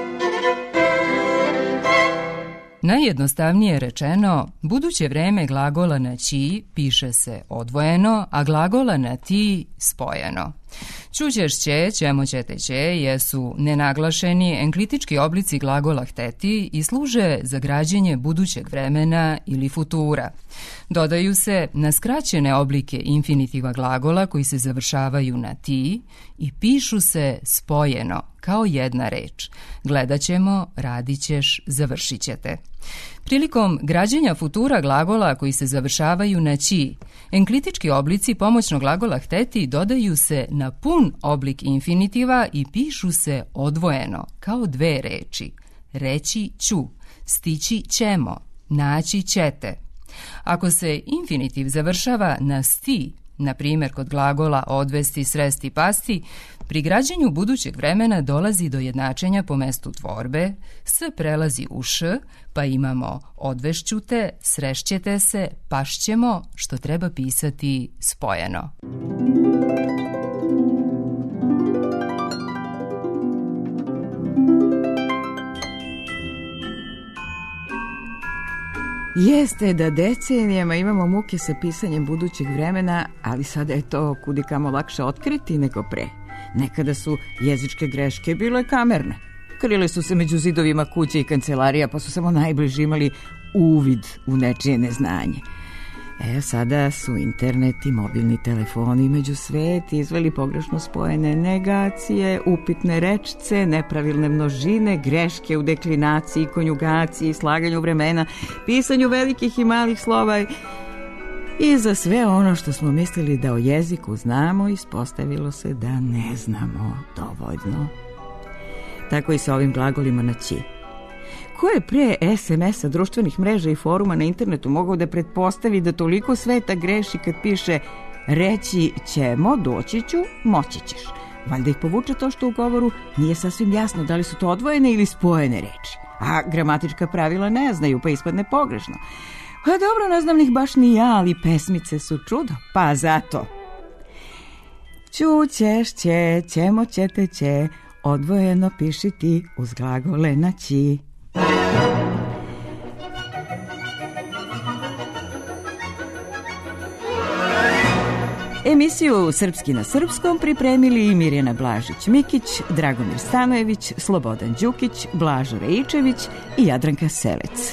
Najjednostavnije rečeno, buduće vreme glagola naći piše se odvojeno, a glagola na ti spojeno. Čućeš će, ćemo ćete će jesu nenaglašeni enklitički oblici glagola hteti i služe za građenje budućeg vremena ili futura. Dodaju se na skraćene oblike infinitiva glagola koji se završavaju na ti i pišu se spojeno, kao jedna reč. Gledat ćemo, radit ćeš, završit ćete. Prilikom građenja futura glagola koji se završavaju naći, enklitički oblici pomoćnog glagola hteti dodaju se na pun oblik infinitiva i pišu se odvojeno, kao dve reči. Reći ću, stići ćemo, naći ćete. Ako se infinitiv završava na sti, na primjer kod glagola odvesti, sresti, pasti, pri građenju budućeg vremena dolazi do jednačenja po mestu tvorbe, s prelazi u š, pa imamo odvešću te, srešćete se, pašćemo, što treba pisati spojeno. Jeste da decenijama imamo muke sa pisanjem budućeg vremena, ali sada je to kudikamo lakše otkriti nego pre. Nekada su jezičke greške bile kamerne. Krile su se među zidovima kuće i kancelarija, pa su samo najbliži imali uvid u nečije neznanje. Sada su internet i mobilni telefoni među svet izveli pogrešno spojene negacije, upitne rečice, nepravilne množine, greške u deklinaciji, konjugaciji, slaganju vremena, pisanju velikih i malih slova i za sve ono što smo mislili da o jeziku znamo, ispostavilo se da ne znamo dovoljno. Tako i sa ovim glagolima naći. Ko je pre SMS-a, društvenih mreža i foruma na internetu mogao da pretpostavi da toliko sveta greši kad piše reći ćemo, doći ću, moći ćeš? Valjda ih povuče to što u govoru nije sasvim jasno da li su to odvojene ili spojene reči. A gramatička pravila ne znaju, pa ispadne pogrešno. Pa dobro, ne znam ih baš ni ja, ali pesmice su čudo, pa zato. Čućeš će, ćemo ćete će, odvojeno piši ti uz glagole naći. Emisiju Srpski na srpskom pripremili Mirjana Blažić-Mikić, Dragomir Stanojević, Slobodan Đukić, Blažo Reičević i Jadranka Selec.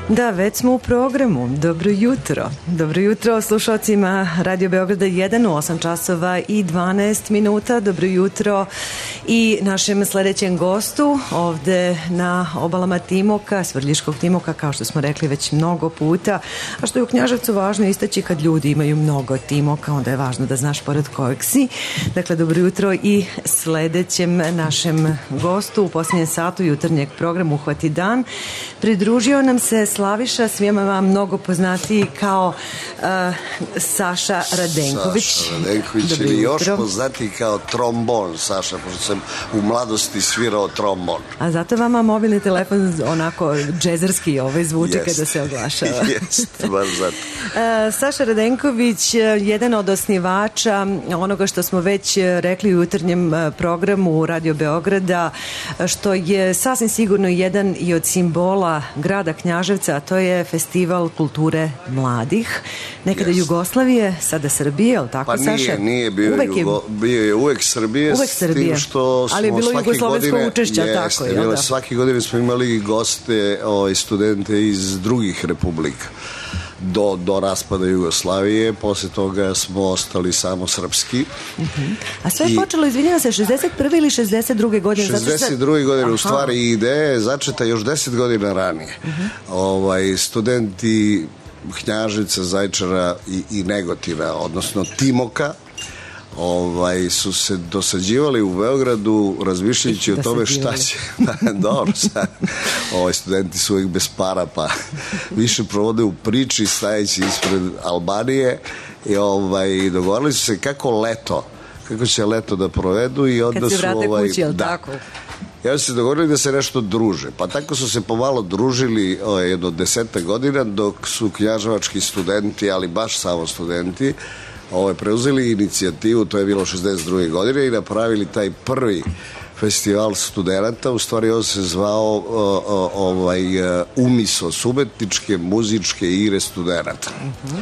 Da, već smo u programu. Dobro jutro. Dobro jutro slušalcima Radio Beograda 1 u 8 časova i 12 minuta. Dobro jutro i našem sledećem gostu ovde na obalama Timoka, Svrljiškog Timoka, kao što smo rekli već mnogo puta. A što je u Knjaževcu važno istaći, kad ljudi imaju mnogo Timoka, onda je važno da znaš pored kojeg si. Dakle, dobro jutro i sledećem našem gostu u posljednjem satu jutarnjeg programa Uhvati dan. Pridružio nam se Slaviša, svima vam mnogo poznatiji kao Saša Radenković. Saša Radenković ili još poznatiji kao trombon, Saša, pošto sam u mladosti svirao trombon. A zato vama mobilni telefon onako džezerski zvuči kada se oglašava. Jeste, baš zato. Saša Radenković, jedan od osnivača onoga što smo već rekli u jutarnjem programu Radio Beograda, što je sasvim sigurno jedan i od simbola grada Knjaževca, a to je Festival kulture mladih. Nekada Jugoslavije, sada Srbije, ali tako, Saša? Pa nije bio je uvek Srbije, s tim što smo ali je bilo jugoslovensko učešća, tako je. Svake godine smo imali goste, studente iz drugih republika. Do raspada Jugoslavije, posle toga smo ostali samo srpski. A sve je počelo, izvinjava se, 61. ili 62. godine? 62. godine, u stvari ideja je začeta još 10 godina ranije. Studenti Knjaževca, Zaječara i Negotina, odnosno Timoka, su se dosađivali u Beogradu razmišljajući o tome šta će. Dobro, sad studenti su uvijek bez para, pa više provode u priči stajeći ispred Albanije i dogovorili su se kako će leto da provedu i onda kad se vrate kući, jel tako? Ja su se dogovorili da se nešto druže, pa tako su se pomalo družili jedno 10 godina, dok su knjaževački studenti, ali baš samo studenti, preuzeli inicijativu, to je bilo 62. godine, i napravili taj prvi festival studenta. U stvari on se zvao UMISO, umetničke muzičke igre studenta.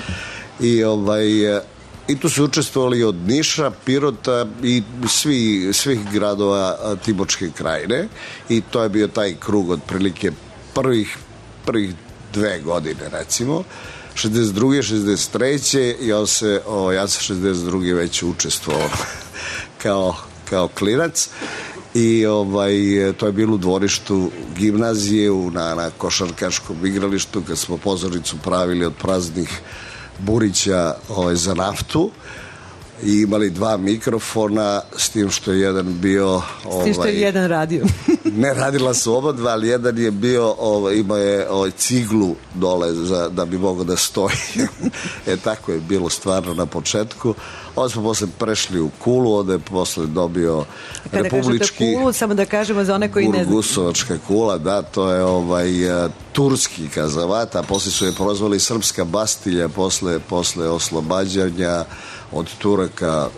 I tu su učestvovali od Niša, Pirota i svih gradova Timočke krajine, i to je bio taj krug otprilike prvih 2 godine, recimo. 62. 63. Ja sam 62. već učestvovao kao klinac, i to je bilo u dvorištu gimnazije na košarkaškom igralištu, kad smo pozornicu pravili od praznih burića za naftu i imali 2 mikrofona, s tim što je jedan bio... S tim što je jedan radio. Ne, radila su oba dva, ali jedan je bio, imao je ciglu dole da bi mogao da stoji. Tako je bilo stvarno na početku. Onda smo posle prešli u Kulu, onda je posle dobio republički... Kada kažete Kulu, samo da kažemo za one koji ne znaju. Gurgusovačka kula, da, to je turski kazavat, a posle su je prozvali Srpska Bastilja posle oslobađanja od Turaka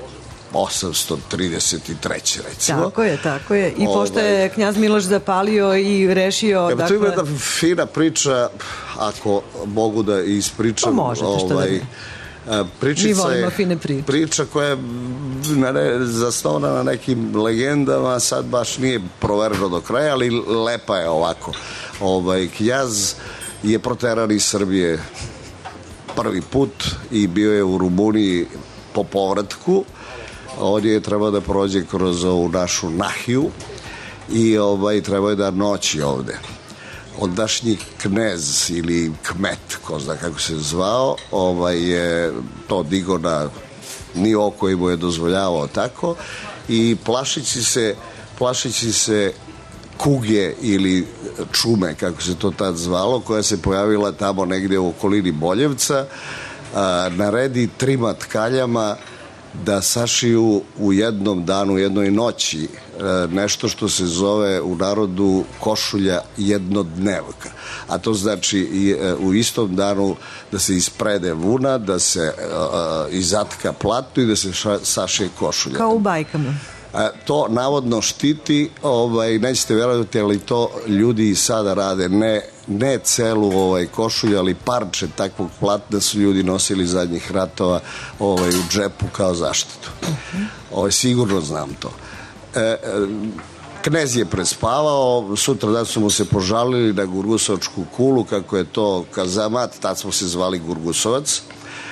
833. recimo. Tako je. I pošto je knjaz Miloš zapalio i rešio... To ima jedna fina priča, ako mogu da ispričam. Pa možete, što da ne. Pričica je priča koja je zasnovana na nekim legendama, sad baš nije provereno do kraja, ali lepa je ovako. Knjaz je proteran iz Srbije prvi put i bio je u Rumuniji po povratku. On je trebao da prođe kroz ovu našu Nahiju i trebao je da noći ovde. Ondašnji knez ili kmet, ko zna kako se zvao, je to digo na nivo koji mu je dozvoljavao tako, i plašići se kuge ili čume, kako se to tad zvalo, koja se pojavila tamo negde u okolini Boljevca, naredi 3 matkaljama da sašiju u jednom danu, jednoj noći, nešto što se zove u narodu košulja jednodnevka. A to znači u istom danu da se isprede vuna, da se izatka platno i da se sašije košulja. Kao u bajkama. To navodno štiti, nećete verovati, ali to ljudi i sada rade, ne celu košulju, ali parče takvog platna su ljudi nosili zadnjih ratova u džepu kao zaštitu. Sigurno znam to. Knez je prespavao, sutra dan su mu se požalili na Gurgusovačku kulu, kako je to kazamat, tad smo se zvali Gurgusovac,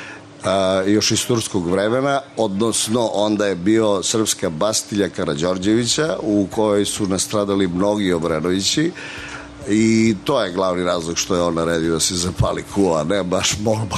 još iz turskog vremena, odnosno onda je bio srpska bastilja Karađorđevića u kojoj su nastradali mnogi Obrenovići i to je glavni razlog što je on naredio da se zapali kula, ne baš molba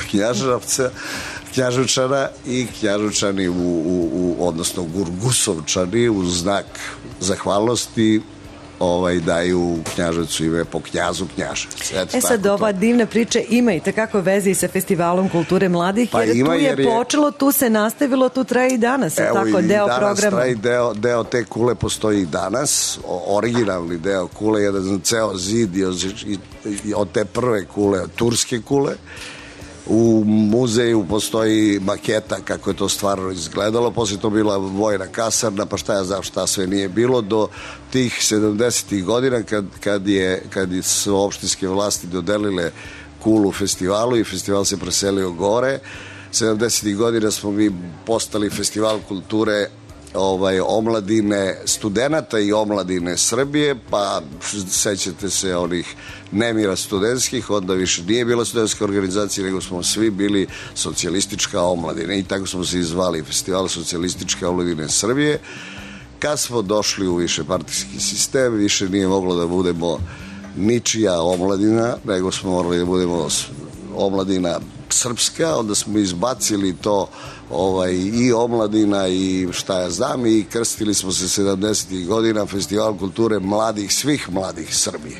Knjaževčana i Knjaževčani odnosno Gurgusovčani u znak zahvalnosti daju Knjaževcu ime po knjazu Knjaževcu. Sad ova divna priča ima i takako veze i sa Festivalom kulture mladih, jer tu je počelo, tu se nastavilo, tu traje i danas. Evo, tako, deo danas programa. Traje deo te kule postoji i danas, originalni deo kule, jedan ceo zid od te prve kule, od turske kule. U muzeju postoji maketa kako je to stvarno izgledalo, poslije to bila vojna kasarna, pa šta ja znam šta sve nije bilo, do tih 70. godina kad su opštinske vlasti dodelile kulu festivalu i festival se preselio gore. 70. godina smo mi postali festival kulture omladine studenata i omladine Srbije, pa sećate se onih nemira studentskih, onda više nije bila studentska organizacija, nego smo svi bili socijalistička omladina i tako smo se izvali Festival socijalističke omladine Srbije. Kad smo došli u višepartijski sistem, više nije moglo da budemo ničija omladina, nego smo morali da budemo omladina srpska, onda smo izbacili to i omladina i šta ja znam i krstili smo se 70. godina Festival kulture mladih, svih mladih Srbije.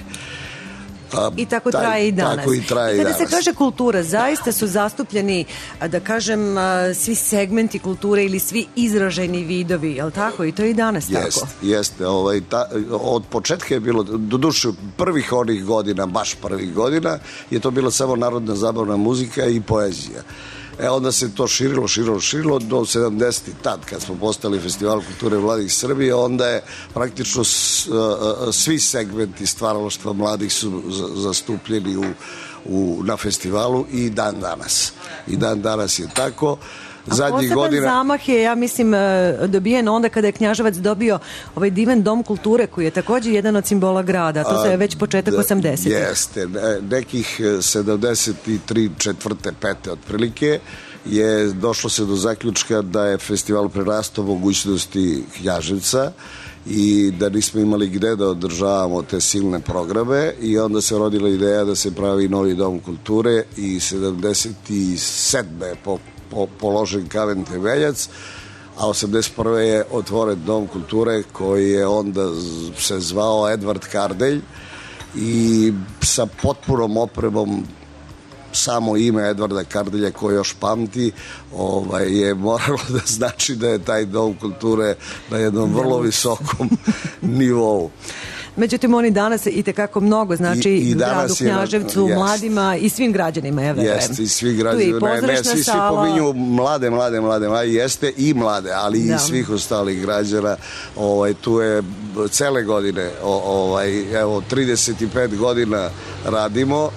I tako traje i danas. Tako i traje i danas. Kada se kaže kultura, zaista su zastupljeni, da kažem, svi segmenti kulture ili svi izraženi vidovi, je li tako? I to je i danas tako. Jeste. Od početka je bilo, doduše prvih onih godina, baš prvih godina, je to bila samo narodna zabavna muzika i poezija. Onda se to širilo do 70. tad kad smo postali Festival kulture mladih Srbije, onda je praktično svi segmenti stvaralaštva mladih su zastupljeni na festivalu i dan danas. I dan danas je tako. Poseban zamah je, ja mislim, dobijen onda kada je Knjaževac dobio ovaj divan dom kulture koji je također jedan od simbola grada. To je već početak 80. Jeste. Nekih 73, 4, 5 otprilike je došlo se do zaključka da je festival prerastao mogućnosti Knjaževca i da nismo imali gde da održavamo te silne programe i onda se rodila ideja da se pravi novi dom kulture i 77. je položen kamen temeljac, a 81. je otvoren dom kulture koji je onda se zvao Edvard Kardelj i sa potpunom opremom. Samo ime Edvarda Kardelja koji još pamti je moralo da znači da je taj dom kulture na jednom vrlo visokom nivou. Međutim, oni danas i tekako mnogo znači i gradu Knjaževcu, mladima i svim građanima. Jeste, i svi građanima. Svi pominju mlade, jeste i mlade, ali i svih ostalih građana. Tu je cele godine, evo 35 godina radimo,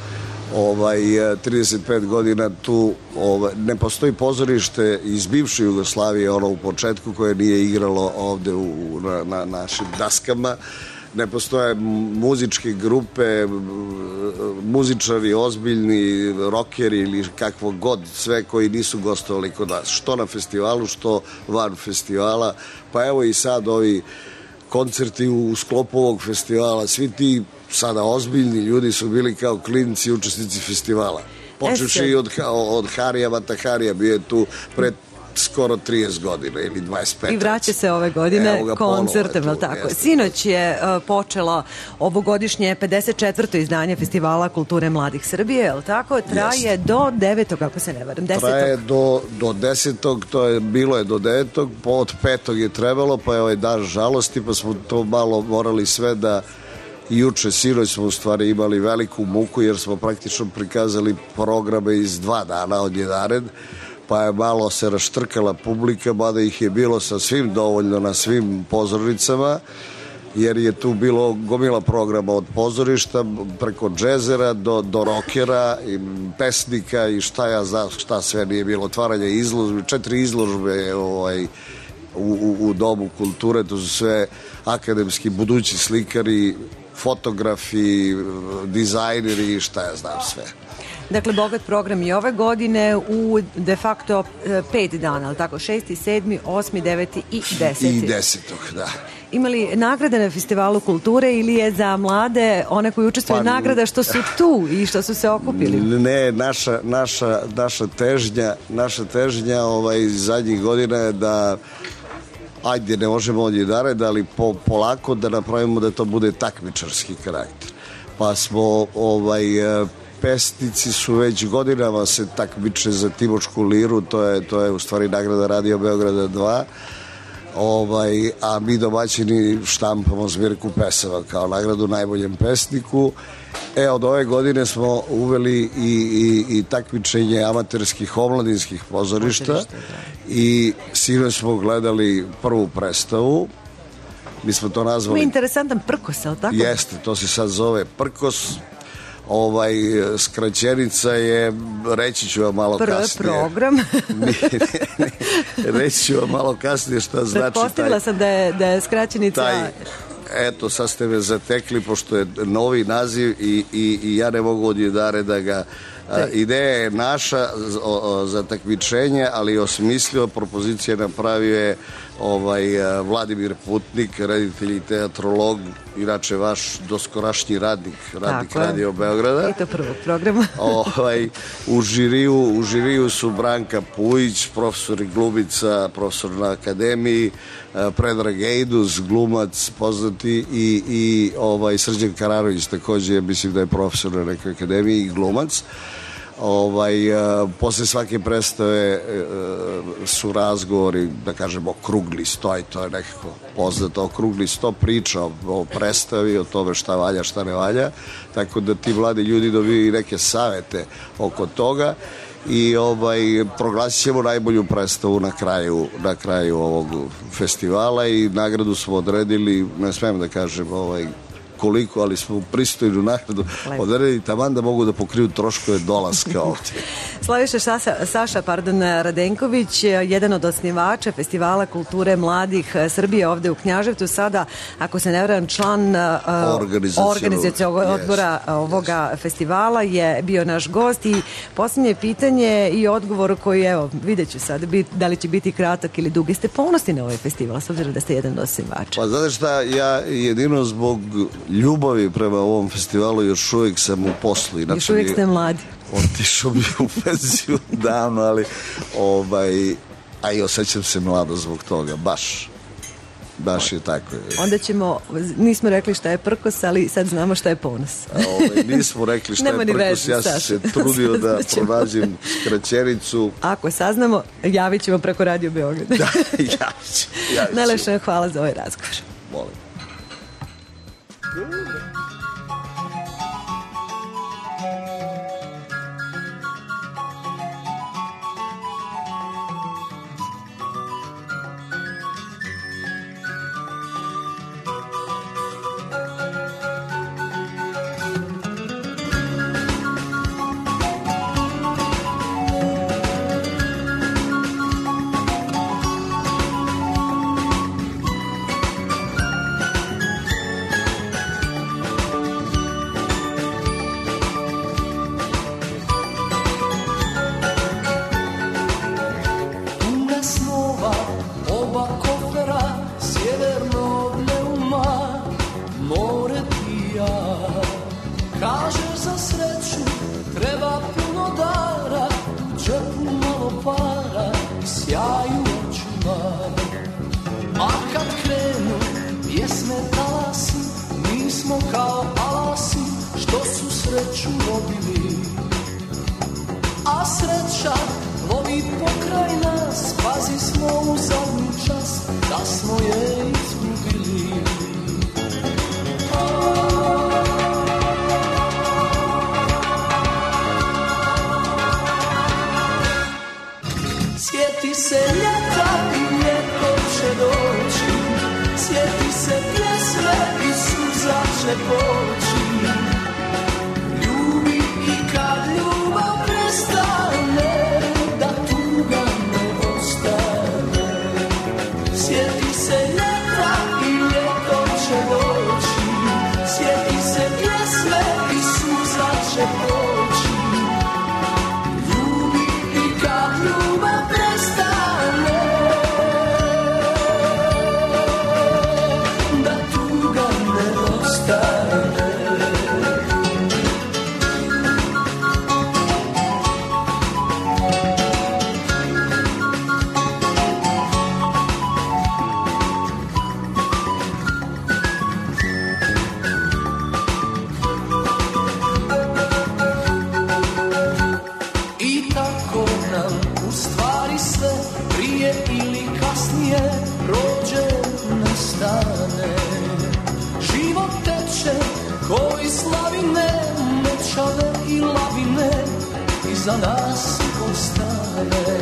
35 godina tu ne postoji pozorište iz bivše Jugoslavije, ono u početku koje nije igralo ovde na našim daskama. Ne postoje muzičke grupe, muzičari, ozbiljni, rokeri ili kakvo god, sve koji nisu gostovali kod nas. Što na festivalu, što van festivala. Pa evo i sad ovi koncerti u sklopu ovog festivala, svi ti sada ozbiljni ljudi su bili kao klinci učesnici festivala. Počeši i od Harija Vataharija, bio je tu pred skoro 30 godina ili 25. I vraća se ove godine koncertem, je tako? Sinoć je počelo ovogodišnje 54. izdanje Festivala kulture mladih Srbije, je li tako? Traje do 9. ako se ne varam, 10. Traje do 10. Bilo je do 9. Od 5. je trebalo, pa je ovaj dan žalosti, pa smo to malo morali sve da juče, sinoć smo u stvari imali veliku muku jer smo praktično prikazali programe iz 2 dana od jedan, pa je malo se raštrkala publika, mada ih je bilo sasvim dovoljno na svim pozornicama, jer je tu bilo gomila programa od pozorišta preko džezera do rokera i pesnika i šta ja znam šta sve nije bilo, otvaranje izložbe, 4 izložbe u Domu kulture, to su sve akademski budući slikari, fotografi, dizajneri i šta ja znam sve. Dakle, bogat program i ove godine u de facto 5 dana, ali tako, 6., 7., 8., 9. i 10. I 10. da. Imali nagrade na Festivalu kulture ili je za mlade, one koji učestvuju nagrada što su tu i što su se okupili? Ne, naša težnja zadnjih godina je da ajde, ne možemo od jedare, ali polako da napravimo da to bude takmičarski karakter. Pa smo pesnici su već godinama se takmiče za Timočku liru, to je u stvari nagrada Radio Beograda 2, a mi domaćini štampamo zbirku pesama kao nagradu najboljem pesniku. Od ove godine smo uveli i takmičenje amaterskih omladinskih pozorišta i sinoć smo gledali prvu predstavu. Mi smo to nazvali... Ima interesantan Prkos, ali tako? Jeste, to se sad zove Prkos. Skraćenica je, reći ću vam malo kasnije. Program. Reći ću vam malo kasnije šta znači taj... Pretpostavila sam da je skraćenica... Eto, sad ste me zatekli, pošto je novi naziv i ja ne mogu od jedare da ga... Ideja je naša za takmičenje, ali osmislio, propozicija napravio je Vladimir Putnik, reditelj i teatrolog, inače vaš doskorašnji radnik Radio Beograda. I to prvog programa. U žiriju su Branka Pujić, profesor i glumica, profesor na akademiji, Predrag Ejdus, glumac poznati i Srđan Kararović, takođe mislim da je profesor na nekoj akademiji i glumac. Posle svake predstave su razgovori, da kažemo, okrugli sto, i to je nekako poznato, okrugli sto priča o predstavi, o tome šta valja, šta ne valja, tako da ti mladi ljudi dobiju i neke savete oko toga i proglasit ćemo najbolju predstavu na kraju ovog festivala i nagradu smo odredili, ne smijem da kažem koliko, ali smo pristojnu nagradu odredili taman da mogu da pokriju troškove dolaska ovdje. Slaviša Saša Radenković, jedan od osnivača Festivala kulture mladih Srbije ovde u Knjaževcu, sada, ako se ne varam, član organizacijonog odbora ovoga festivala, je bio naš gost i posljednje pitanje i odgovor koji, evo, vidjet ću sad da li će biti kratak ili dug. Jeste ponosni na ovaj festival, s obzirom da ste jedan od osnivača? Pa znate šta, ja jedino zbog ljubavi prema ovom festivalu još uvijek sam u poslu. Još uvijek ste mladi. Otišao bi u penziju davno, ali a i osjećam se mlado zbog toga, baš je tako. Onda nismo rekli šta je Prkos, ali sad znamo šta je ponos. Nismo rekli šta je Prkos, ja sam se trudio da pronađem skraćenicu. Ako saznamo, javit ćemo preko Radio Beograda. Da, javit ću. Najlepše hvala za ovaj razgovor. Molim. za nas ostaje.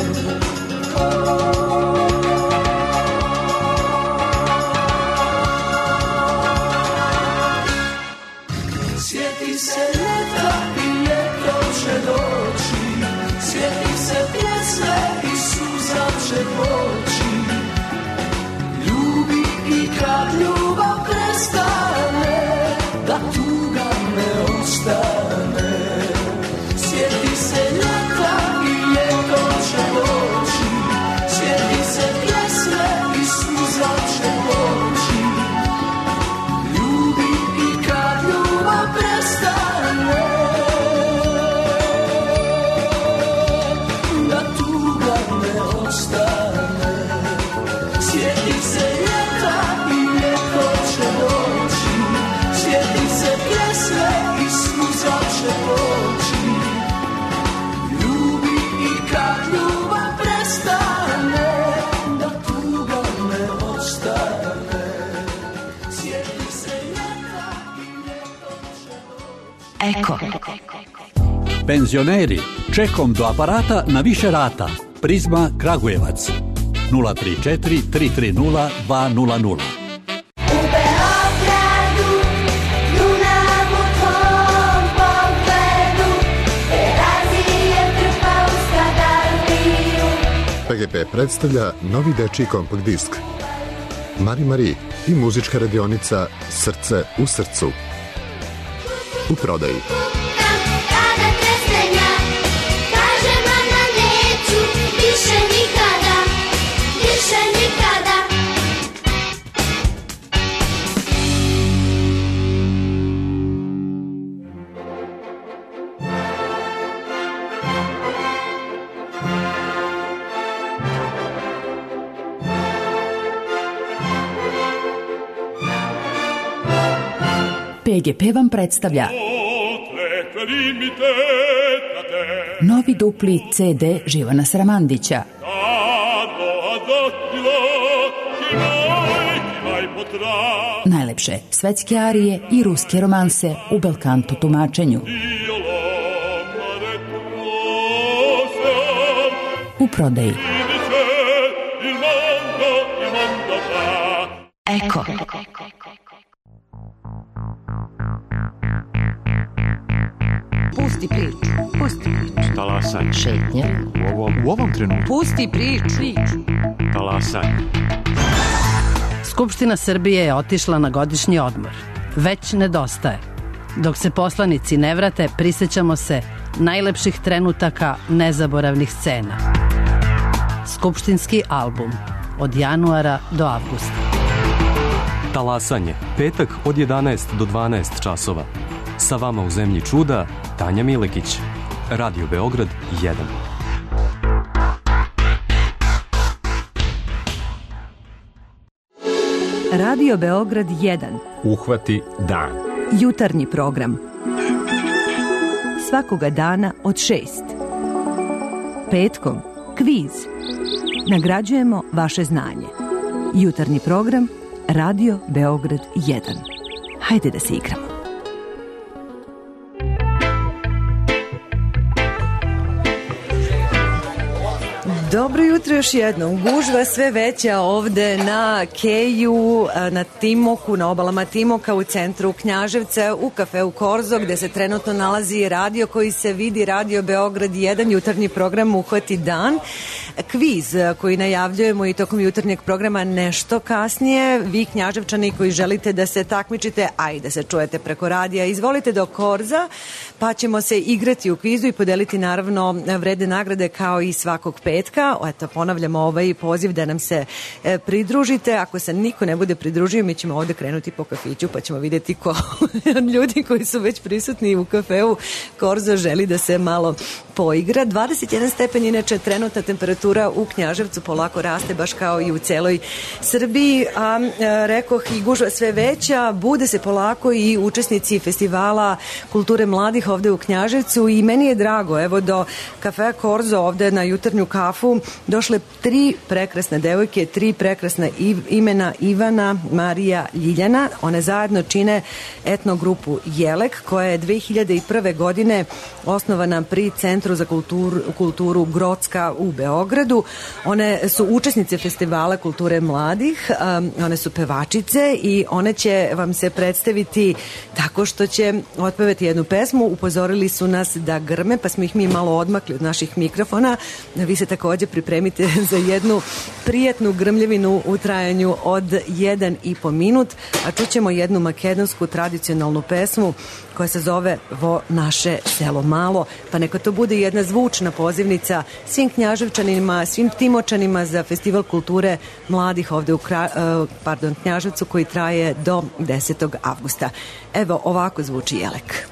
Sjeti se ljeta i ljeto će doći, sjeti se pjesme i suza će poći. Ljubi i kad ljubav prestane, da tuga ne ostane. Sjeti se ljeta i ljeto će doći, sjeti se pjesme i suza će poći. Ljubi i kad ljubav prestane, da tuga ne ostane. Sjeti se ljeta i ljeto će doći, sjeti se pjesme i suza će poći. Ljubi i kad ljubav prestane, da tuga ne ostane. Sjeti se ljeta i ljeto će doći. Eko. Penzioneri, čekom do aparata na više rata. Prizma Kragujevac 034 330 200. PGP predstavlja novi dečiji kompakt disk Mari i muzička radionica Srce u srcu. U prodaji. PGP vam predstavlja novi dupli CD Živana Sramandića. Najlepše svetske arije i ruske romanse u belkanto tumačenju. U prodaji. Eko. Pusti priču. Talasaj. Šetnje. U ovom trenutku. Pusti priču. Talasaj. Skupština Srbije je otišla na godišnji odmor. Već nedostaje. Dok se poslanici ne vrate, prisjećamo se najlepših trenutaka nezaboravnih scena. Skupštinski album od januara do avgusta. Talasanje, petak od 11 do 12 časova. Sa vama u zemlji čuda, Tanja Milekić. Radio Beograd 1. Radio Beograd 1. Uhvati dan. Jutarnji program. Svakoga dana od 6. Petkom kviz. Nagrađujemo vaše znanje. Jutarnji program Radio Beograd 1. Hajde da se igramo. Dobro jutro još jednom. Gužva sve veća ovde na Keju, na Timoku, na obalama Timoka u centru Knjaževca, u kafeu Korzo, gde se trenutno nalazi radio koji se vidi, Radio Beograd 1, jutarnji program Uhvati dan. Kviz koji najavljujemo i tokom jutarnjeg programa nešto kasnije. Vi Knjaževčani koji želite da se takmičite, a i da se čujete preko radija, izvolite do Korza, pa ćemo se igrati u kvizu i podeliti naravno vredne nagrade kao i svakog petka. Eto, ponavljamo ovaj poziv da nam se pridružite. Ako se niko ne bude pridružio, mi ćemo ovde krenuti po kafiću, pa ćemo vidjeti ko ljudi koji su već prisutni u kafeu Korzo želi da se malo poigra. 21 stepen, inače trenutna temperatura u Knjaževcu polako raste, baš kao i u celoj Srbiji, a rekoh i gužva sve veća, bude se polako i učesnici festivala kulture mladih ovde u Knjaževcu i meni je drago, evo do kafea Korzo ovde na jutarnju kafu su došle 3 prekrasne devojke, 3 prekrasna imena Ivana, Marija, Ljiljana. One zajedno čine etnogrupu Jelek, koja je 2001. godine osnovana pri Centru za kulturu Grocka u Beogradu. One su učesnice Festivala kulture mladih, one su pevačice i one će vam se predstaviti tako što će otpevati jednu pesmu. Upozorili su nas da grme, pa smo ih mi malo odmakli od naših mikrofona. Vi se također pripremite za jednu prijatnu grmljevinu u trajanju od 1,5 minut, a čućemo jednu makedonsku tradicionalnu pesmu koja se zove Vo naše selo malo, pa neka to bude jedna zvučna pozivnica svim Knjaževčanima, svim Timočanima za Festival kulture mladih ovde u Knjaževcu koji traje do 10. avgusta. Evo, ovako zvuči Jelek.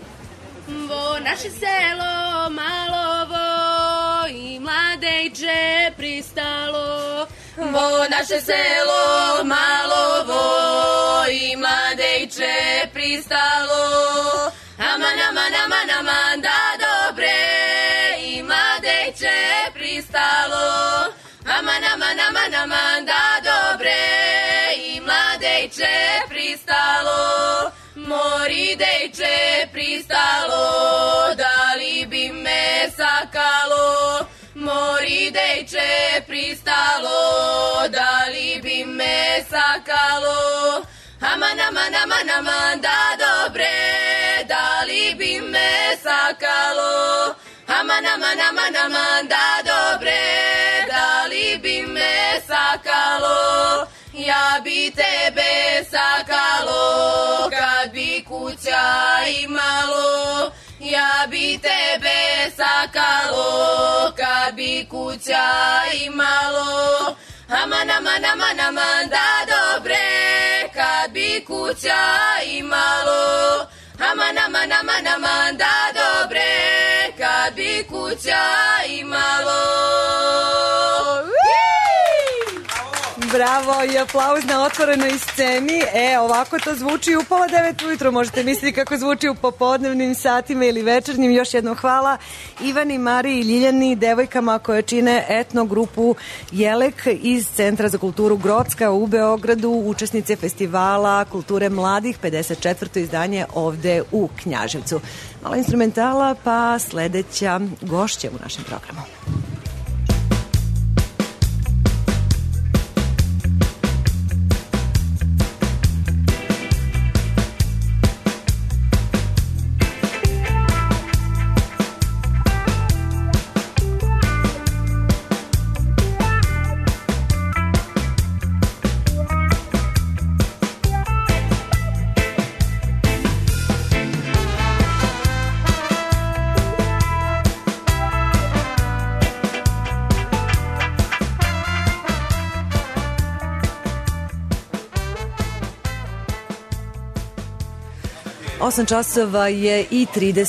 Vo naše selo malo vo i mladejče pristalo. Vo naše selo malo vo i mladejče pristalo. Aman, aman, aman, aman, da dobre i mladejče pristalo. Aman, aman, aman, aman, da dobre i mladejče pristalo. Mori dejče pristalo, da li bi me sakalo. Mori dejče pristalo, da li bi me sakalo. Aman, aman, aman, aman, da dobre, da li bi me sakalo. Aman, aman, aman, aman, da dobre, da li bi me sakalo. Ja bi tebe sakalo, kad bi kuća imalo. Ja bi tebe sakalo, kad bi kuća imalo. Aman, aman, aman, aman, da dobre, kad bi kuća imalo. Aman, aman, aman, aman, da dobre, kad bi kuća imalo. Bravo i aplauz na otvorenoj sceni. Ovako to zvuči u 8:30 ujutro. Možete misliti kako zvuči u popodnevnim satima ili večernjim. Još jednom hvala Ivani, Mariji i Ljiljani, devojkama koje čine etnogrupu Jelek iz Centra za kulturu Grocka u Beogradu, učesnice Festivala kulture mladih, 54. izdanje ovde u Knjaževcu. Malo instrumentala, pa sledeća gošća u našem programu. Osam časova je i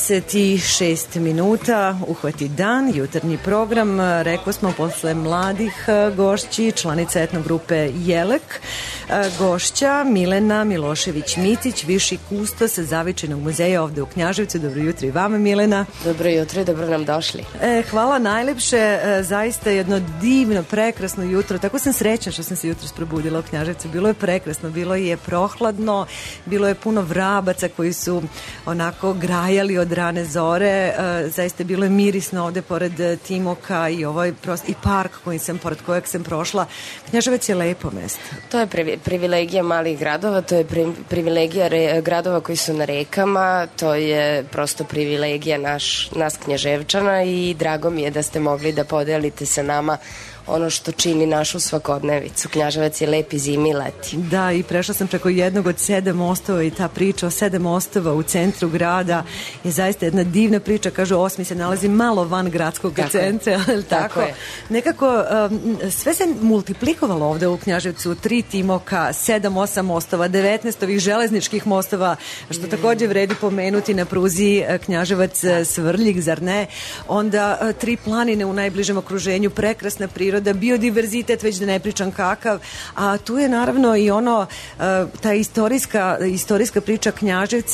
36 minuta, uhvati dan, jutarnji program, rekao smo posle mladih gošći, članica etnogrupe Jelek, gošća Milena Milošević-Micić, viši kustos Zavičajnog muzeja ovde u Knjaževcu. Dobro jutro i vama, Milena. Dobro jutro i dobro nam došli. Hvala najlepše, zaista jedno divno, prekrasno jutro, tako sam srećna što sam se jutros probudila u Knjaževcu, bilo je prekrasno, bilo je prohladno, bilo je puno vrabaca koji su onako grajali od rane zore, zaista bilo je mirisno ovde pored Timoka i i park pored kojeg sam prošla. Knjaževac je lepo mesto. To je privilegija malih gradova, to je privilegija gradova koji su na rekama, to je prosto privilegija nas Knjaževčana i drago mi je da ste mogli da podelite sa nama ono što čini našu svakodnevicu. Knjaževac je lep i zimi i leti. Da, i prešla sam preko jednog od 7 mostova i ta priča o 7 mostova u centru grada je zaista jedna divna priča. Kažu, 8. se nalazi malo van gradskog centra. Tako je. Nekako sve se multiplikovalo ovde u Knjaževcu. 3 Timoka, 7-8 mostova, 19 ovih železničkih mostova, što takođe vredi pomenuti na pruzi Knjaževac-Svrljig, zar ne? Onda 3 planine u najbližem okruženju, prekrasna priroda, biodiverzitet, već da ne pričam kakav, a tu je naravno i ta istorijska priča Knjaževca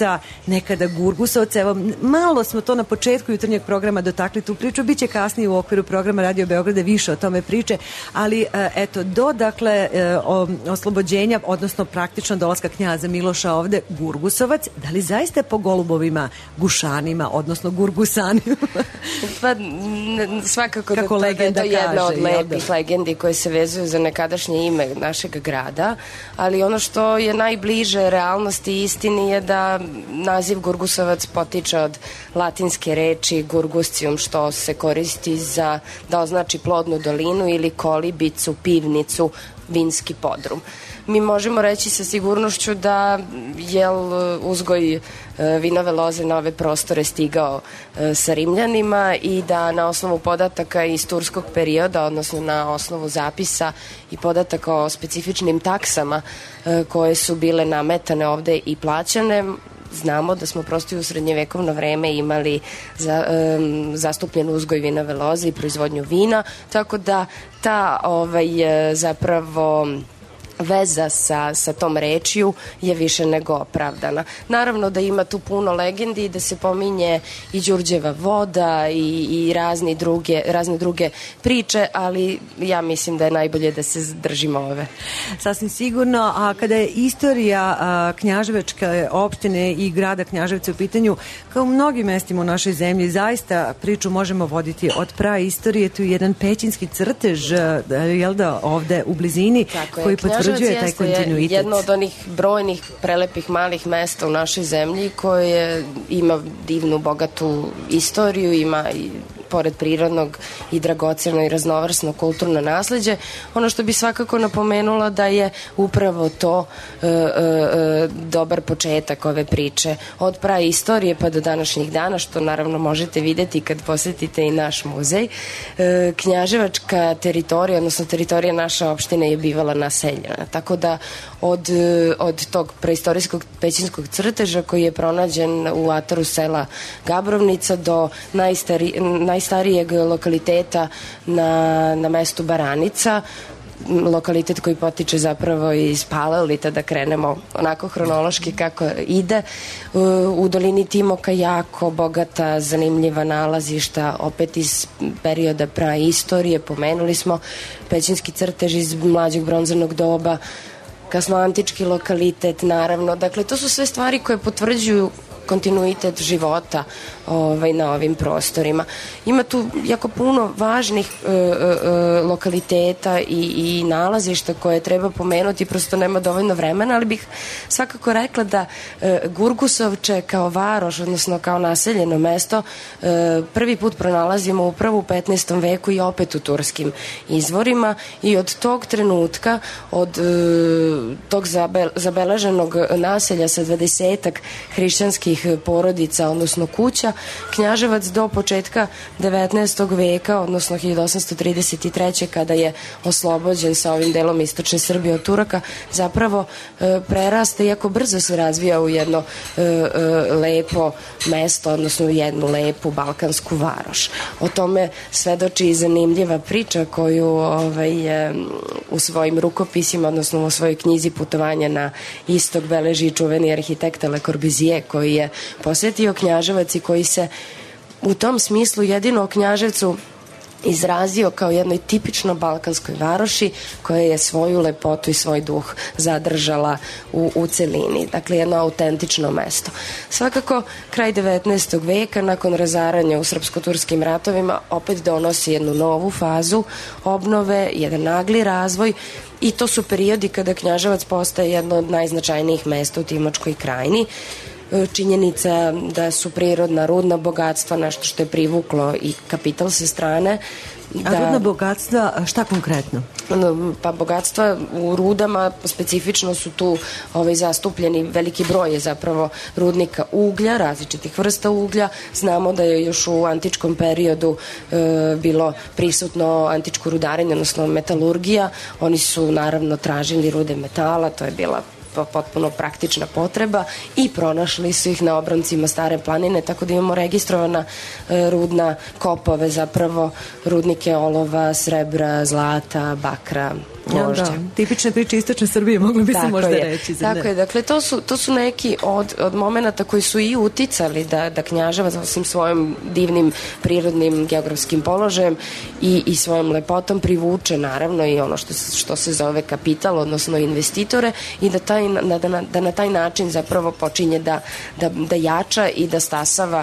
Čačka, nekada Gurgusovac. Evo, malo smo to na početku jutarnjeg programa dotakli tu priču, biće kasnije u okviru programa Radio Beograda više o tome priče, ali eto, do dakle oslobođenja, odnosno praktično dolaska knjaza Miloša ovde, Gurgusovac, da li zaista po golubovima Gušanima, odnosno Gurgusanima? Pa svakako da to je jedna od lepih legendi koje se vezuju za nekadašnje ime našeg grada, ali ono što je najbliže realnosti i istini je da naziv Gurgusovac potiče od latinske reči Gurguscium, što se koristi da označi plodnu dolinu ili kolibicu, pivnicu, vinski podrum. Mi možemo reći sa sigurnošću da je uzgoj vinove loze na ove prostore stigao sa Rimljanima i da na osnovu podataka iz turskog perioda, odnosno na osnovu zapisa i podataka o specifičnim taksama koje su bile nametane ovde i plaćane, znamo da smo prosto i u srednjevekovno vreme imali zastupljen uzgoj vinove loze i proizvodnju vina, tako da ta zapravo veza sa tom rečju je više nego opravdana. Naravno da ima tu puno legendi i da se pominje i Đurđeva voda i razne druge priče, ali ja mislim da je najbolje da se držimo ove. Sasvim sigurno, a kada je istorija Knjaževačke opštine i grada Knjaževca u pitanju, kao u mnogim mestima u našoj zemlji, zaista priču možemo voditi od praistorije, tu je jedan pećinski crtež, jel da, ovde u blizini, koji potvrđuje taj kontinuitet. Jedno od onih brojnih prelepih malih mesta u našoj zemlji koje ima divnu, bogatu istoriju, ima i pored prirodnog i dragoceno i raznovrsno kulturno nasleđe. Ono što bi svakako napomenula da je upravo to dobar početak ove priče. Od praistorije pa do današnjih dana, što naravno možete videti kad posetite i naš muzej. Knjaževačka teritorija, odnosno teritorija naše opštine je bivala naseljena. Tako da od tog preistorijskog pećinskog crteža koji je pronađen u ataru sela Gabrovnica do najstarijeg lokaliteta na mestu Baranica, lokalitet koji potiče zapravo iz paleolita, da krenemo onako hronološki kako ide. U dolini Timoka jako bogata, zanimljiva nalazišta, opet iz perioda praistorije, pomenuli smo pećinski crtež iz mlađeg bronzanog doba, kasnoantički lokalitet, naravno. Dakle, to su sve stvari koje potvrđuju kontinuitet života na ovim prostorima. Ima tu jako puno važnih lokaliteta i nalazišta koje treba pomenuti, prosto nema dovoljno vremena, ali bih svakako rekla da Gurgusovče kao varoš, odnosno kao naseljeno mesto, prvi put pronalazimo upravo u 15. veku i opet u turskim izvorima i od tog trenutka, od tog zabeleženog naselja sa 20-ak hrišćanskih porodica, odnosno kuća, Knjaževac do početka 19. veka, odnosno 1833. kada je oslobođen sa ovim delom istočne Srbije od Turaka, zapravo preraste, iako brzo se razvija u jedno lepo mesto, odnosno u jednu lepu balkansku varoš. O tome svedoči i zanimljiva priča koju u svojim rukopisima, odnosno u svojoj knjizi Putovanja na istok beleži čuveni arhitekta Le Corbusier, koji je posetio Knjaževac i koji se u tom smislu jedino o Knjaževcu izrazio kao jednoj tipično balkanskoj varoši koja je svoju lepotu i svoj duh zadržala u celini. Dakle, jedno autentično mesto. Svakako, kraj 19. veka, nakon razaranja u srpsko-turskim ratovima, opet donosi jednu novu fazu obnove, jedan nagli razvoj, i to su periodi kada Knjaževac postaje jedno od najznačajnijih mesta u Timočkoj krajini. Činjenica da su prirodna, rudna bogatstva nešto što je privuklo i kapital sa strane. A rudna bogatstva, šta konkretno? Pa bogatstva u rudama specifično su tu zastupljeni, veliki broj je zapravo rudnika uglja, različitih vrsta uglja. Znamo da je još u antičkom periodu bilo prisutno antičko rudarenje, odnosno metalurgija. Oni su naravno tražili rude metala, to je bila potpuno praktična potreba i pronašli su ih na obroncima Stare planine, tako da imamo registrovana rudna kopove, zapravo rudnike olova, srebra, zlata, bakra, gvožđa. Tipične priče istočne Srbije, mogli bi se možda reći. Tako je, dakle to su neki od momenata koji su i uticali da Knjaževac osim svojim divnim prirodnim geografskim položajem i svojom lepotom privuče naravno i ono što se zove kapital, odnosno investitore, i da na taj način zapravo počinje da jača i da stasava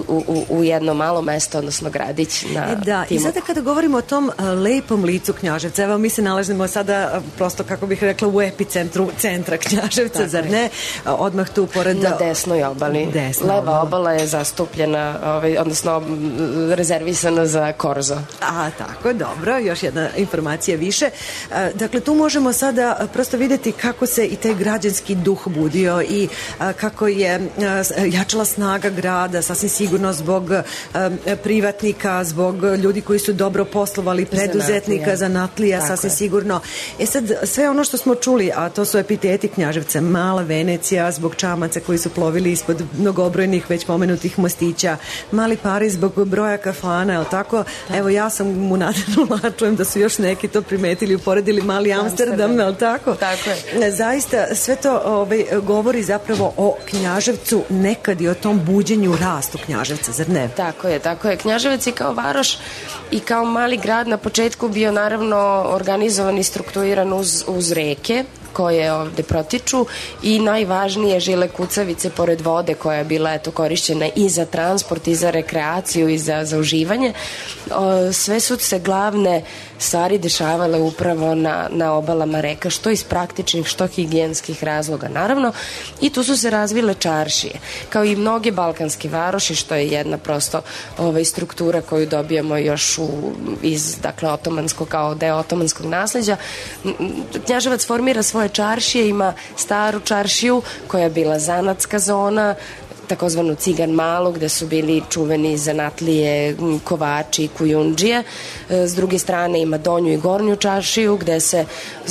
u jedno malo mesto, odnosno gradić na Timoku. I sada kada govorimo o tom lepom licu Knjaževca, evo mi se nalazimo sada prosto, kako bih rekla, u epicentru centra Knjaževca, zar ne? Odmah tu pored... Na desnoj obali. Leva obala je zastupljena, odnosno rezervisana za korzo. Tako, dobro, još jedna informacija više. Dakle, tu možemo sada prosto vidjeti kako se i taj građanski duh budio i kako je jačala snaga grada, sasvim sigurno zbog privatnika, zbog ljudi koji su dobro poslovali, preduzetnika, zanatlija, sasvim sigurno. Sad, sve ono što smo čuli, a to su epiteti Knjaževca, Mala Venecija zbog čamaca koji su plovili ispod mnogobrojnih već pomenutih mostića, Mali Pariz zbog broja kafana, je li tako? Evo, ja sam mu nadenula, čujem da su još neki to primetili, uporedili Mali Amsterdam, je li tako? Tako je. Zaista, sve to govori zapravo o Knjaževcu nekad i o tom buđenju, rastu Knjaževca, zar ne? Tako je. Knjaževac je kao varoš i kao mali grad na početku bio naravno organizovan i strukturiran uz reke koje ovde protiču i najvažnije žile kucavice pored vode koja je bila korišćena i za transport i za rekreaciju i za uživanje. Sve su se glavne stvari dešavale upravo na obalama reka, što iz praktičnih, što higijenskih razloga naravno, i tu su se razvile čaršije, kao i mnoge balkanske varoši, što je jedna prosto struktura koju dobijamo još iz otomanskog, kao deo otomanskog nasleđa. Knjaževac formira svoje čaršije, ima staru čaršiju koja je bila zanatska zona, takozvanu Cigan Malu, gde su bili čuveni zanatlije, kovači i kujundžije. S druge strane ima donju i gornju čaršiju, gde se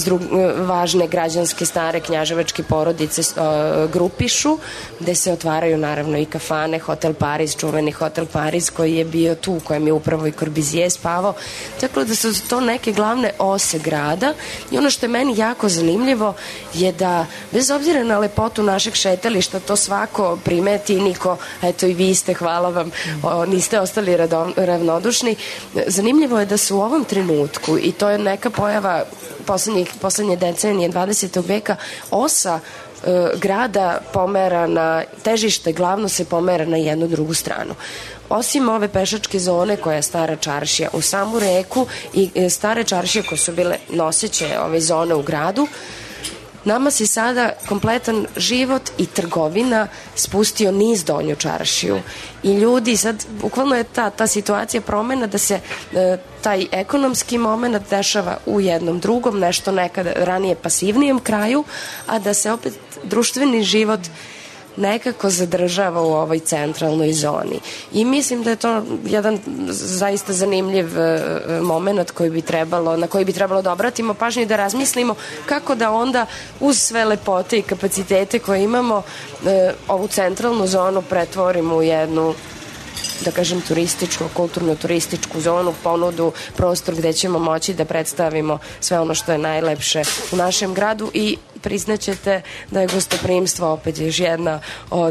važne građanske stare knjaževačke porodice grupišu, gde se otvaraju naravno i kafane, Hotel Paris, čuveni Hotel Paris koji je bio tu, u kojem je upravo i Corbusier spavao. Tako da su to neke glavne ose grada i ono što je meni jako zanimljivo je da bez obzira na lepotu našeg šetališta, to svako primeti, niko, eto i vi ste, hvala vam, niste ostali ravnodušni. Zanimljivo je da su u ovom trenutku, i to je neka pojava poslednje decenije 20. veka, osa grada pomera na težište, glavno se pomera na jednu drugu stranu. Osim ove pešačke zone koja je stara čaršija u samu reku i stare čaršije koje su bile noseće ove zone u gradu, nama se sada kompletan život i trgovina spustio niz donju čaršiju i ljudi sad, bukvalno je ta situacija promena da se taj ekonomski moment dešava u jednom drugom, nešto nekada ranije pasivnijem kraju, a da se opet društveni život nekako zadržava u ovoj centralnoj zoni. I mislim da je to jedan zaista zanimljiv moment na koji bi trebalo da obratimo pažnju i da razmislimo kako da onda uz sve lepote i kapacitete koje imamo ovu centralnu zonu pretvorimo u jednu, da kažem, kulturno-turističku zonu, ponudu, prostor gde ćemo moći da predstavimo sve ono što je najlepše u našem gradu i priznaćete da je gostoprimstvo opet još jedna od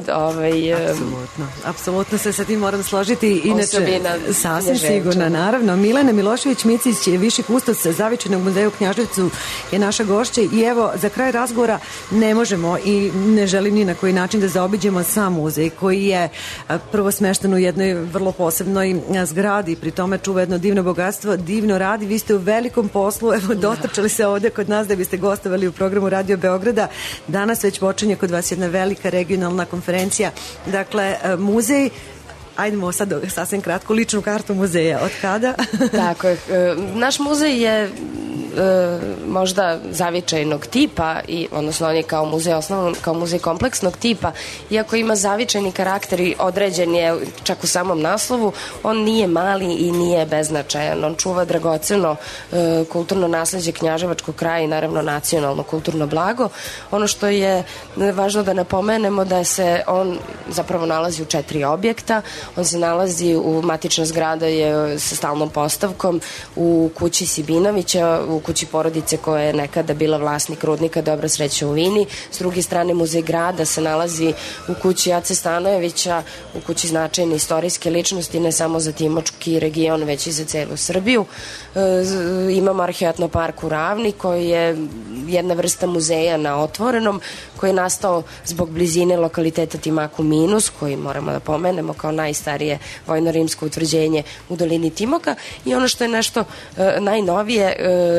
Apsolutno se sa tim moram složiti. Inače, sasvim sigurno, naravno. Milena Milošević-Micić je viši kustos Zavičajnog muzeja u Knjaževcu, je naša gošća i evo, za kraj razgovora ne možemo i ne želim ni na koji način da zaobiđemo sam muzej koji je prvo smešten u jednoj vrlo posebnoj zgradi, pri tome čuva jedno divno bogatstvo, divno radi. Vi ste u velikom poslu, evo, dotrčali se ovde kod nas da biste gostovali u programu Radio Beograda. Danas već počinje kod vas jedna velika regionalna konferencija. Dakle, muzej, ajdemo sad sasvim kratko, ličnu kartu muzeja. Od kada? Tako je. Naš muzej je možda zavičajnog tipa, odnosno on je kao muzej osnovan, kao muzej kompleksnog tipa, iako ima zavičajni karakter i određen je čak u samom naslovu, on nije mali i nije beznačajan. On čuva dragoceno kulturno nasleđe knjaževačkog kraja i naravno nacionalno kulturno blago. Ono što je važno da napomenemo da se on zapravo nalazi u 4 objekta. On se nalazi matična zgrada je sa stalnom postavkom u kući Sibinovića, u kući porodice koja je nekada bila vlasnik rudnika Dobra sreća u Vini. S druge strane, Muzej grada se nalazi u kući Ace Stanojevića, u kući značajne istorijske ličnosti, ne samo za Timočki region, već i za celu Srbiju. Imamo Arheatno park u Ravni, koji je jedna vrsta muzeja na otvorenom, koji je nastao zbog blizine lokaliteta Timaku Minus, koji moramo da pomenemo kao najstarije vojno-rimsko utvrđenje u dolini Timoka, i ono što je nešto najnovije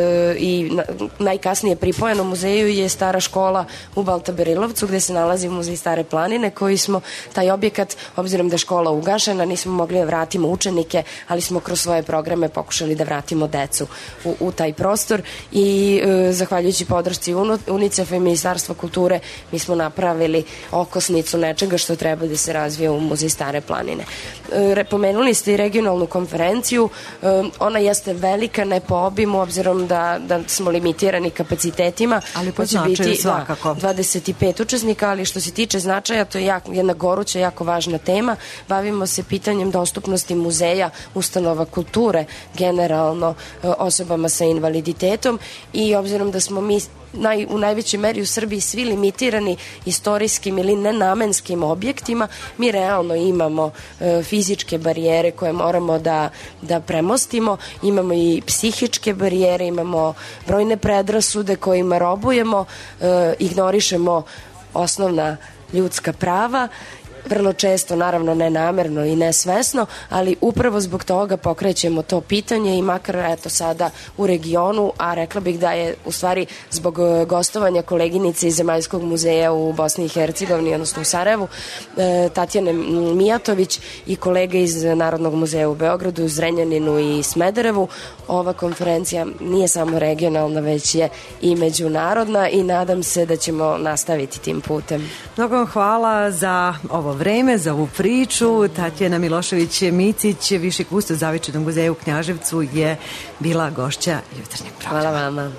i najkasnije pripojeno muzeju je stara škola u Baltaberilovcu, gde se nalazi Muzej Stare planine, koji smo taj objekat, obzirom da je škola ugašena, nismo mogli da vratimo učenike, ali smo kroz svoje programe pokušali da vratimo decu u taj prostor i zahvaljujući podršci UNICEF-a i Ministarstva kulture mi smo napravili okosnicu nečega što treba da se razvije u Muzej Stare planine. Pomenuli ste i regionalnu konferenciju, ona jeste velika, ne po obimu, obzirom da smo limitirani kapacitetima. Ali po značaju svakako. 25 učesnika, ali što se tiče značaja, to je jedna goruća, jako važna tema. Bavimo se pitanjem dostupnosti muzeja, ustanova kulture, generalno osobama sa invaliditetom, i obzirom da smo mi u najvećoj meri u Srbiji svi limitirani istorijskim ili nenamenskim objektima, mi realno imamo fizičke barijere koje moramo da premostimo, imamo i psihičke barijere, imamo brojne predrasude kojima robujemo, ignorišemo osnovna ljudska prava, vrlo često, naravno nenamerno i nesvesno, ali upravo zbog toga pokrećemo to pitanje i makar eto sada u regionu, a rekla bih da je u stvari zbog gostovanja koleginice iz Zemaljskog muzeja u Bosni i Hercegovini, odnosno u Sarajevu, Tatjane Mijatović i kolege iz Narodnog muzeja u Beogradu, Zrenjaninu i Smederevu, ova konferencija nije samo regionalna, već je i međunarodna i nadam se da ćemo nastaviti tim putem. Mnogo vam hvala za ovo vreme, za ovu priču. Tatjana Milošević-Micić, viši kustos Zavičajnog muzeja u Knjaževcu, je bila gošća jutarnjeg programa. Hvala vama.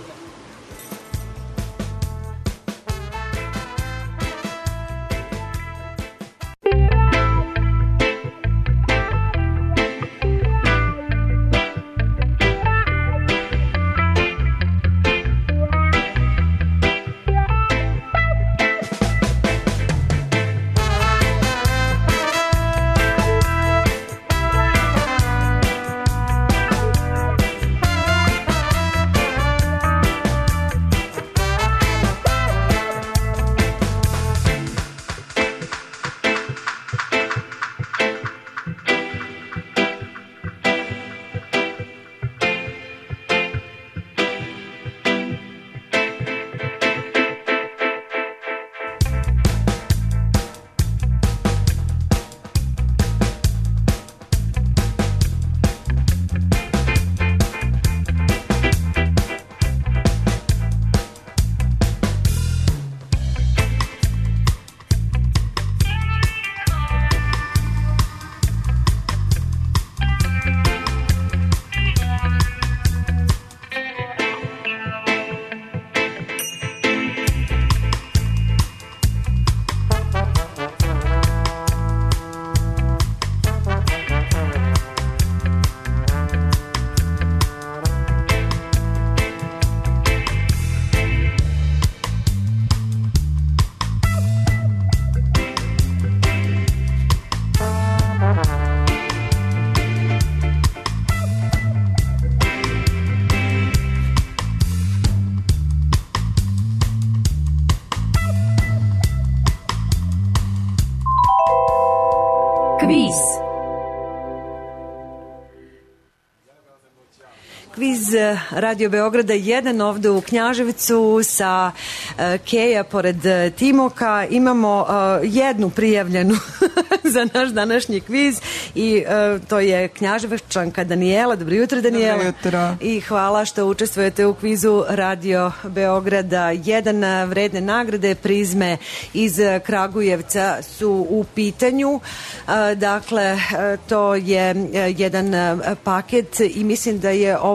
Kviz Radio Beograda 1 ovde u Knjaževcu sa Keja pored Timoka. Imamo jednu prijavljenu za naš današnji kviz i to je Knjaževčanka Danijela. Dobro jutro, Danijela. Dobro jutro. I hvala što učestvujete u kvizu Radio Beograda 1. Vredne nagrade Prizme iz Kragujevca su u pitanju. Dakle, to je jedan paket i mislim da je ovo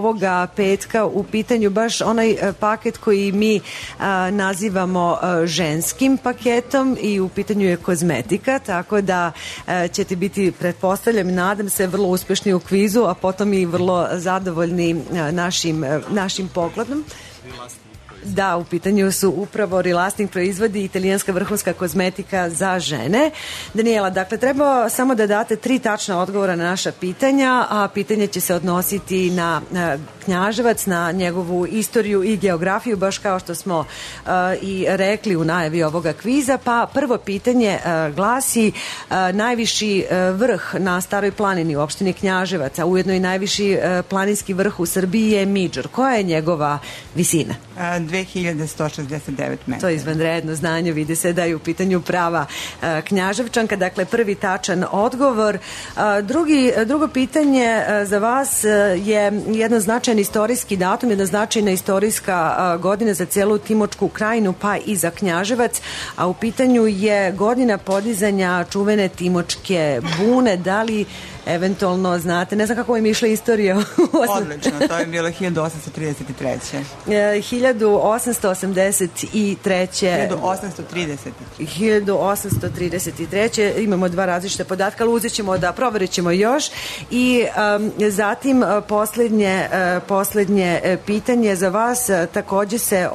ovoga petka u pitanju baš onaj paket koji mi nazivamo ženskim paketom i u pitanju je kozmetika, tako da ćete biti, pretpostavljam, nadam se, vrlo uspešni u kvizu, a potom i vrlo zadovoljni našim pogledom. Da, u pitanju su upravo Relasting proizvodi, italijanska vrhunska kozmetika za žene. Daniela, dakle, treba samo da date 3 tačna odgovora na naša pitanja, a pitanje će se odnositi na Knjaževac, na njegovu istoriju i geografiju, baš kao što smo i rekli u najavi ovoga kviza. Pa prvo pitanje glasi: najviši vrh na Staroj planini u opštini Knjaževac, a ujedno i najviši planinski vrh u Srbiji je Midžor. Koja je njegova visina? 2169 metara. To je izvanredno znanje, vidi se da je u pitanju prava Knjaževčanka, dakle prvi tačan odgovor. Drugo pitanje za vas je jedan značajan istorijski datum, jedna značajna istorijska godina za celu Timočku krajinu, pa i za Knjaževac, a u pitanju je godina podizanja čuvene Timočke bune. Da li eventualno znate, ne znam kako im išla istorija. Odlično, to je bilo 1833. 1833. Imamo 2 različite podatka, ali uzet ćemo da proverit ćemo još. I zatim poslednje pitanje za vas takođe se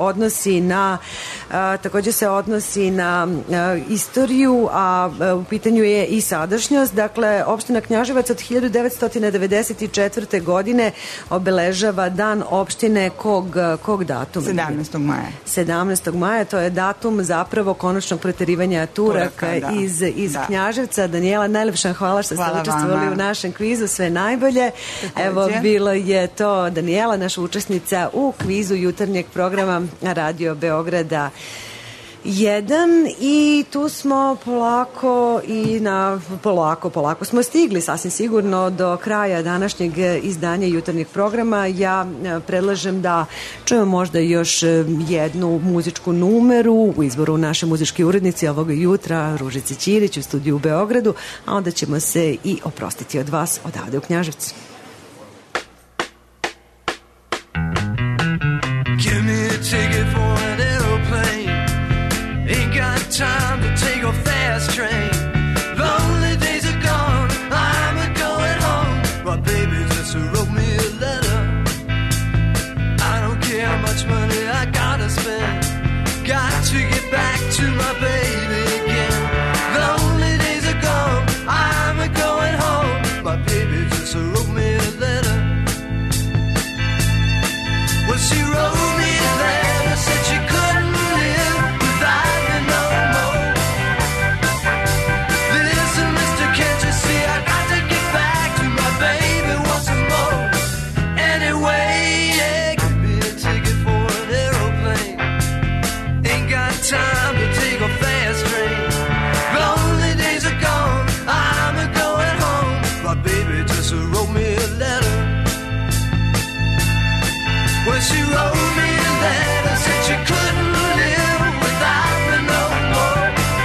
odnosi na istoriju, a u pitanju je i sadašnjost. Dakle, opština Knjaževac od 1994. godine obeležava dan opštine kog datuma? 17. maja. 17. maja, to je datum zapravo konačnog proterivanja Turaka iz Knjaževca. Daniela, najlepša hvala što ste učestvovali u našem kvizu, sve najbolje. Evo, bilo je to Daniela, naša učesnica u kvizu jutarnjeg programa Radio Beograda 1 i tu smo polako smo stigli sasvim sigurno do kraja današnjeg izdanja jutarnjeg programa. Ja predlažem da čujemo možda još jednu muzičku numeru u izboru naše muzičke urednici ovoga jutra, Ružice Ćirić u studiju u Beogradu, a onda ćemo se i oprostiti od vas odavde u Knjaževcu. Give me a ticket for an aeroplane. Ain't got time to take a fast train. Lonely days are gone, I'm a-going home. But baby just wrote me a letter. I don't care how much money I gotta spend. Got to get back to my baby again. Lonely days are gone, I'm a-going home. My baby just wrote me a letter. Well, she wrote me a letter, said she couldn't live without me no more. Listen, mister, can't you see I got to get back to my baby once more. Anyway, yeah, give me a ticket for an aeroplane. Ain't got time to take a fast train. Lonely days are gone, I'm a-going home. My baby just wrote me a letter. Well, she wrote me a letter, said she couldn't live without me no more.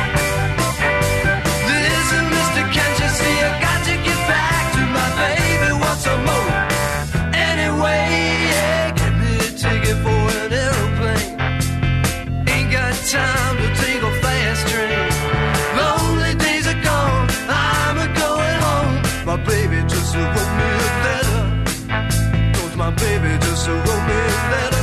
Listen, mister, can't you see I got to get back to my baby once more. Anyway, yeah, give me a ticket for an aeroplane. Ain't got time to take a fast train. Lonely days are gone, I'm a-going home. My baby just wrote me a letter. Cause my baby just wrote me a letter.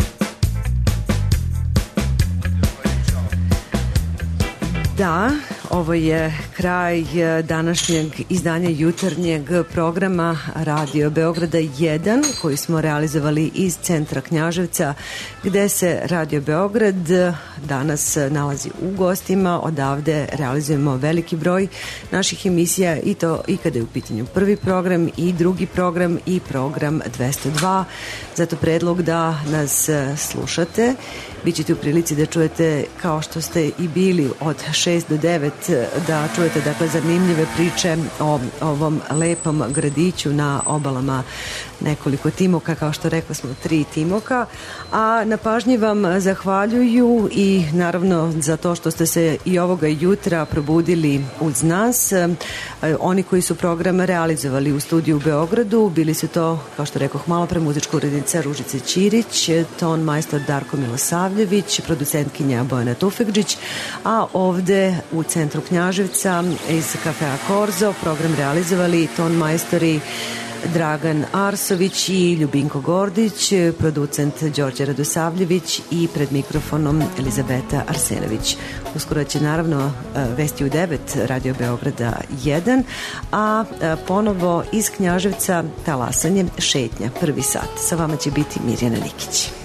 Da, Ovo je kraj današnjeg izdanja jutarnjeg programa Radio Beograda 1 koji smo realizovali iz centra Knjaževca gde se Radio Beograd danas nalazi u gostima. Odavde realizujemo veliki broj naših emisija i to i kada je u pitanju prvi program i drugi program i program 202. Zato predlog da nas slušate. Bićete u prilici da čujete, kao što ste i bili od 6 do 9, da čujete dakle zanimljive priče o ovom lepom gradiću na obalama nekoliko timoka, kao što rekla smo 3 timoka, a na pažnji vam zahvaljuju i naravno za to što ste se i ovoga jutra probudili uz nas. Oni koji su program realizovali u studiju u Beogradu, bili su to, kao što rekoh malo pre, muzička urednica Ružica Ćirić, ton majstor Darko Milosavljević, producentkinja Bojana Tufekđić, a ovde u centru Knjaževca iz Kafea Korzo program realizovali ton majstori Dragan Arsović i Ljubinko Gordić, producent Đorđe Radosavljević i pred mikrofonom Elizabeta Arsenović. Uskoro će naravno vesti u 9 Radio Beograda 1, a ponovo iz Knjaževca talasanje šetnja, prvi sat. Sa vama će biti Mirjana Nikić.